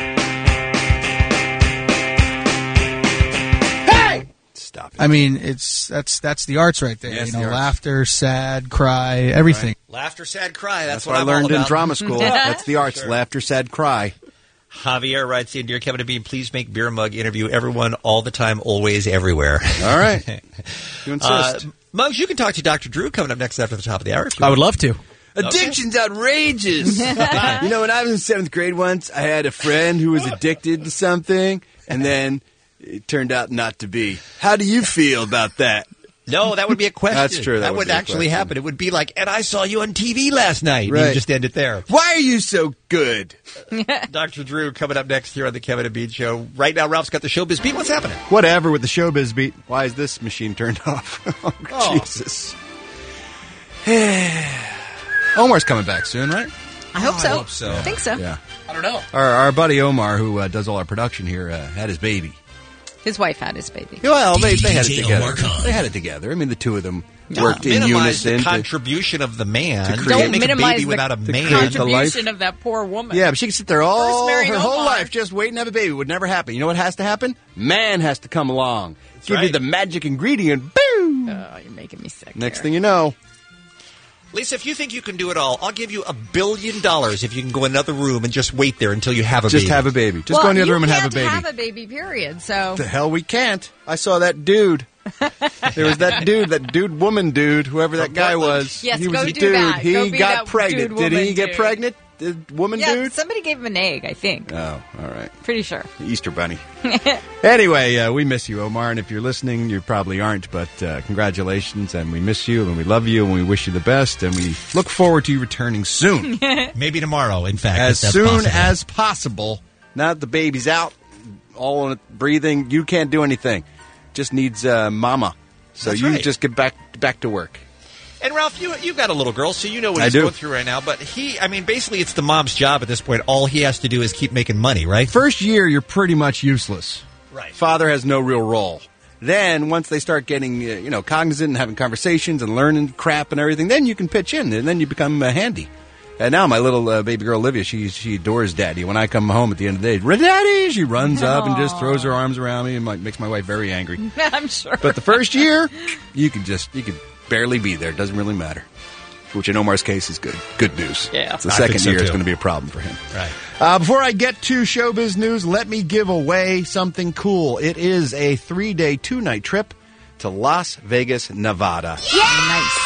Stop it. I mean, it's that's that's the arts right there. Yes, you know, the arts. laughter, sad, cry, everything. Laughter, sad, cry. That's, That's what, what I I'm learned all in about. drama school. That's the arts. Sure. Laughter, sad, cry. Javier writes in, Dear Kevin and Bean, please make Beer Mug interview everyone all the time, always, everywhere. All right. You insist. Uh, Muggs, you can talk to Doctor Drew coming up next after the top of the hour. if you I would want. love to. Addiction's outrageous. You know, when I was in seventh grade once, I had a friend who was addicted to something, and then it turned out not to be. How do you feel about that? No, that would be a question. That's true. That That, would would be a actually question. happen. It would be like, and I saw you on T V last night. Right. You just end it there. Why are you so good? Doctor Drew coming up next here on the Kevin and Bean Show. Right now, Ralph's got the showbiz beat. What's happening? Whatever with the showbiz beat. Why is this machine turned off? oh, Oh. Jesus. Omar's coming back soon, right? I hope Oh, I so. hope so. I think so. Yeah. I don't know. Our, our buddy Omar, who uh, does all our production here, uh, had his baby. His wife had his baby. Well, they, they had it D J together. Omar Khan. They had it together. I mean, the two of them Yeah, worked in minimize unison. the to- contribution of the man. to You create- can't make a minimize baby the without a to man. create the life. contribution of that poor woman. Yeah, but she could sit there all marrying her whole Omar. life just waiting to have a baby. It would never happen. You know what has to happen? Man has to come along. Give you right. the magic ingredient. Boom! Oh, you're making me sick. Next here. thing you know. Lisa, if you think you can do it all, I'll give you a billion dollars if you can go in another room and just wait there until you have a Just baby. have a baby. Just well, go in the other you room and have a can't baby. have a baby, period. So The hell we can't. I saw that dude. There was that dude, that dude woman dude, whoever that guy was. Yes, he was go a do dude. that. He Go be got that pregnant. dude Did he woman get dude. pregnant? The woman yeah, dude? somebody gave him an egg. I think. Oh, all right. Pretty sure. The Easter Bunny. Anyway, uh, we miss you, Omar, and if you're listening, you probably aren't, but uh, congratulations, and we miss you, and we love you, and we wish you the best, and we look forward to you returning soon. Maybe tomorrow, in fact. as if that's soon possible. as possible. Now that the baby's out, all on it, breathing, you can't do anything. Just needs uh, mama. So That's you right. just get back back to work. And Ralph, you you've got a little girl, so you know what I he's do. going through right now. But he, I mean, basically, it's the mom's job at this point. All he has to do is keep making money, right? First year, you're pretty much useless. Right. Father has no real role. Then, once they start getting, uh, you know, cognizant and having conversations and learning crap and everything, then you can pitch in, and then you become uh, handy. And now my little uh, baby girl Olivia, she she adores Daddy. When I come home at the end of the day, Daddy, she runs up and just throws her arms around me and like, makes my wife very angry. I'm sure. But the first year, you could just you could barely be there. It doesn't really matter. Which in Omar's case is good. Good news. Yeah. The I second think so, year is too. going to be a problem for him. Right. Uh, before I get to showbiz news, let me give away something cool. It is a three-day, two-night trip to Las Vegas, Nevada. Nice.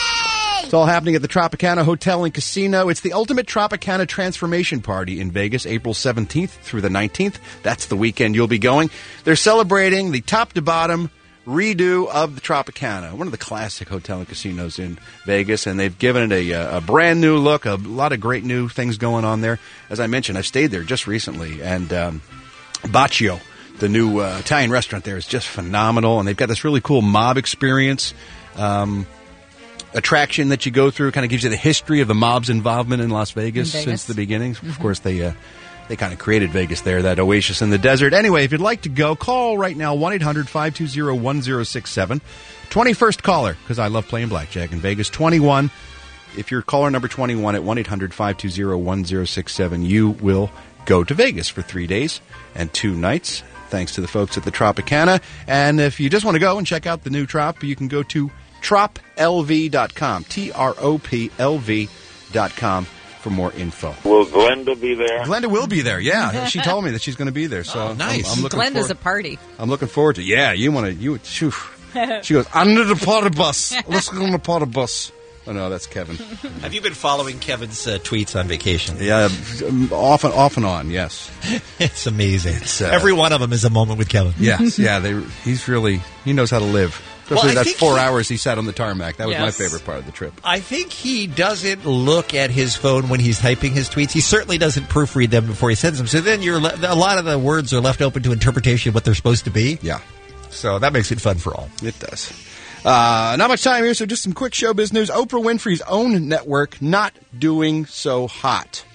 It's all happening at the Tropicana Hotel and Casino. It's the ultimate Tropicana transformation party in Vegas, April seventeenth through the nineteenth. That's the weekend you'll be going. They're celebrating the top-to-bottom redo of the Tropicana, one of the classic hotel and casinos in Vegas, and they've given it a, a brand new look, a lot of great new things going on there. As I mentioned, I've stayed there just recently, and um, Baccio, the new uh, Italian restaurant there, is just phenomenal, and they've got this really cool mob experience um, attraction that you go through. Kind of gives you the history of the mob's involvement in Las Vegas, In Vegas. since the beginning. Of course, they uh, they kind of created Vegas there, that oasis in the desert. Anyway, if you'd like to go, call right now, one eight hundred five two zero one zero six seven. twenty-first caller, because I love playing blackjack in Vegas. twenty-one. If you're caller number twenty-one at one eight hundred five two zero one zero six seven, you will go to Vegas for three days and two nights, thanks to the folks at the Tropicana. And if you just want to go and check out the new Trop, you can go to trop l v dot com, T R O P L V dot com for more info. Will Glenda be there? Glenda will be there, yeah. She told me that she's going to be there. So Oh, nice. I'm, I'm looking Glenda's forward, a party. I'm looking forward to Yeah, you want to... you. Shoo. She goes, under the party bus. Let's go on the party bus. Oh, no, that's Kevin. Have you been following Kevin's uh, tweets on vacation? Yeah, um, off and, off and on, yes. It's amazing. It's, uh, Every one of them is a moment with Kevin. Yes, yeah. They, he's really... He knows how to live. Well, Especially I that think four he- hours he sat on the tarmac. That was my Yes. favorite part of the trip. I think he doesn't look at his phone when he's typing his tweets. He certainly doesn't proofread them before he sends them. So then you're le- a lot of the words are left open to interpretation of what they're supposed to be. Yeah. So that makes it fun for all. It does. Uh, not much time here, so just some quick showbiz news. Oprah Winfrey's own network not doing so hot.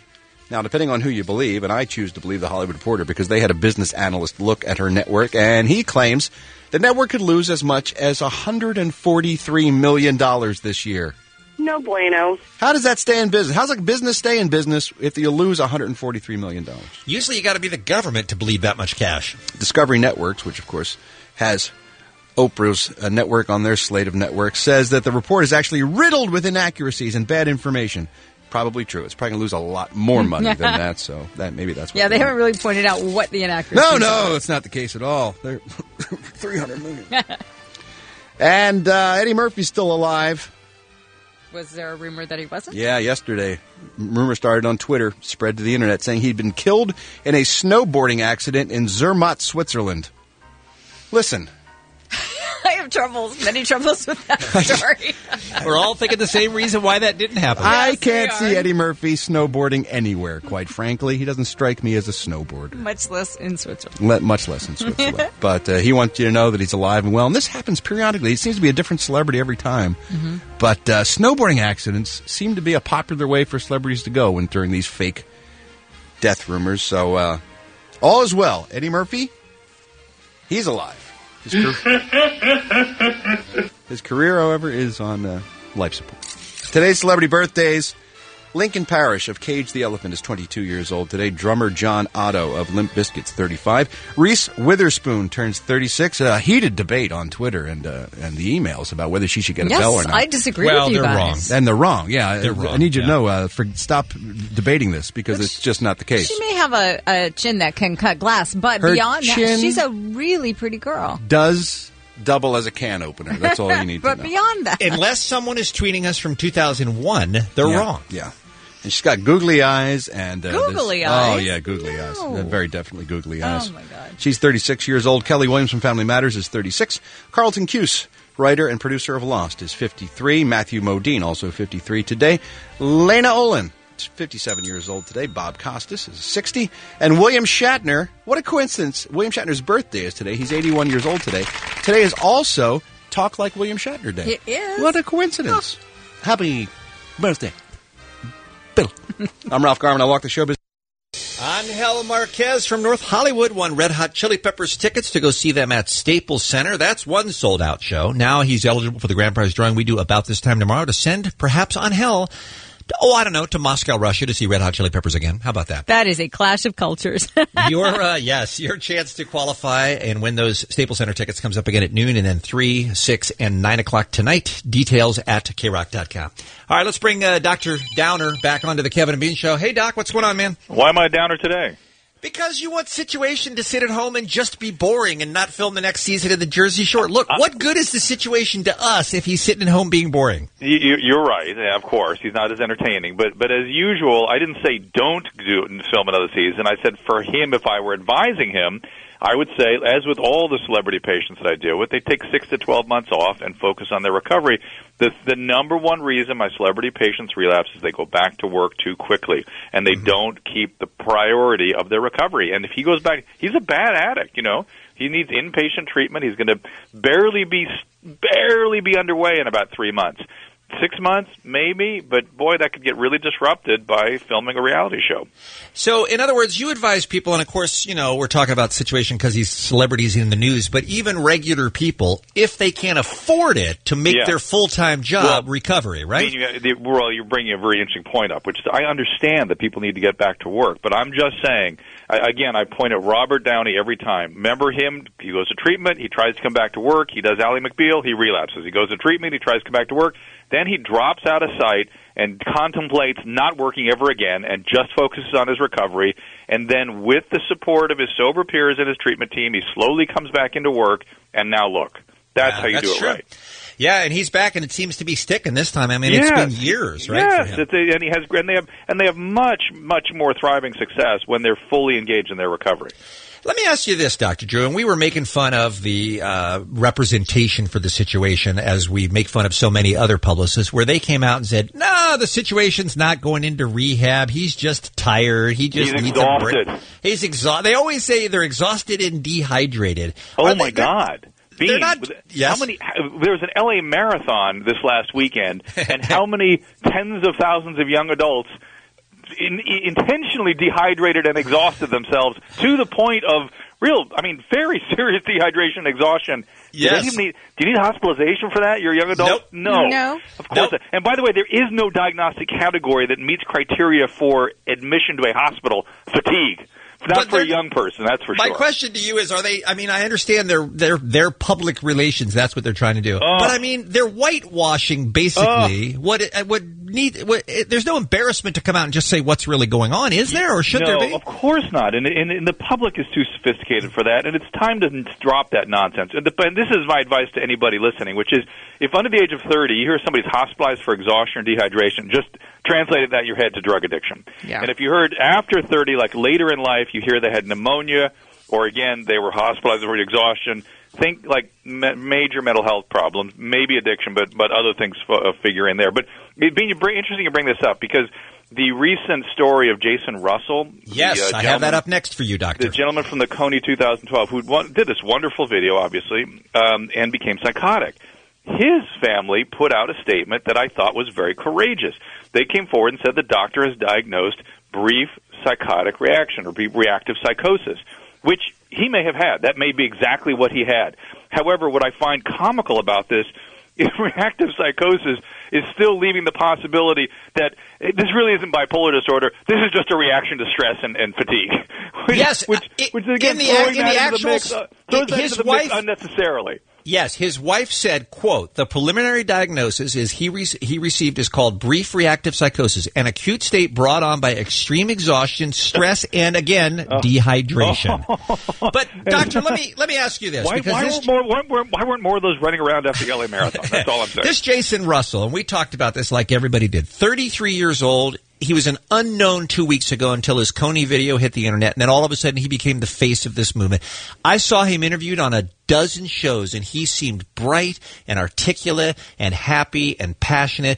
Now, depending on who you believe, and I choose to believe the Hollywood Reporter because they had a business analyst look at her network, and he claims the network could lose as much as one hundred forty-three million dollars this year. No bueno. How does that stay in business? How's a business stay in business if you lose one hundred forty-three million dollars? Usually you got to be the government to bleed that much cash. Discovery Networks, which of course has Oprah's uh, network on their slate of networks, says that the report is actually riddled with inaccuracies and bad information. Probably true. It's probably going to lose a lot more money than that, so that maybe that's what Yeah, they haven't really pointed out what the inaccuracies No, are. no, it's not the case at all. They're three hundred million dollars. And uh, Eddie Murphy's still alive. Was there a rumor that he wasn't? Yeah, yesterday. Rumor started on Twitter, spread to the internet, saying he'd been killed in a snowboarding accident in Zermatt, Switzerland. Listen. I have troubles, many troubles with that story. We're all thinking the same reason why that didn't happen. I Yes, can't we see are. Eddie Murphy snowboarding anywhere, quite frankly. He doesn't strike me as a snowboarder. Much less in Switzerland. Let, much less in Switzerland. But uh, he wants you to know that he's alive and well. And this happens periodically. It seems to be a different celebrity every time. Mhm. But uh, snowboarding accidents seem to be a popular way for celebrities to go when during these fake death rumors. So uh, all is well. Eddie Murphy, he's alive. His, car- His career, however, is on uh, life support. Today's celebrity birthdays. Lincoln Parrish of Cage the Elephant is twenty-two years old today. Drummer John Otto of Limp Bizkit's thirty-five. Reese Witherspoon turns thirty-six. A heated debate on Twitter and uh, and the emails about whether she should get a Yes, bell or not. I disagree Well, with you they're guys. wrong. And they're wrong. Yeah, They're I- I wrong, need you to yeah. know. Uh, for, stop debating this because it's just not the case. She may have a, a chin that can cut glass, but Her beyond that, chin- she's a really pretty girl. Does double as a can opener. That's all you need to But know. beyond that, Unless someone is tweeting us from two thousand one, they're Yeah, wrong. Yeah. And she's got googly eyes and uh, Googly this- eyes? Oh yeah, googly eyes. Uh, very definitely googly eyes. Oh, my God. She's thirty-six years old. Kelly Williams from Family Matters is thirty-six. Carlton Cuse, writer and producer of Lost, is fifty-three. Matthew Modine, also fifty-three today. Lena Olin, fifty-seven years old today. Bob Costas is sixty. And William Shatner, what a coincidence. William Shatner's birthday is today. He's eighty-one years old today. Today is also Talk Like William Shatner Day. It is. What a coincidence. Happy birthday, Bill. I'm Ralph Garman. I walk the show business. Angel Marquez from North Hollywood won Red Hot Chili Peppers tickets to go see them at Staples Center. That's one sold-out show. Now he's eligible for the grand prize drawing we do about this time tomorrow to send, perhaps Angel, to, oh, I don't know, to Moscow, Russia to see Red Hot Chili Peppers again. How about that? that is a clash of cultures. your uh, yes, your chance to qualify and win those Staples Center tickets comes up again at noon and then three, six, and nine o'clock tonight. Details at K rock dot com. All right, let's bring uh, Doctor Downer back onto the Kevin and Bean Show. Hey, Doc, what's going on, man? Why am I a downer today? Because you want Situation to sit at home and just be boring and not film the next season of the Jersey Shore. Look, what good is the Situation to us if he's sitting at home being boring? You, you- you're right. Yeah, of course, he's not as entertaining. But but as usual, I didn't say don't do film another season. I said for him, if I were advising him, I would say, as with all the celebrity patients that I deal with, they take six to twelve months off and focus on their recovery. The, the number one reason my celebrity patients relapse is they go back to work too quickly, and they don't keep the priority of their recovery. And if he goes back, he's a bad addict, you know. He needs inpatient treatment. He's going to barely be barely be underway in about three months. Six months, maybe, but boy, that could get really disrupted by filming a reality show. So, in other words, you advise people, and of course, you know, we're talking about the Situation because these celebrities in the news, but even regular people, if they can't afford it to make Yeah. their full-time job Well, recovery, right? I mean, you, the, well, you're bringing a very interesting point up, which I understand that people need to get back to work, but I'm just saying, I, again, I point at Robert Downey every time. Remember him? He goes to treatment, he tries to come back to work, he does Ally McBeal, he relapses. He goes to treatment, he tries to come back to work, then he drops out of sight and contemplates not working ever again and just focuses on his recovery. And then with the support of his sober peers and his treatment team, he slowly comes back into work, and now look. That's Yeah, how you that's do it true. right. Yeah, and he's back, and it seems to be sticking this time. I mean, it's Yes. been years, right? Yes, for him. it's a- and he has, and they have, and they have much, much more thriving success when they're fully engaged in their recovery. Let me ask you this, Doctor Drew, and we were making fun of the uh, representation for the Situation as we make fun of so many other publicists, where they came out and said, "No, the Situation's not going into rehab. He's just tired. He just He's needs a break." exhausted. He's exhausted. They always say they're exhausted and dehydrated. Oh Are my they- God! they're Bean, not- how many? There was an L A marathon this last weekend, and how many tens of thousands of young adults in, intentionally dehydrated and exhausted themselves to the point of real, I mean, very serious dehydration and exhaustion. Yes. Do you need, do you need hospitalization for that? You're a young adult? Nope. No. No. Of course not. And by the way, there is no diagnostic category that meets criteria for admission to a hospital. Fatigue. Not But for a they're- young person, that's for My sure. question to you is: Are they? I mean, I understand they're they're they're public relations. That's what they're trying to do. Oh. But I mean, they're whitewashing basically. What it, what need? What, it, there's no embarrassment to come out and just say what's really going on, is there, or should no, there be? of course not. And, and, and the public is too sophisticated for that, and it's time to drop that nonsense. And, the, and this is my advice to anybody listening, which is, if under the age of thirty you hear somebody's hospitalized for exhaustion or dehydration, just translate that in your head to drug addiction. Yeah. And if you heard after thirty, like later in life, you hear they had pneumonia, or again, they were hospitalized for exhaustion, think like ma- major mental health problems, maybe addiction, but but other things f- uh, figure in there. But it being interesting to bring this up because the recent story of Jason Russell. Yes, the, uh, I have that gentleman- up next for you, Doctor. The gentleman from the Coney two thousand twelve who won, did this wonderful video, obviously, um, and became psychotic. His family put out a statement that I thought was very courageous. They came forward and said the doctor has diagnosed brief psychotic reaction or brief reactive psychosis, which he may have had. That may be exactly what he had. However, what I find comical about this is reactive psychosis is still leaving the possibility that this really isn't bipolar disorder. This is just a reaction to stress and, and fatigue. Which, Yes, which, it- which is again in the throwing ac- in that the into actual mix, s- uh, throws that his into the mix wife- unnecessarily. Yes, his wife said, quote, the preliminary diagnosis is he re- he received is called brief reactive psychosis, an acute state brought on by extreme exhaustion, stress, and again, Oh. dehydration. But doctor, let me let me ask you this. Why, because why, this, weren't more, why, weren't, why weren't more of those running around after the L A Marathon? That's all I'm saying. this Jason Russell, and we talked about this like everybody did, thirty-three years old. He was an unknown two weeks ago until his Coney video hit the internet, and then all of a sudden he became the face of this movement. I saw him interviewed on a dozen shows, and he seemed bright and articulate and happy and passionate.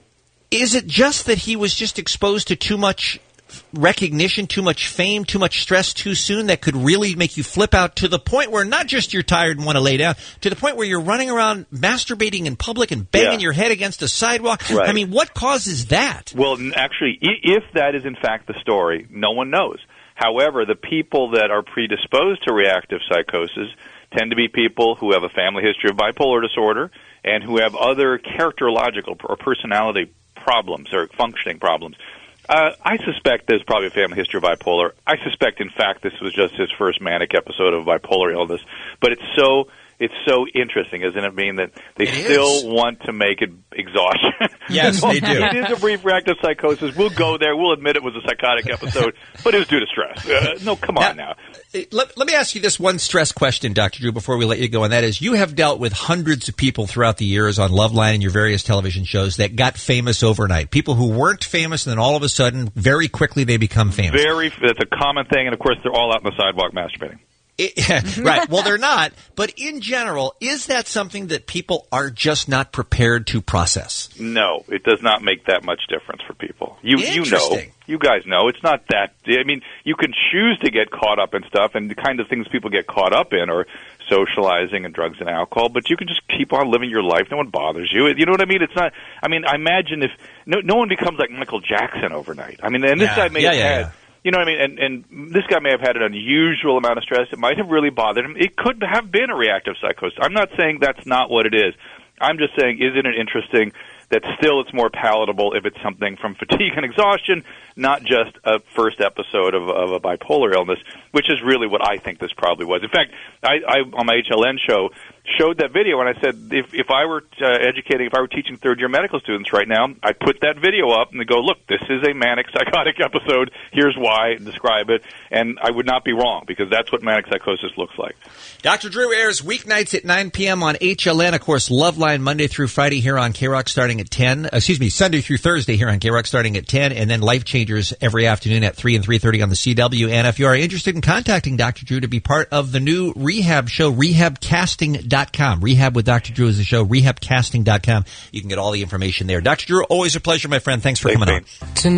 Is it just that he was just exposed to too much recognition, too much fame, too much stress too soon that could really make you flip out to the point where not just you're tired and want to lay down, to the point where you're running around masturbating in public and banging Yeah. your head against a sidewalk? Right. I mean, what causes that? Well, n- actually, i- if that is in fact the story, no one knows. However, the people that are predisposed to reactive psychosis tend to be people who have a family history of bipolar disorder and who have other characterological or personality problems or functioning problems. Uh, I suspect there's probably a family history of bipolar. I suspect, in fact, this was just his first manic episode of bipolar illness. But it's so it's so interesting, isn't it? Being that they It still is. want to make it exhaustion. Yes, they do. It is a brief reactive psychosis. We'll go there. We'll admit it was a psychotic episode, but it was due to stress. Uh, no, come on now. Let, let me ask you this one stress question, Doctor Drew, before we let you go, and that is you have dealt with hundreds of people throughout the years on Loveline and your various television shows that got famous overnight. People who weren't famous, and then all of a sudden, very quickly, they become famous. Very, that's a common thing, and of course, they're all out on the sidewalk masturbating. It, right. Well, they're not. But in general, is that something that people are just not prepared to process? No, it does not make that much difference for people. You you know, Interesting. you guys know, it's not that. I mean, you can choose to get caught up in stuff, and the kind of things people get caught up in are socializing and drugs and alcohol. But you can just keep on living your life. No one bothers you. You know what I mean? It's not. I mean, I imagine if no no one becomes like Michael Jackson overnight. I mean, and this Yeah. guy may Yeah, have yeah, had. yeah. You know what I mean? And, and this guy may have had an unusual amount of stress. It might have really bothered him. It could have been a reactive psychosis. I'm not saying that's not what it is. I'm just saying, isn't it interesting that still it's more palatable if it's something from fatigue and exhaustion, not just a first episode of, of a bipolar illness, which is really what I think this probably was. In fact, I, I on my H L N show, showed that video, and I said, if, if I were uh, educating, if I were teaching third-year medical students right now, I'd put that video up and they go, look, this is a manic psychotic episode. Here's why, and describe it. And I would not be wrong, because that's what manic psychosis looks like. Doctor Drew airs weeknights at nine p.m. on H L N. Of course, Loveline Monday through Friday here on K-Rock starting at ten. Excuse me, Sunday through Thursday here on K-Rock starting at ten. And then Life Changers every afternoon at three and three thirty on the C W. And if you are interested in contacting Doctor Drew to be part of the new rehab show, rehab casting dot com. Rehab with Doctor Drew is the show, rehab casting dot com. You can get all the information there. Doctor Drew, always a pleasure, my friend. Thanks for coming on.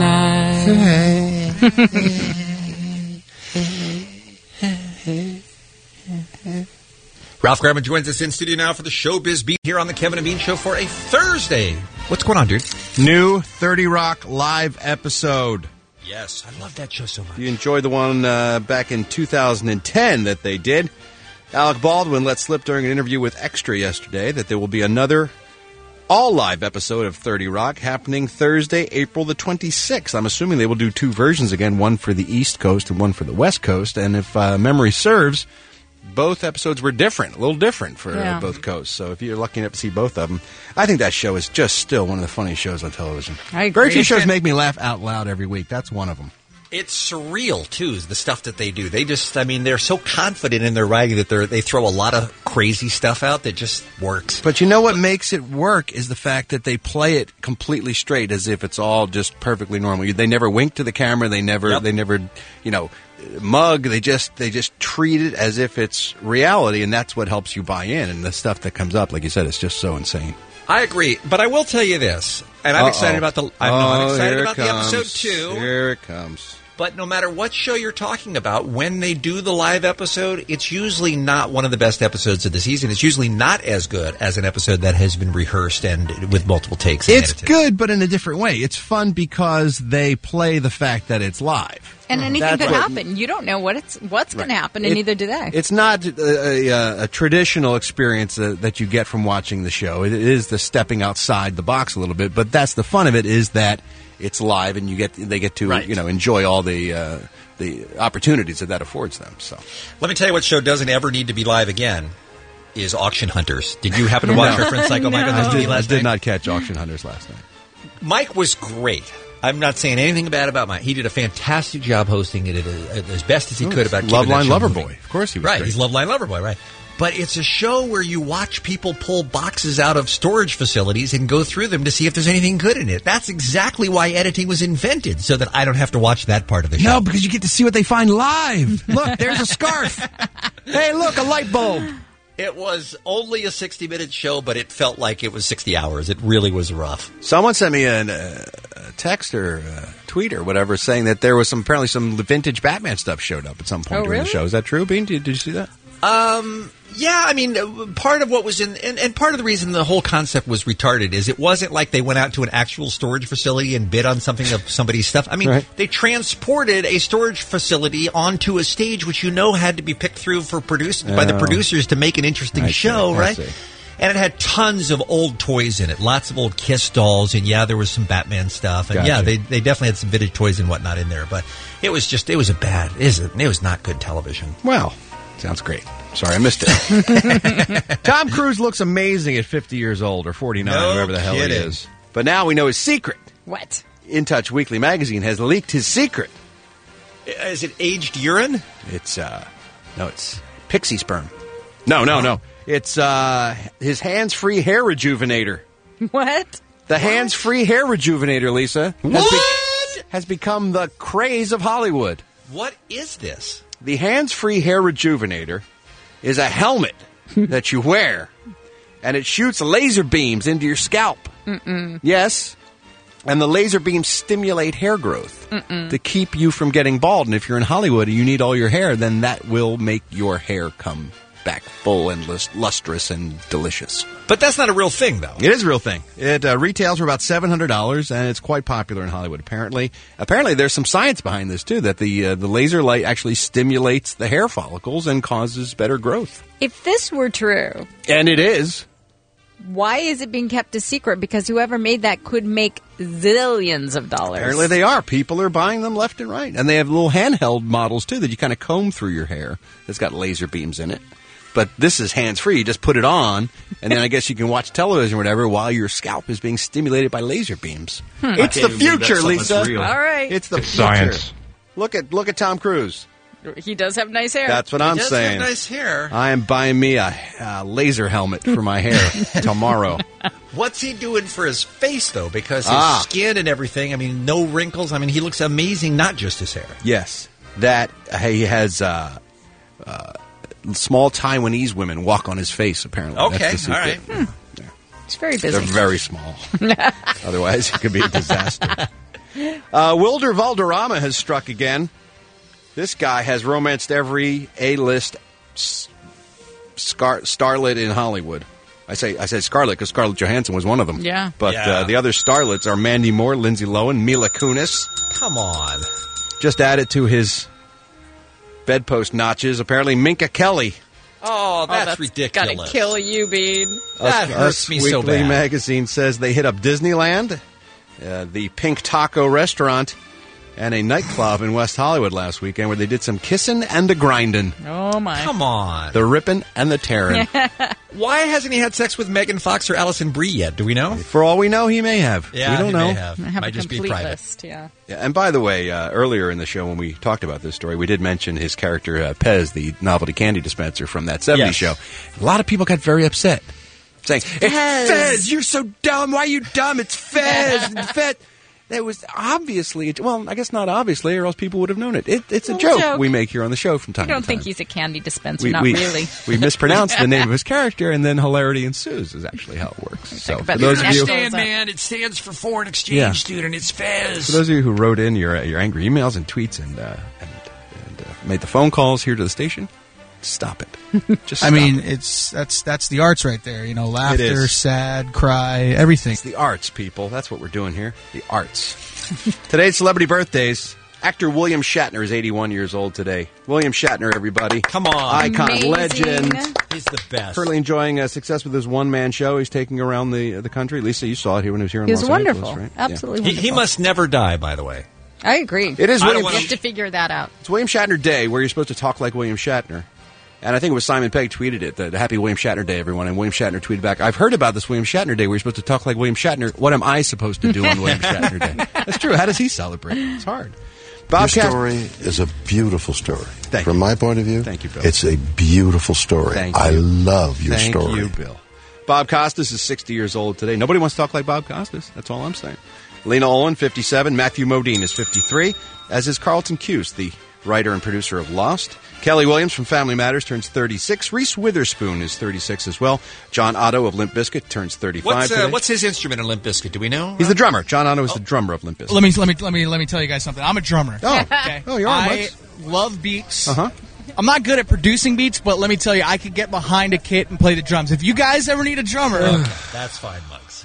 Tonight. Ralph Garman joins us in studio now for the Showbiz Beat here on the Kevin and Bean Show for a Thursday. What's going on, dude? New thirty Rock live episode. Yes, I love that show so much. You enjoyed the one uh, back in two thousand ten that they did. Alec Baldwin let slip during an interview with Extra yesterday that there will be another all-live episode of thirty Rock happening Thursday, April the twenty-sixth. I'm assuming they will do two versions again, one for the East Coast and one for the West Coast. And if uh, memory serves, both episodes were different, a little different for Yeah. uh, both coasts. So if you're lucky enough to see both of them, I think that show is just still one of the funniest shows on television. I agree. Very few shows make me laugh out loud every week. That's one of them. It's surreal, too, is the stuff that they do. They just, I mean, they're so confident in their writing that they they throw a lot of crazy stuff out that just works. But you know what makes it work is the fact that they play it completely straight, as if it's all just perfectly normal. They never wink to the camera. They never, Yep. they never, you know, mug. They just, they just treat it as if it's reality, and that's what helps you buy in. And the stuff that comes up, like you said, is just so insane. I agree, but I will tell you this, and I'm Uh-oh. excited about the. I'm, no, I'm Oh, excited here it about the comes. episode two. Here it comes. But no matter what show you're talking about, when they do the live episode, it's usually not one of the best episodes of the season. It's usually not as good as an episode that has been rehearsed and with multiple takes. And It's edited. good, but in a different way. It's fun because they play the fact that it's live. And anything That's could what- happen. You don't know what it's what's going to Right. happen, and It- neither do they. It's not a, a, a traditional experience uh, that you get from watching the show. It is the stepping outside the box a little bit, but that's the fun of it, is that it's live and you get they get to you know enjoy all the uh, the opportunities that that affords them. So Let me tell you what show doesn't ever need to be live again is Auction Hunters. Did you happen to watch No. our friend Psycho Mike on I this T V did, I last did night? not catch Auction Hunters last night. Mike was great. I'm not saying anything bad about Mike. He did a fantastic job hosting it as, as best as he Oh, could about keeping Loveline that show Lover moving. Boy. Of course he was right. great. He's Loveline Lover Boy, right? But it's a show where you watch people pull boxes out of storage facilities and go through them to see if there's anything good in it. That's exactly why editing was invented, so that I don't have to watch that part of the show. No, because you get to see what they find live. Look, there's a scarf. Hey, look, a light bulb. It was only a sixty-minute show, but it felt like it was sixty hours. It really was rough. Someone sent me an, uh, a text or a tweet or whatever saying that there was some apparently some vintage Batman stuff showed up at some point Oh, during the really? show. Is that true, Bean? Did, did you see that? Um, yeah, I mean, uh, part of what was in, and, and part of the reason the whole concept was retarded is it wasn't like they went out to an actual storage facility and bid on something of somebody's stuff. I mean, Right. they transported a storage facility onto a stage which you know had to be picked through for produce, by the Oh. producers to make an interesting I see, show, I right? see. And it had tons of old toys in it, lots of old Kiss dolls, and yeah, there was some Batman stuff, and Gotcha. yeah, they they definitely had some vintage toys and whatnot in there. But it was just, it was a bad, it was, it was not good television. Well, sounds great. Sorry, I missed it. Tom Cruise looks amazing at fifty years old or forty-nine, No whatever the hell he kidding. is. But now we know his secret. What? In Touch Weekly magazine has leaked his secret. Is it aged urine? It's uh, no, it's pixie sperm. No, no, no. It's uh, his hands-free hair rejuvenator. What? The hands-free hair rejuvenator, Lisa, has, What? has become the craze of Hollywood. What is this? The hands-free hair rejuvenator is a helmet that you wear, and it shoots laser beams into your scalp. Mm-mm. Yes, and the laser beams stimulate hair growth Mm-mm. to keep you from getting bald. And if you're in Hollywood and you need all your hair, then that will make your hair come back full and lus- lustrous and delicious. But that's not a real thing, though. It is a real thing. It uh, retails for about seven hundred dollars, and it's quite popular in Hollywood. Apparently, apparently, there's some science behind this too. That the uh, the laser light actually stimulates the hair follicles and causes better growth. If this were true, And it is. why is it being kept a secret? Because whoever made that could make zillions of dollars. Apparently, they are. People are buying them left and right, and they have little handheld models too that you kind of comb through your hair. That's got laser beams in it. But this is hands-free. You just put it on, and then I guess you can watch television or whatever while your scalp is being stimulated by laser beams. Hmm. It's I the can't even believe future, that Lisa. something's real. All right. It's the It's future. science. Look at look at Tom Cruise. He does have nice hair. That's what I'm does have saying. nice hair. I am buying me a, a laser helmet for my hair tomorrow. What's he doing for his face, though? Because his Ah. skin and everything, I mean, no wrinkles. I mean, he looks amazing, not just his hair. Yes, that uh, he has uh, uh, small Taiwanese women walk on his face. Apparently, Okay, That's the all secret. right. It's very busy. They're very small. Otherwise, it could be a disaster. Uh, Wilder Valderrama has struck again. This guy has romanced every A-list s- scar- starlet in Hollywood. I say I say Scarlett because Scarlett Johansson was one of them. Yeah. But Yeah. Uh, the other starlets are Mandy Moore, Lindsay Lohan, Mila Kunis. Come on. Just added to his bedpost notches, apparently Minka Kelly. Oh, that's, that's ridiculous. Gotta kill you, Bean. That Us- hurts Us me so Weekly bad. Magazine says they hit up Disneyland, uh, the Pink Taco restaurant, and a nightclub in West Hollywood last weekend where they did some kissing and a grinding. Oh, my. Come on. The ripping and the tearing. Why hasn't he had sex with Megan Fox or Alison Brie yet? Do we know? For all we know, he may have. Yeah, we don't he know. may have. I have Might a just be complete private. list, yeah. Yeah, and by the way, uh, earlier in the show when we talked about this story, we did mention his character uh, Pez, the novelty candy dispenser from that seventies Yes. show. A lot of people got very upset, saying, "It's Fez. Fez, you're so dumb. Why are you dumb? It's Fez. It's Fez." That was obviously, well, I guess not obviously, or else people would have known it. it it's a Little joke, joke. we make here on the show from I time don't to think time. he's a candy dispenser, we, not we, really. we mispronounced the name of his character, and then hilarity ensues. Is actually how it works. So about for those the of you, Understand, man, it stands for foreign exchange Yeah. student. It's Fez. For those of you who wrote in your your angry emails and tweets and uh, and, and uh, made the phone calls here to the station, stop it. Just I stop mean, it. it's that's that's the arts right there. You know, laughter, is. sad, cry, everything. It's the arts, people. That's what we're doing here. The arts. Today's celebrity birthdays. Actor William Shatner is eighty-one years old today. William Shatner, everybody. Come on. Icon, Amazing. legend. He's the best. Currently enjoying uh, success with his one-man show. He's taking around the uh, the country. Lisa, you saw it here when he was here in He was Los wonderful. Angeles, right? Absolutely He, wonderful. he must never die, by the way. I agree. It is I don't William, We wanna- have to figure that out. it's William Shatner Day, where you're supposed to talk like William Shatner. And I think it was Simon Pegg tweeted it, the, the Happy William Shatner Day, everyone. And William Shatner tweeted back, I've heard about this William Shatner Day where you're supposed to talk like William Shatner. What am I supposed to do on William Shatner Day? That's true. How does he celebrate? It's hard. Your Bob Cas- story is a beautiful story. Thank From you. my point of view, Thank you, Bill. it's a beautiful story. Thank I you. love your Thank story. you, Bill. Bob Costas is sixty years old today. Nobody wants to talk like Bob Costas. That's all I'm saying. Lena Olin, fifty-seven. Matthew Modine is fifty-three, as is Carlton Cuse, the writer and producer of Lost. Kelly Williams from Family Matters turns thirty-six. Reese Witherspoon is thirty-six as well. John Otto of Limp Bizkit turns thirty-five What's, uh, today. what's his instrument in Limp Bizkit? Do we know? He's the drummer. John Otto is the drummer of Limp Bizkit. Let me let me let me let me tell you guys something. I'm a drummer. Oh, okay. oh, you are, I Mux. love beats. Uh-huh. I'm not good at producing beats, but let me tell you, I could get behind a kit and play the drums. If you guys ever need a drummer, That's fine, Muggs.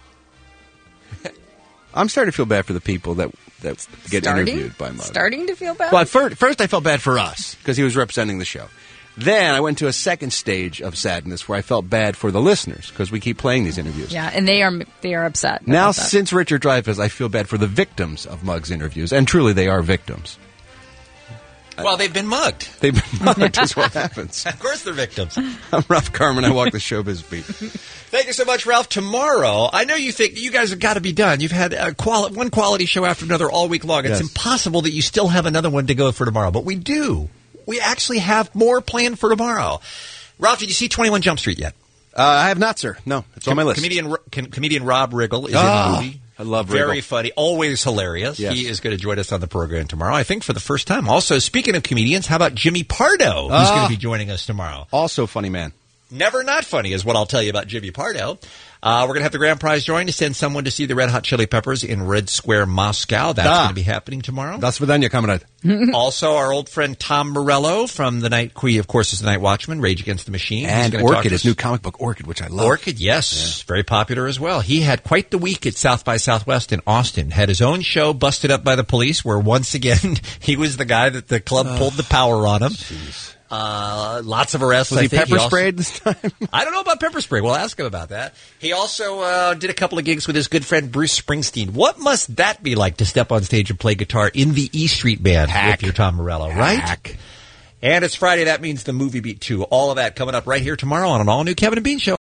I'm starting to feel bad for the people that, that get Starting? interviewed by Muggs. Starting to feel bad? Well, at first, first I felt bad for us because he was representing the show. Then I went to a second stage of sadness where I felt bad for the listeners because we keep playing these interviews. Yeah, and they are they are upset. Now, about that. since Richard Dreyfuss, I feel bad for the victims of Muggs interviews, and truly they are victims. Well, they've been mugged. They've been mugged is what happens. Of course they're victims. I'm Ralph Carmen. I walk the showbiz beat. Thank you so much, Ralph. Tomorrow, I know you think you guys have got to be done. You've had a quali- one quality show after another all week long. It's Yes. impossible that you still have another one to go for tomorrow, but we do. We actually have more planned for tomorrow. Ralph, did you see twenty-one Jump Street yet? Uh, I have not, sir. No, it's on my list. Comedian, com- comedian Rob Riggle is Ah, in the movie. I love Very Riggle. funny, always hilarious. Yes. He is going to join us on the program tomorrow, I think for the first time. Also, speaking of comedians, how about Jimmy Pardo, who's Ah. going to be joining us tomorrow? Also funny man. Never not funny is what I'll tell you about Jimmy Pardo. Uh, we're going to have the grand prize drawing to send someone to see the Red Hot Chili Peppers in Red Square, Moscow. That's Ah. going to be happening tomorrow. Das Vidania, comrade. Also, our old friend Tom Morello from the night, he of course is the Night Watchman, Rage Against the Machine. He's And gonna talk Orchid, to his us- new comic book, Orchid, which I love. Orchid, yes, very popular as well. He had quite the week at South by Southwest in Austin. Had his own show busted up by the police, where once again he was the guy that the club pulled the power on him. Uh, lots of arrests. Was I he think. pepper also- sprayed this time? I don't know about pepper spray. We'll ask him about that. He also uh, did a couple of gigs with his good friend Bruce Springsteen. What must that be like to step on stage and play guitar in the E Street Band with your Tom Morello, right? Hack. And it's Friday. That means the Movie Beat two. All of that coming up right here tomorrow on an all-new Kevin and Bean Show.